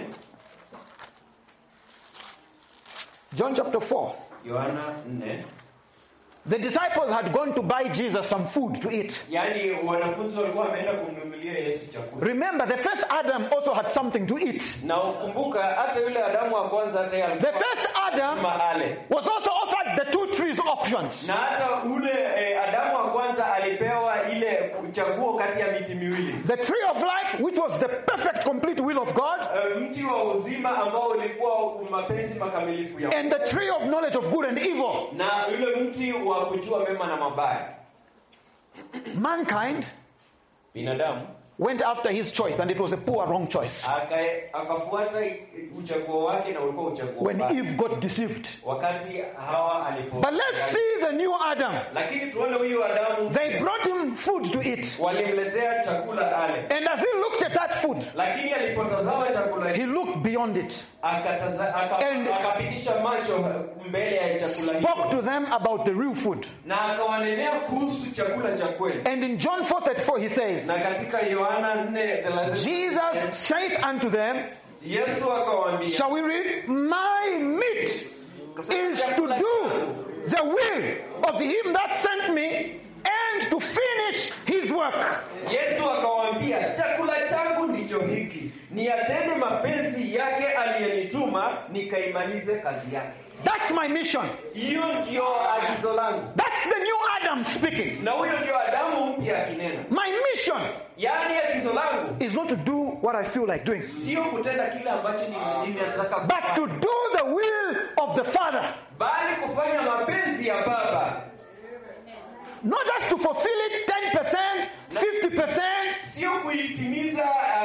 John chapter 4. Yohana 4. The disciples had gone to buy Jesus some food to eat. Yaani wanafunzi walikuwa wameenda kumnunulia Yesu chakula. Remember, the first Adam also had something to eat. Na ukumbuka hata yule Adamu wa kwanza hata yeye. The first Adam was also offered the two trees options. Na hata ule Adamu wa kwanza alipewa ile chaguo kati ya miti miwili. The tree of life, which was the perfect complete will of God. Mti wa uzima ambao ulikuwa mapenzi makamilifu ya Mungu. And the tree of knowledge of good and evil. Na yule mti wa kujua mema na mabaya. Mankind, binadamu, went after his choice, and it was a poor, wrong choice. Akafuata uchaguo wake na ulikuwa uchaguo when mbaya. Eve got deceived. Wakati Hawa alipo. But let's see the new Adam. Lakini tuone huyu Adamu. They brought him food to eat. Walimletea chakula ale. And as he looked at that food, lakini alipotazama chakula he looked beyond it. Akapitisha macho mbele ya chakula hicho. Spoke to them about the real food. Na akawanenea kuhusu chakula cha kweli. And in John 4:34 he says, na katika Yohana 4:30 Jesus saith unto them, Yesu akawaambia, shall we read? My meat is to do the will of him that sent me and to finish his work. Yesu akawaambia, chakula changu ndicho hiki, niatende mapenzi yake aliyenituma, nikaimalize kazi yake. That's my mission. Hiyo ndio agizo langu. That's the new Adam speaking. Na huyo ndio Adamu mpya akinena. My mission, yaani agizo langu, is not to do what I feel like doing, sio kutenda kile ambacho ninataka, but to do the will of the Father. bali kufanya mapenzi ya Baba. Not just to fulfill it 10%, 50%, sio kuitimiza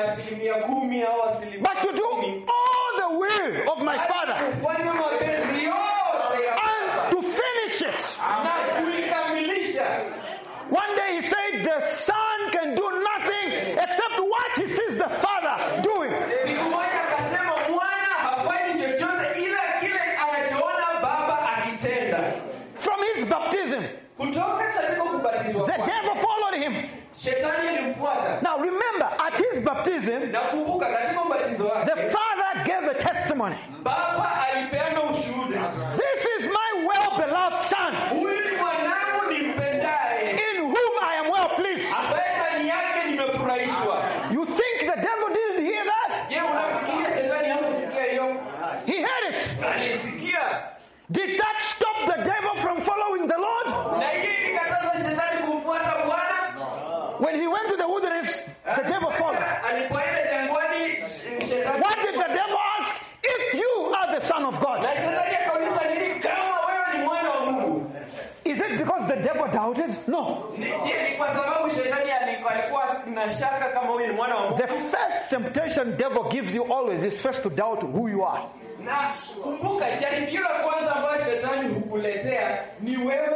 10% au 10%, but to do all the will of my Father kufanya mapenzi yote ya and to finish it. na kulikamilisha. One day he said the Son can do nothing except what he sees the Father doing. Siku moja akasema mwana hafanyi chochote ila kile anachoona baba akitenda. From his baptism, Kutoka katika kubatizwa the kwake, devil followed him. shetani alimfuata. Now remember, at his baptism, Nakumbuka katika ubatizo the wake Father gave a testimony. baba alipeana ushuhuda. This is my well-beloved Son, Huyu ni mwanangu nimpendaye, in whom I am well pleased. ambaye ndani yake nimefurahishwa. You think the devil didn't hear that? Je, unafikiria shetani hakusikia hiyo? He heard it. Alisikia. Did that stop the devil from following the Lord? Na hiyo ilikataza shetani kumfuata Bwana. When he went to the wilderness, the devil followed. Alipoenda jangwani, shetani. What did the devil ask? If you are the Son of God. Na shetani akauliza nini kama wewe ni mwana wa Mungu? Is it because the devil doubted? No. Je, ni kwa sababu shetani alikuwa na shaka kama huyu ni mwana wa Mungu? The first temptation devil gives you always is first to doubt who you are. Na kumbuka, jaribio la kwanza ambayo shetani hukuletea ni wewe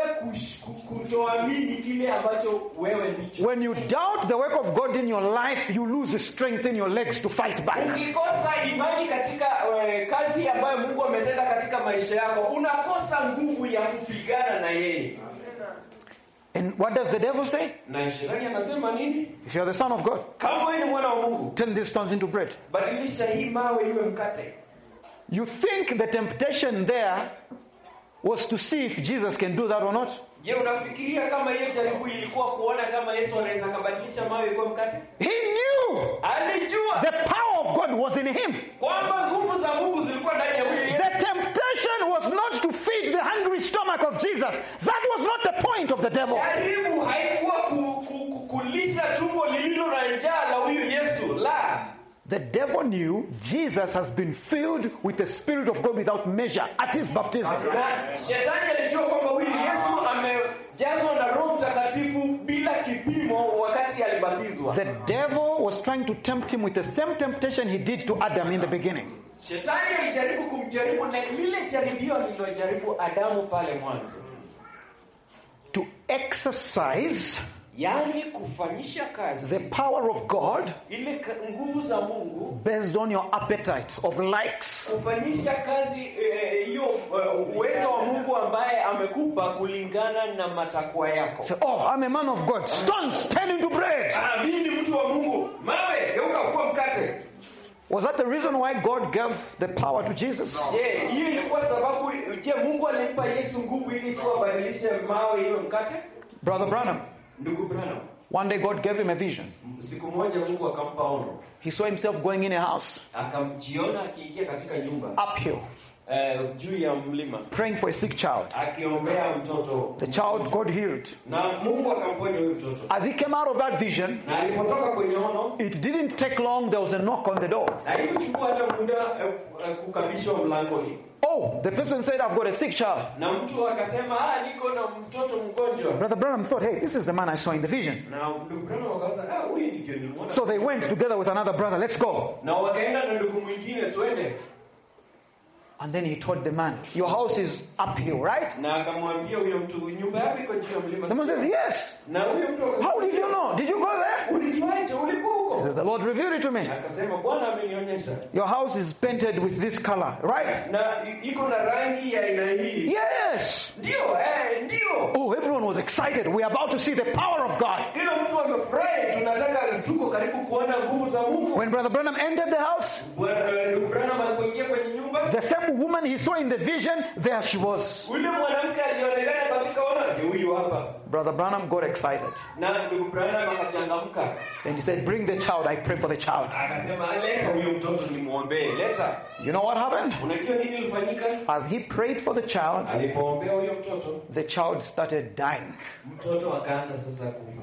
kutoamini kile ambacho wewe ndicho. When you doubt the work of God in your life, you lose strength in your legs to fight back. Ukikosa imani katika kazi ambayo Mungu ametenda katika maisha yako, unakosa nguvu ya kupigana na yeye. And what does the devil say? Na shetani anasema nini? If you're the Son of God, Kama wewe ni mwana wa Mungu, turn these stones into bread. badilisha hii mawe iwe mkate. You think the temptation there was to see if Jesus can do that or not? Je, unafikiria kama hiyo jaribu ilikuwa kuona kama Yesu anaweza kubadilisha mawe iwe mkate? He knew Alijua the power of God was in him. kwamba nguvu za Mungu zilikuwa ndani ya huyu Yesu. The temptation was not to feed the hungry stomach of Jesus. That was not the point of the devil. Jaribu haikuwa kulisha tumbo lililo na njaa la huyu Yesu. La. The devil knew Jesus has been filled with the Spirit of God without measure at his baptism. Na shetani alijua kwamba huyu Yesu amejazwa na Roho Mtakatifu bila kipimo wakati alibatizwa. The devil was trying to tempt him with the same temptation he did to Adam in the beginning. Shetani alijaribu kumjaribu na lile jaribio alilojaribu Adamu pale mwanzo. To exercise Yaani kufanyisha kazi the power of God ile nguvu za Mungu, based on your appetite of likes. kufanyisha kazi hiyo uwezo wa Mungu ambaye amekupa kulingana na matakwa yako. Say, oh, I'm a man of God. Stones turn into bread. Mimi ni mtu wa Mungu, mawe geuka kuwa mkate. Was that the reason why God gave the power to Jesus? Je, hiyo ilikuwa sababu? Je, Mungu alimpa Yesu nguvu ili tu abadilishe mawe iwe mkate? Brother Branham, Ndugu Branham, one day God gave him a vision. siku moja Mungu akampa ono. He saw himself going in a house, Akamjiona akiingia katika nyumba uphill, juu ya mlima, praying for a sick child. akiombea mtoto. The child God healed. Na Mungu akamponya huyo mtoto. As he came out of that vision, Na alipotoka kwenye ono, it didn't take long, there was a knock on the door. na haikuchukua hata muda kukabishwa mlangoni. Oh, the person said, I've got a sick child. Na mtu akasema, niko na mtoto mgonjwa. Brother Branham thought, hey, this is the man I saw in the vision. Na ndugu Branham akasema, huyu ndiye nilimwona. So they went together with another brother, let's go. Na wakaenda na ndugu mwingine, twende. And then he told the man, your house is uphill, right? Na akamwambia huyo mtu, nyumba yako iko juu ya mlima. The man says, yes. Na huyo mtu akasema, How did you know? Did you go there? ulijuaje? Ulikuwa huko? He says, the Lord revealed it to me. Akasema, Bwana amenionyesha. Your house is painted with this color, right? Na iko na rangi ya aina hii. Yes. Ndio, ndio. Oh, everyone was excited. We're about to see the power of God. Kila mtu amefurahi, tunataka tuko karibu kuona nguvu za Mungu. When Brother Branham entered the house, Ndugu Branham alipoingia kwenye nyumba, the same woman he saw in the vision, there she was. yule mwanamke alionekana katika ona, ndio huyu hapa. Brother Branham got excited. Na ndugu Branham akachangamka. And he said, bring the child. I pray for the child. Akasema, leta huyo mtoto nimuombee, leta. You know what happened? Unajua nini ilifanyika? As he prayed for the child, Alipoombea huyo mtoto, the child started dying. mtoto akaanza sasa kufa.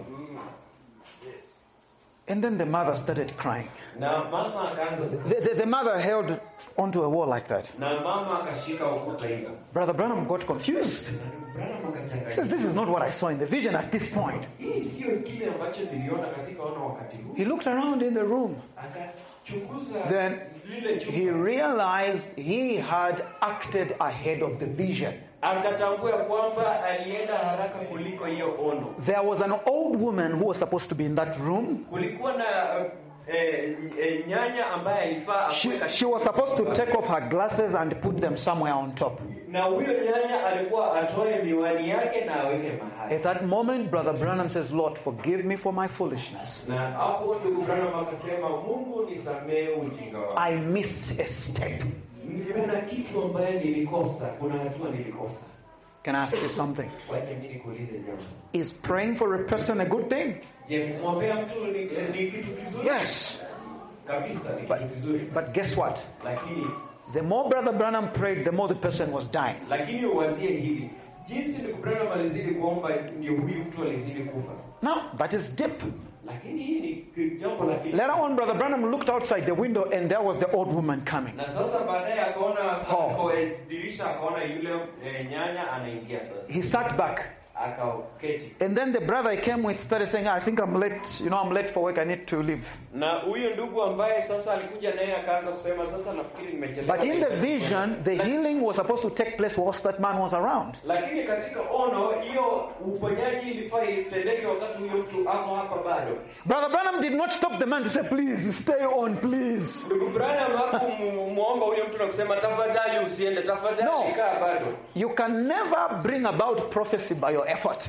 And then the mother started crying. Na mama akaanza sasa. The mother held onto a wall like that. Na mama akashika ukuta hivyo. Brother Branham got confused. Branham He says, this is not what I saw in the vision at this point. Hii sio kile ambacho niliona katika ono wakati huu. He looked around in the room. Akachunguza Then lile chumba. he realized he had acted ahead of the vision. Akatambua kwamba alienda haraka kuliko hiyo ono. There was an old woman who was supposed to be in that room. Kulikuwa na nyanya ambaye alifaa She was supposed to take off her glasses and put them somewhere on top. na huyo nyanya alikuwa atoe miwani yake na aweke mahali. At that moment, Brother Branham says, Lord, forgive me for my foolishness. Na hapo ndugu Branham akasema, Mungu nisamehe ujinga wangu. I missed a step. Kuna kitu ambaye nilikosa, kuna hatua nilikosa. Can I ask you something? Wacha mimi nikuulize jambo. Is praying for a person a good thing? Je, kumwombea mtu ni kitu kizuri? Yes. Kabisa ni kitu kizuri. But guess what? Lakini The more Brother Branham prayed, the more the person was dying. lakini uwazie hivi. Jinsi ndugu Branham alizidi kuomba ndio huyu mtu alizidi kufa. Now, that is deep. Lakini hii ni jambo la kile. Later on, Brother Branham looked outside the window and there was the old woman coming. Na sasa baadaye akaona kwa dirisha akaona yule nyanya anaingia sasa. He sat back. Akaketi. And then the brother I came with started saying, I think I'm late. I'm late for work. I need to leave. Na huyo ndugu ambaye sasa alikuja naye akaanza kusema sasa nafikiri nimechelewa. But in the vision, the healing was supposed to take place whilst that man was around. Lakini katika ono hiyo uponyaji ilifaa itendeke wakati huyo mtu ako hapa bado. Brother Branham did not stop the man to say, please, stay on, please. Ndugu Branham hakumuomba huyo mtu na kusema tafadhali usiende, tafadhali kaa bado. You can never bring about prophecy by your effort.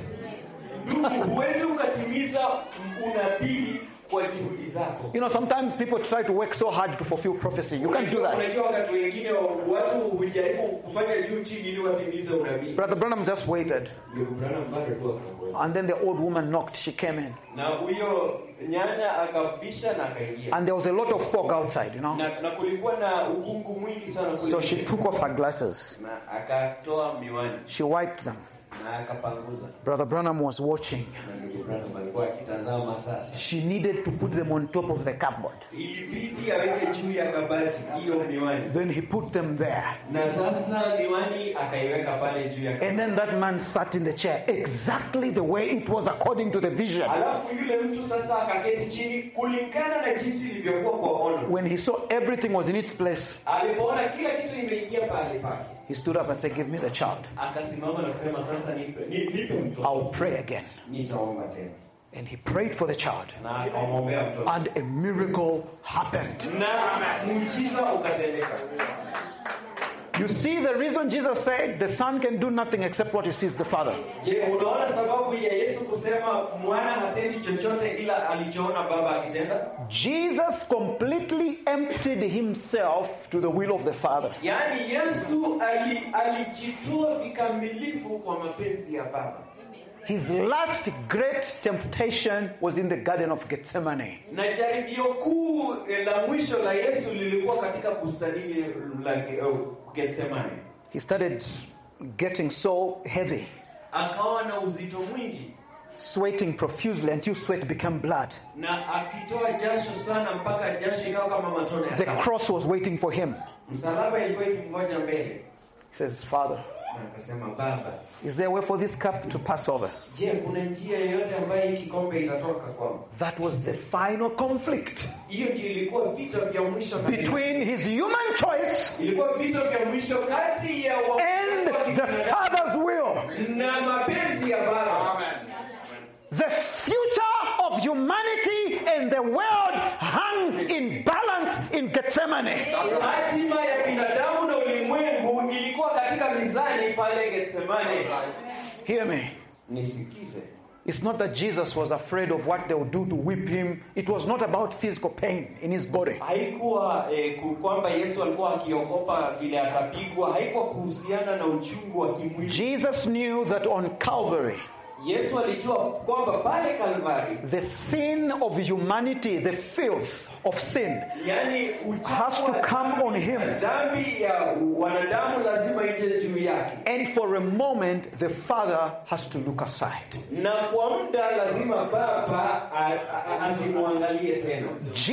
Huwezi ukatimiza unabii kwa juhudi zako. Sometimes people try to work so hard to fulfill prophecy. You can't do that. Unajua wakati wengine watu hujaribu kufanya juu chini ili watimize unabii. Brother Branham just waited. Ndugu Branham bado tu akangoja. And then the old woman knocked. She came in. Na huyo nyanya akabisha na akaingia. And there was a lot of fog outside, Na kulikuwa na ukungu mwingi sana kule. So she took off her glasses. Na akatoa miwani. She wiped them. Na akapanguza. Brother Branham was watching. Na ndugu Branham alikuwa akitazama sasa. She needed to put them on top of the cupboard. Ilibidi aweke juu ya kabati hiyo miwani. Then he put them there. Na sasa miwani akaiweka pale juu ya kabati. And then that man sat in the chair exactly the way it was according to the vision. Alafu yule mtu sasa akaketi chini kulingana na jinsi ilivyokuwa kwa ono. When he saw everything was in its place, Alipoona kila kitu imeingia pale pake. he stood up and said, give me the child. Akasimama na kusema sasa nipe mtoto. I'll pray again. Nitaomba tena. And he prayed for the child. Na akamwombea mtoto. And a miracle happened. Na muujiza ukatendeka. You see the reason Jesus said the son can do nothing except what he sees the father. Je, unaona sababu ya Yesu kusema mwana hatendi chochote ila alichoona baba akitenda? Jesus completely emptied himself to the will of the Father. Yaani Yesu alijitoa vikamilifu kwa mapenzi ya baba. His last great temptation was in the Garden of Gethsemane. Na jaribio kuu la mwisho la Yesu lilikuwa katika bustani la Gethsemane. He started getting so heavy, Akawa na uzito mwingi, sweating profusely until sweat became blood. na akitoa jasho sana mpaka jasho ikawa kama matone ya The damu. cross was waiting for him. Msalaba ilikuwa ikimngoja mbele. He says, Father, Na akasema, Baba, is there a way for this cup to pass over? je, kuna njia yoyote ambayo hii kikombe itatoka kwangu? That was the final conflict Hiyo ndio ilikuwa vita vya mwisho between his human choice ilikuwa vita vya mwisho kati ya and the Father's will. na mapenzi ya Baba. The future of humanity and the world hung in balance in Gethsemane. Hatima ya binadamu na ulimwengu ilikuwa katika mizani pale Gethsemane. Hear me. Nisikize. It's not that Jesus was afraid of what they would do to whip him. It was not about physical pain in his body. Haikuwa kwamba Yesu alikuwa akiogopa vile atapigwa, haikuwa kuhusiana na uchungu wa kimwili. Jesus knew that on Calvary, Yesu alijua kwamba pale Kalvari, the sin of humanity, the filth of sin, yani has to come on him. Dhambi ya wanadamu lazima ije juu yake. And for a moment, the Father has to look aside. Na kwa muda lazima Baba asimwangalie tena.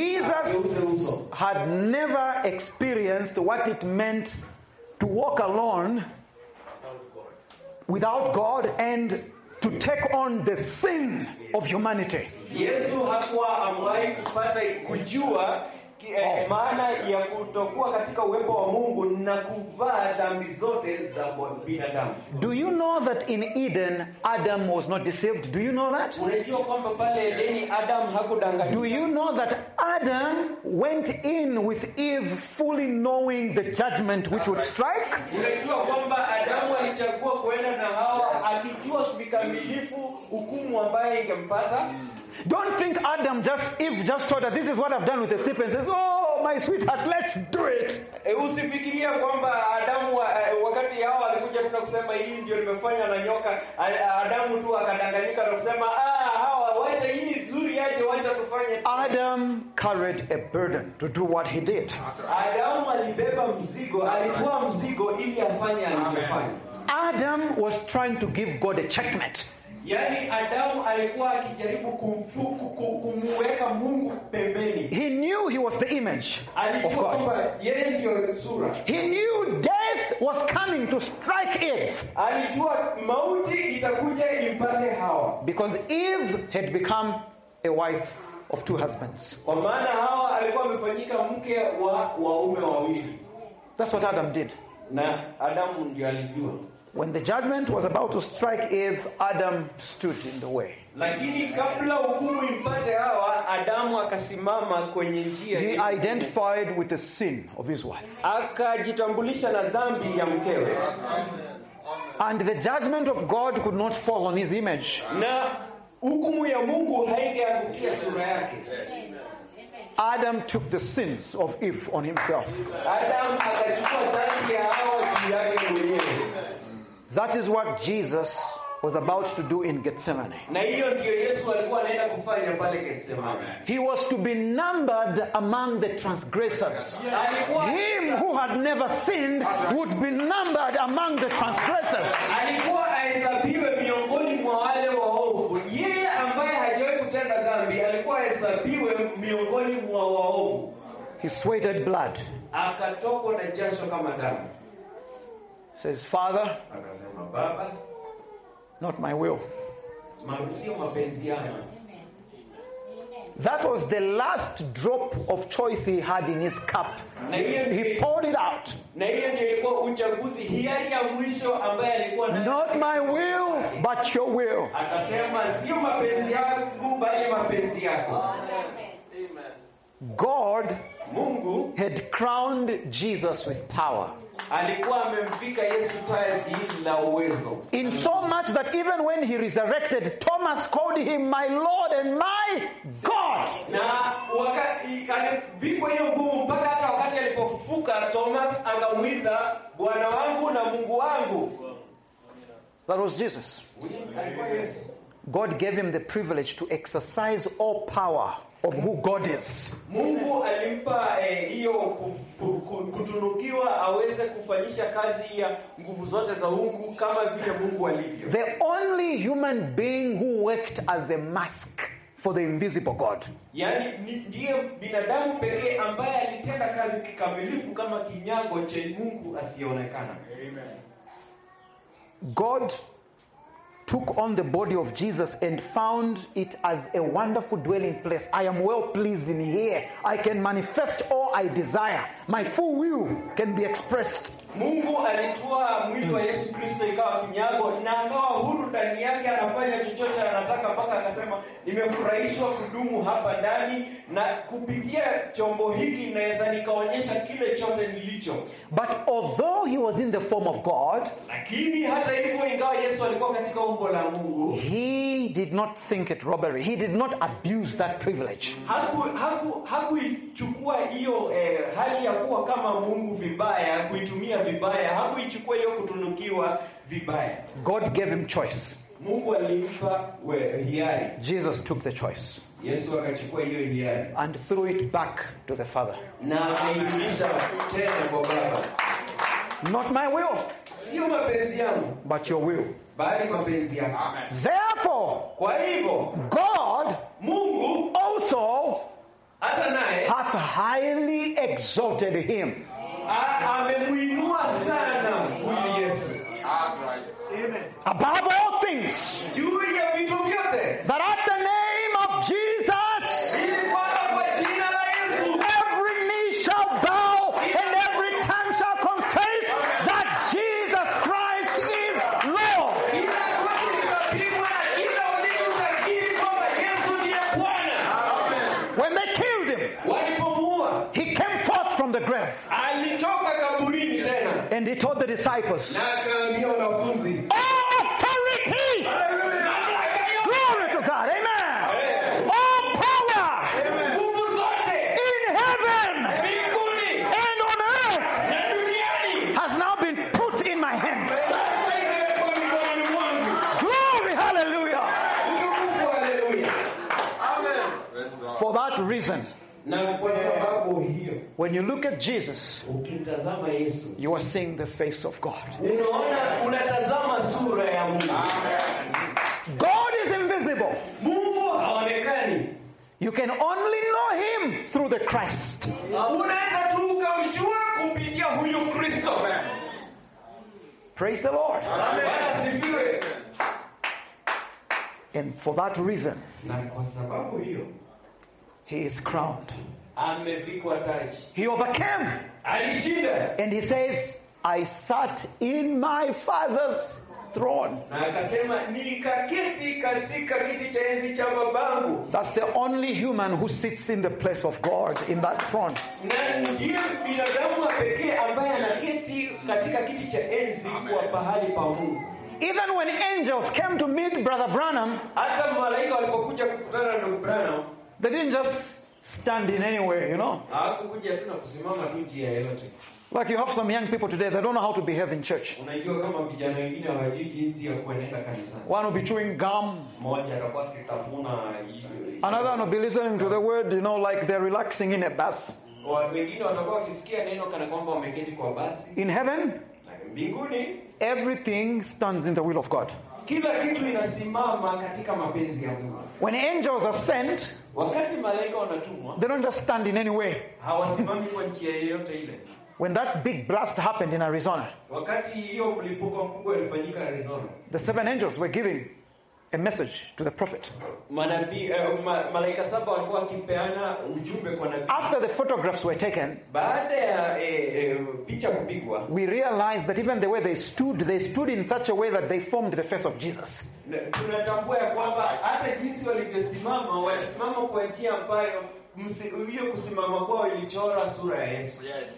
Jesus had never experienced what it meant to walk alone without God and to take on the sin of humanity. Yesu hakuwa amwahi kupata kujua maana ya kutokuwa katika uwepo wa Mungu na kuvaa dhambi zote za binadamu. Do you know that in Eden Adam was not deceived? Do you know that? Unajua kwamba pale Edeni Adam hakudanganyika? Do you know that Adam went in with Eve fully knowing the judgment which would strike? Unajua kwamba Adamu alichagua kwenda na Hawa akijua kikamilifu hukumu ambayo ingempata? Don't think Eve just thought that this is what I've done with the serpent. Says, oh, my sweetheart, let's do it. Usifikiria kwamba Adamu wakati Hawa alikuja tuna kusema hii ndio nimefanya na nyoka, Adamu tu akadanganyika na kusema Hawa wacha hii nzuri aje wacha tufanye. Adam carried a burden to do what he did. Adamu alibeba mzigo, alitoa mzigo ili afanye alichofanya. Adam was trying to give God a checkmate. Yani Adamu alikuwa akijaribu kumweka Mungu pembeni. He knew he was the image of God. Yeye ndio sura. He knew death was coming to strike Eve. Alijua mauti itakuja impate Hawa. Because Eve had become a wife of two husbands. Kwa maana Hawa alikuwa amefanyika mke wa waume wawili. That's what Adam did. Na Adamu ndio alijua. When the judgment was about to strike Eve, Adam stood in the way. Lakini kabla hukumu impate Hawa, Adamu akasimama kwenye njia. He identified with the sin of his wife. Akajitambulisha na dhambi ya mkewe. And the judgment of God could not fall on his image. Na hukumu ya Mungu haingeangukia sura yake. Adam took the sins of Eve on himself. Adam akachukua dhambi ya Hawa juu yake mwenyewe. That is what Jesus was about to do in Gethsemane. Na hiyo ndio Yesu alikuwa anaenda kufanya pale Gethsemane. He was to be numbered among the transgressors. Him who had never sinned would be numbered among the transgressors. Alikuwa ahesabiwe miongoni mwa wale waovu. Yeye ambaye hajawahi kutenda dhambi alikuwa ahesabiwe miongoni mwa waovu. He sweated blood. Akatokwa na jasho kama damu. Says, Father, akasema Baba, not my will. sio mapenzi yangu. That was the last drop of choice he had in his cup. He poured it out. Na hiyo ndio ilikuwa uchaguzi hiari ya mwisho ambaye alikuwa na not my will, but your will. Akasema sio mapenzi yangu bali mapenzi yako. God Mungu had crowned Jesus with power. Alikuwa amemvika Yesu taji la uwezo. In so much that even when he resurrected, Thomas called him my Lord and my God. Na wakati alivikwa hiyo nguvu mpaka hata wakati alipofufuka Thomas akamuita Bwana wangu na Mungu wangu. That was Jesus. God gave him the privilege to exercise all power of who God is. Mungu alimpa hiyo kutunukiwa aweze kufanyisha kazi ya nguvu zote za Mungu kama vile Mungu alivyo. The only human being who worked as a mask for the invisible God. Yani ndiye binadamu pekee ambaye alitenda kazi kikamilifu kama kinyago cha Mungu asiyeonekana. Amen. God took on the body of Jesus and found it as a wonderful dwelling place. I am well pleased in here. I can manifest all I desire. My full will can be expressed. Mungu alitoa mwili wa Yesu Kristo ikawa kinyago na akawa huru ndani yake, anafanya chochote anataka mpaka akasema nimefurahishwa kudumu hapa ndani na kupitia chombo hiki naweza nikaonyesha kile chote nilicho. But although he was in the form of God, lakini hata hivyo ingawa Yesu alikuwa katika umbo la Mungu, he did not think it robbery. He did not abuse that privilege. Hakuichukua hiyo hali ya kuwa kama Mungu vibaya, kuitumia vibaya, hakuichukua hiyo kutunukiwa vibaya. God gave him choice. Mungu alimpa hiari. Jesus took the choice. Yesu akachukua hiyo hiari and threw it back to the Father. Na akairudisha tena kwa Baba. Not my will, sio mapenzi yangu, but your will. Bali mapenzi yako. Therefore, kwa hivyo God, Mungu also hata naye hath highly exalted him. Amemuinua sana huyu Yesu. Amen. above all things, juu ya vitu vyote, that at the name of Jesus, ili kwamba kwa jina la Yesu every knee shall bow and every tongue shall confess that Jesus Christ is Lord. kila goti litapigwa na kila ulimi utakiri kwamba Yesu ndiye Bwana. When they killed him, Walipomuua, he came forth from the grave alitoka kaburini tena and he told the disciples, na akaambia wanafunzi, all authority, glory to God, amen, all power nguvu zote in heaven mbinguni and on earth na duniani has now been put in my hands. sasa imewekwa mikononi mwangu. Glory, hallelujah. Utukufu, haleluya. For that reason, Na kwa sababu hiyo, when you look at Jesus, ukimtazama Yesu, you are seeing the face of God. unatazama sura ya Mungu. God is invisible. Mungu haonekani. You can only know him through the Christ. Unaweza tu ukamjua kupitia huyu Kristo. Praise the Lord. Bwana asifiwe. And for that reason, Na kwa sababu hiyo, he is crowned. amevikwa taji. He overcame. Alishinda. And he says, I sat in my Father's throne. Na akasema nikaketi katika kiti cha enzi cha babangu. That's the only human who sits in the place of God in that throne. Na ndiye binadamu wa pekee ambaye anaketi katika kiti cha enzi kwa pahali pa Mungu. Even when angels came to meet Brother Branham, Hata malaika walipokuja kukutana na Branham, they didn't just stand in anywhere, you know. hawakukuja tu na kusimama tu njia yoyote. Like you have some young people today, they don't know how to behave in church. Unajua kama vijana wengine hawajui jinsi ya kuenenda kanisani. One will be chewing gum, Mmoja atakuwa akitafuna another one will be listening to the word, you know, like they're relaxing in a bus. wengine watakuwa wakisikia neno kana kwamba wameketi kwa basi. In heaven, Na mbinguni everything stands in the will of God. kila kitu inasimama katika mapenzi ya Mungu. When angels are sent, Wakati malaika wanatumwa, they don't just stand in any way. hawasimami kwa njia yoyote ile. When that big blast happened in Arizona, Wakati hiyo mlipuko mkubwa ulifanyika Arizona, the 7 angels were giving a message to the prophet. Malaika 7 walikuwa wakipeana ujumbe kwa nabii. After the photographs were taken, Baada ya picha kupigwa, we realized that even the way they stood in such a way that they formed the face of Jesus. tunatambua ya kwamba hata jinsi walivyosimama, walisimama kwa njia ambayo hiyo kusimama kwao ilichora sura ya Yesu.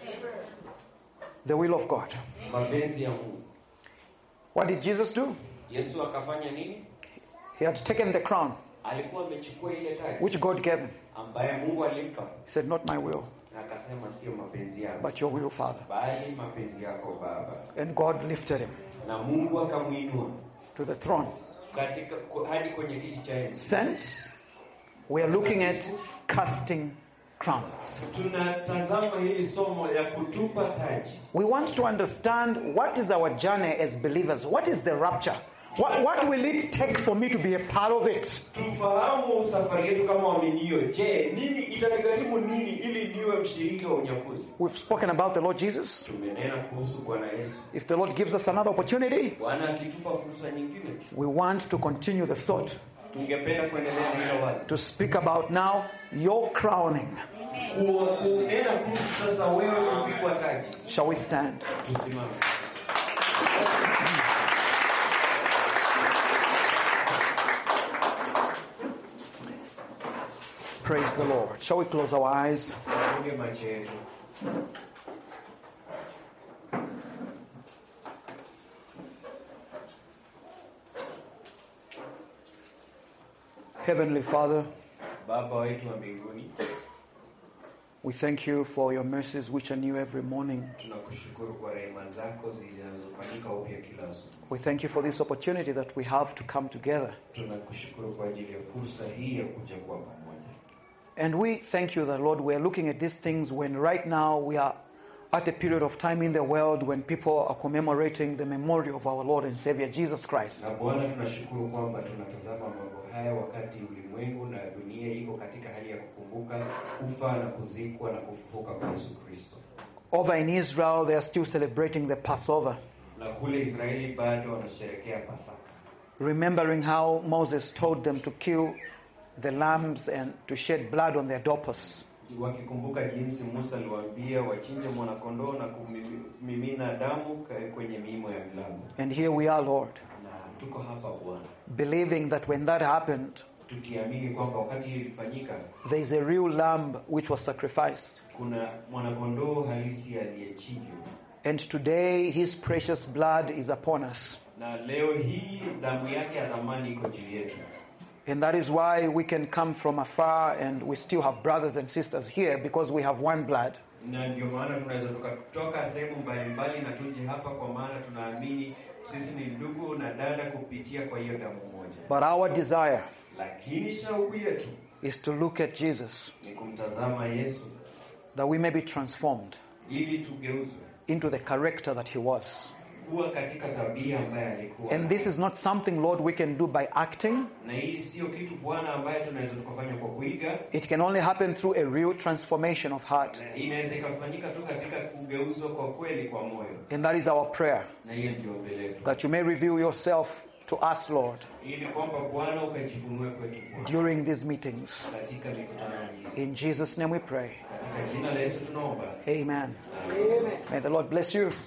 The will of God. Mapenzi ya Mungu. What did Jesus do? Yesu akafanya nini? He had taken the crown, Alikuwa amechukua ile taji which God gave him. ambaye Mungu alimpa, He said, not my will, na akasema sio mapenzi yako, but your will, Father. bali mapenzi yako Baba. And God lifted him Na Mungu akamuinua to the throne. katika hadi kwenye kiti cha enzi. Since we are looking at casting crowns, Tunatazama hili somo ya kutupa taji. we want to understand what is our journey as believers. What is the rapture? What will it take for me to be a part of it? Tufahamu safari yetu kama waaminio. Je, nini itanigharimu nini ili niwe mshiriki wa unyakuzi? We've spoken about the Lord Jesus. Tumenena kuhusu Bwana Yesu. If the Lord gives us another opportunity, Bwana akitupa fursa nyingine, we want to continue the thought tungependa kuendelea na hilo wazi. to speak about now your crowning. Kunena kuhusu sasa wewe kuvikwa taji. Shall we stand? Tusimame. Praise the Lord. Shall we close our eyes? Tufunge macho yetu. Heavenly Father, Baba wetu wa mbinguni, we thank you for your mercies which are new every morning. tunakushukuru kwa rehema zako zinazofanyika upya kila asubuhi. We thank you for this opportunity that we have to come together. Tunakushukuru kwa ajili ya fursa hii ya kuja kwa pamoja. And we thank you that, Lord, we are looking at these things when right now we are at a period of time in the world when people are commemorating the memory of our Lord and Savior Jesus Christ. Na Bwana, tunashukuru kwamba tunatazama mambo haya wakati ulimwengu na dunia iko katika hali ya kukumbuka kufa na kuzikwa na kufufuka kwa Yesu Kristo. Over in Israel, they are still celebrating the Passover. Na kule Israeli bado wanasherehekea Pasaka. Remembering how Moses told them to kill the lambs and to shed blood on their doorposts. Wakikumbuka jinsi Musa aliwaambia wachinje mwanakondoo na kumimina damu kwenye miimo ya milango. And here we are, Lord, Na tuko hapa Bwana, believing that when that happened, tukiamini kwamba wakati ilifanyika there is a real lamb which was sacrificed. kuna mwanakondoo halisi aliyechinjwa. And today his precious blood is upon us. Na leo hii damu yake ya thamani iko juu yetu. And that is why we can come from afar and we still have brothers and sisters here, because we have one blood. Na ndio maana tunaweza tukatoka sehemu mbalimbali na tuje hapa kwa maana tunaamini sisi ni ndugu na dada kupitia kwa hiyo damu moja. But our desire Lakini shauku yetu is to look at Jesus, ni kumtazama Yesu that we may be transformed ili tugeuzwe into the character that he was. kuwa katika tabia ambayo alikuwa. And this is not something, Lord, we can do by acting. Na hii sio kitu Bwana ambaye tunaweza tukafanya kwa kuiga. It can only happen through a real transformation of heart. Inaweza ikafanyika tu katika kugeuzwa kwa kweli kwa moyo. And that is our prayer, Na hiyo ndio ombi letu. that you may reveal yourself to us, Lord, Ili kwamba Bwana ukajifunue kwetu Bwana. during these meetings. Katika mikutano hii. In Jesus' name we pray. Katika jina la Yesu tunaomba. Amen. May the Lord bless you.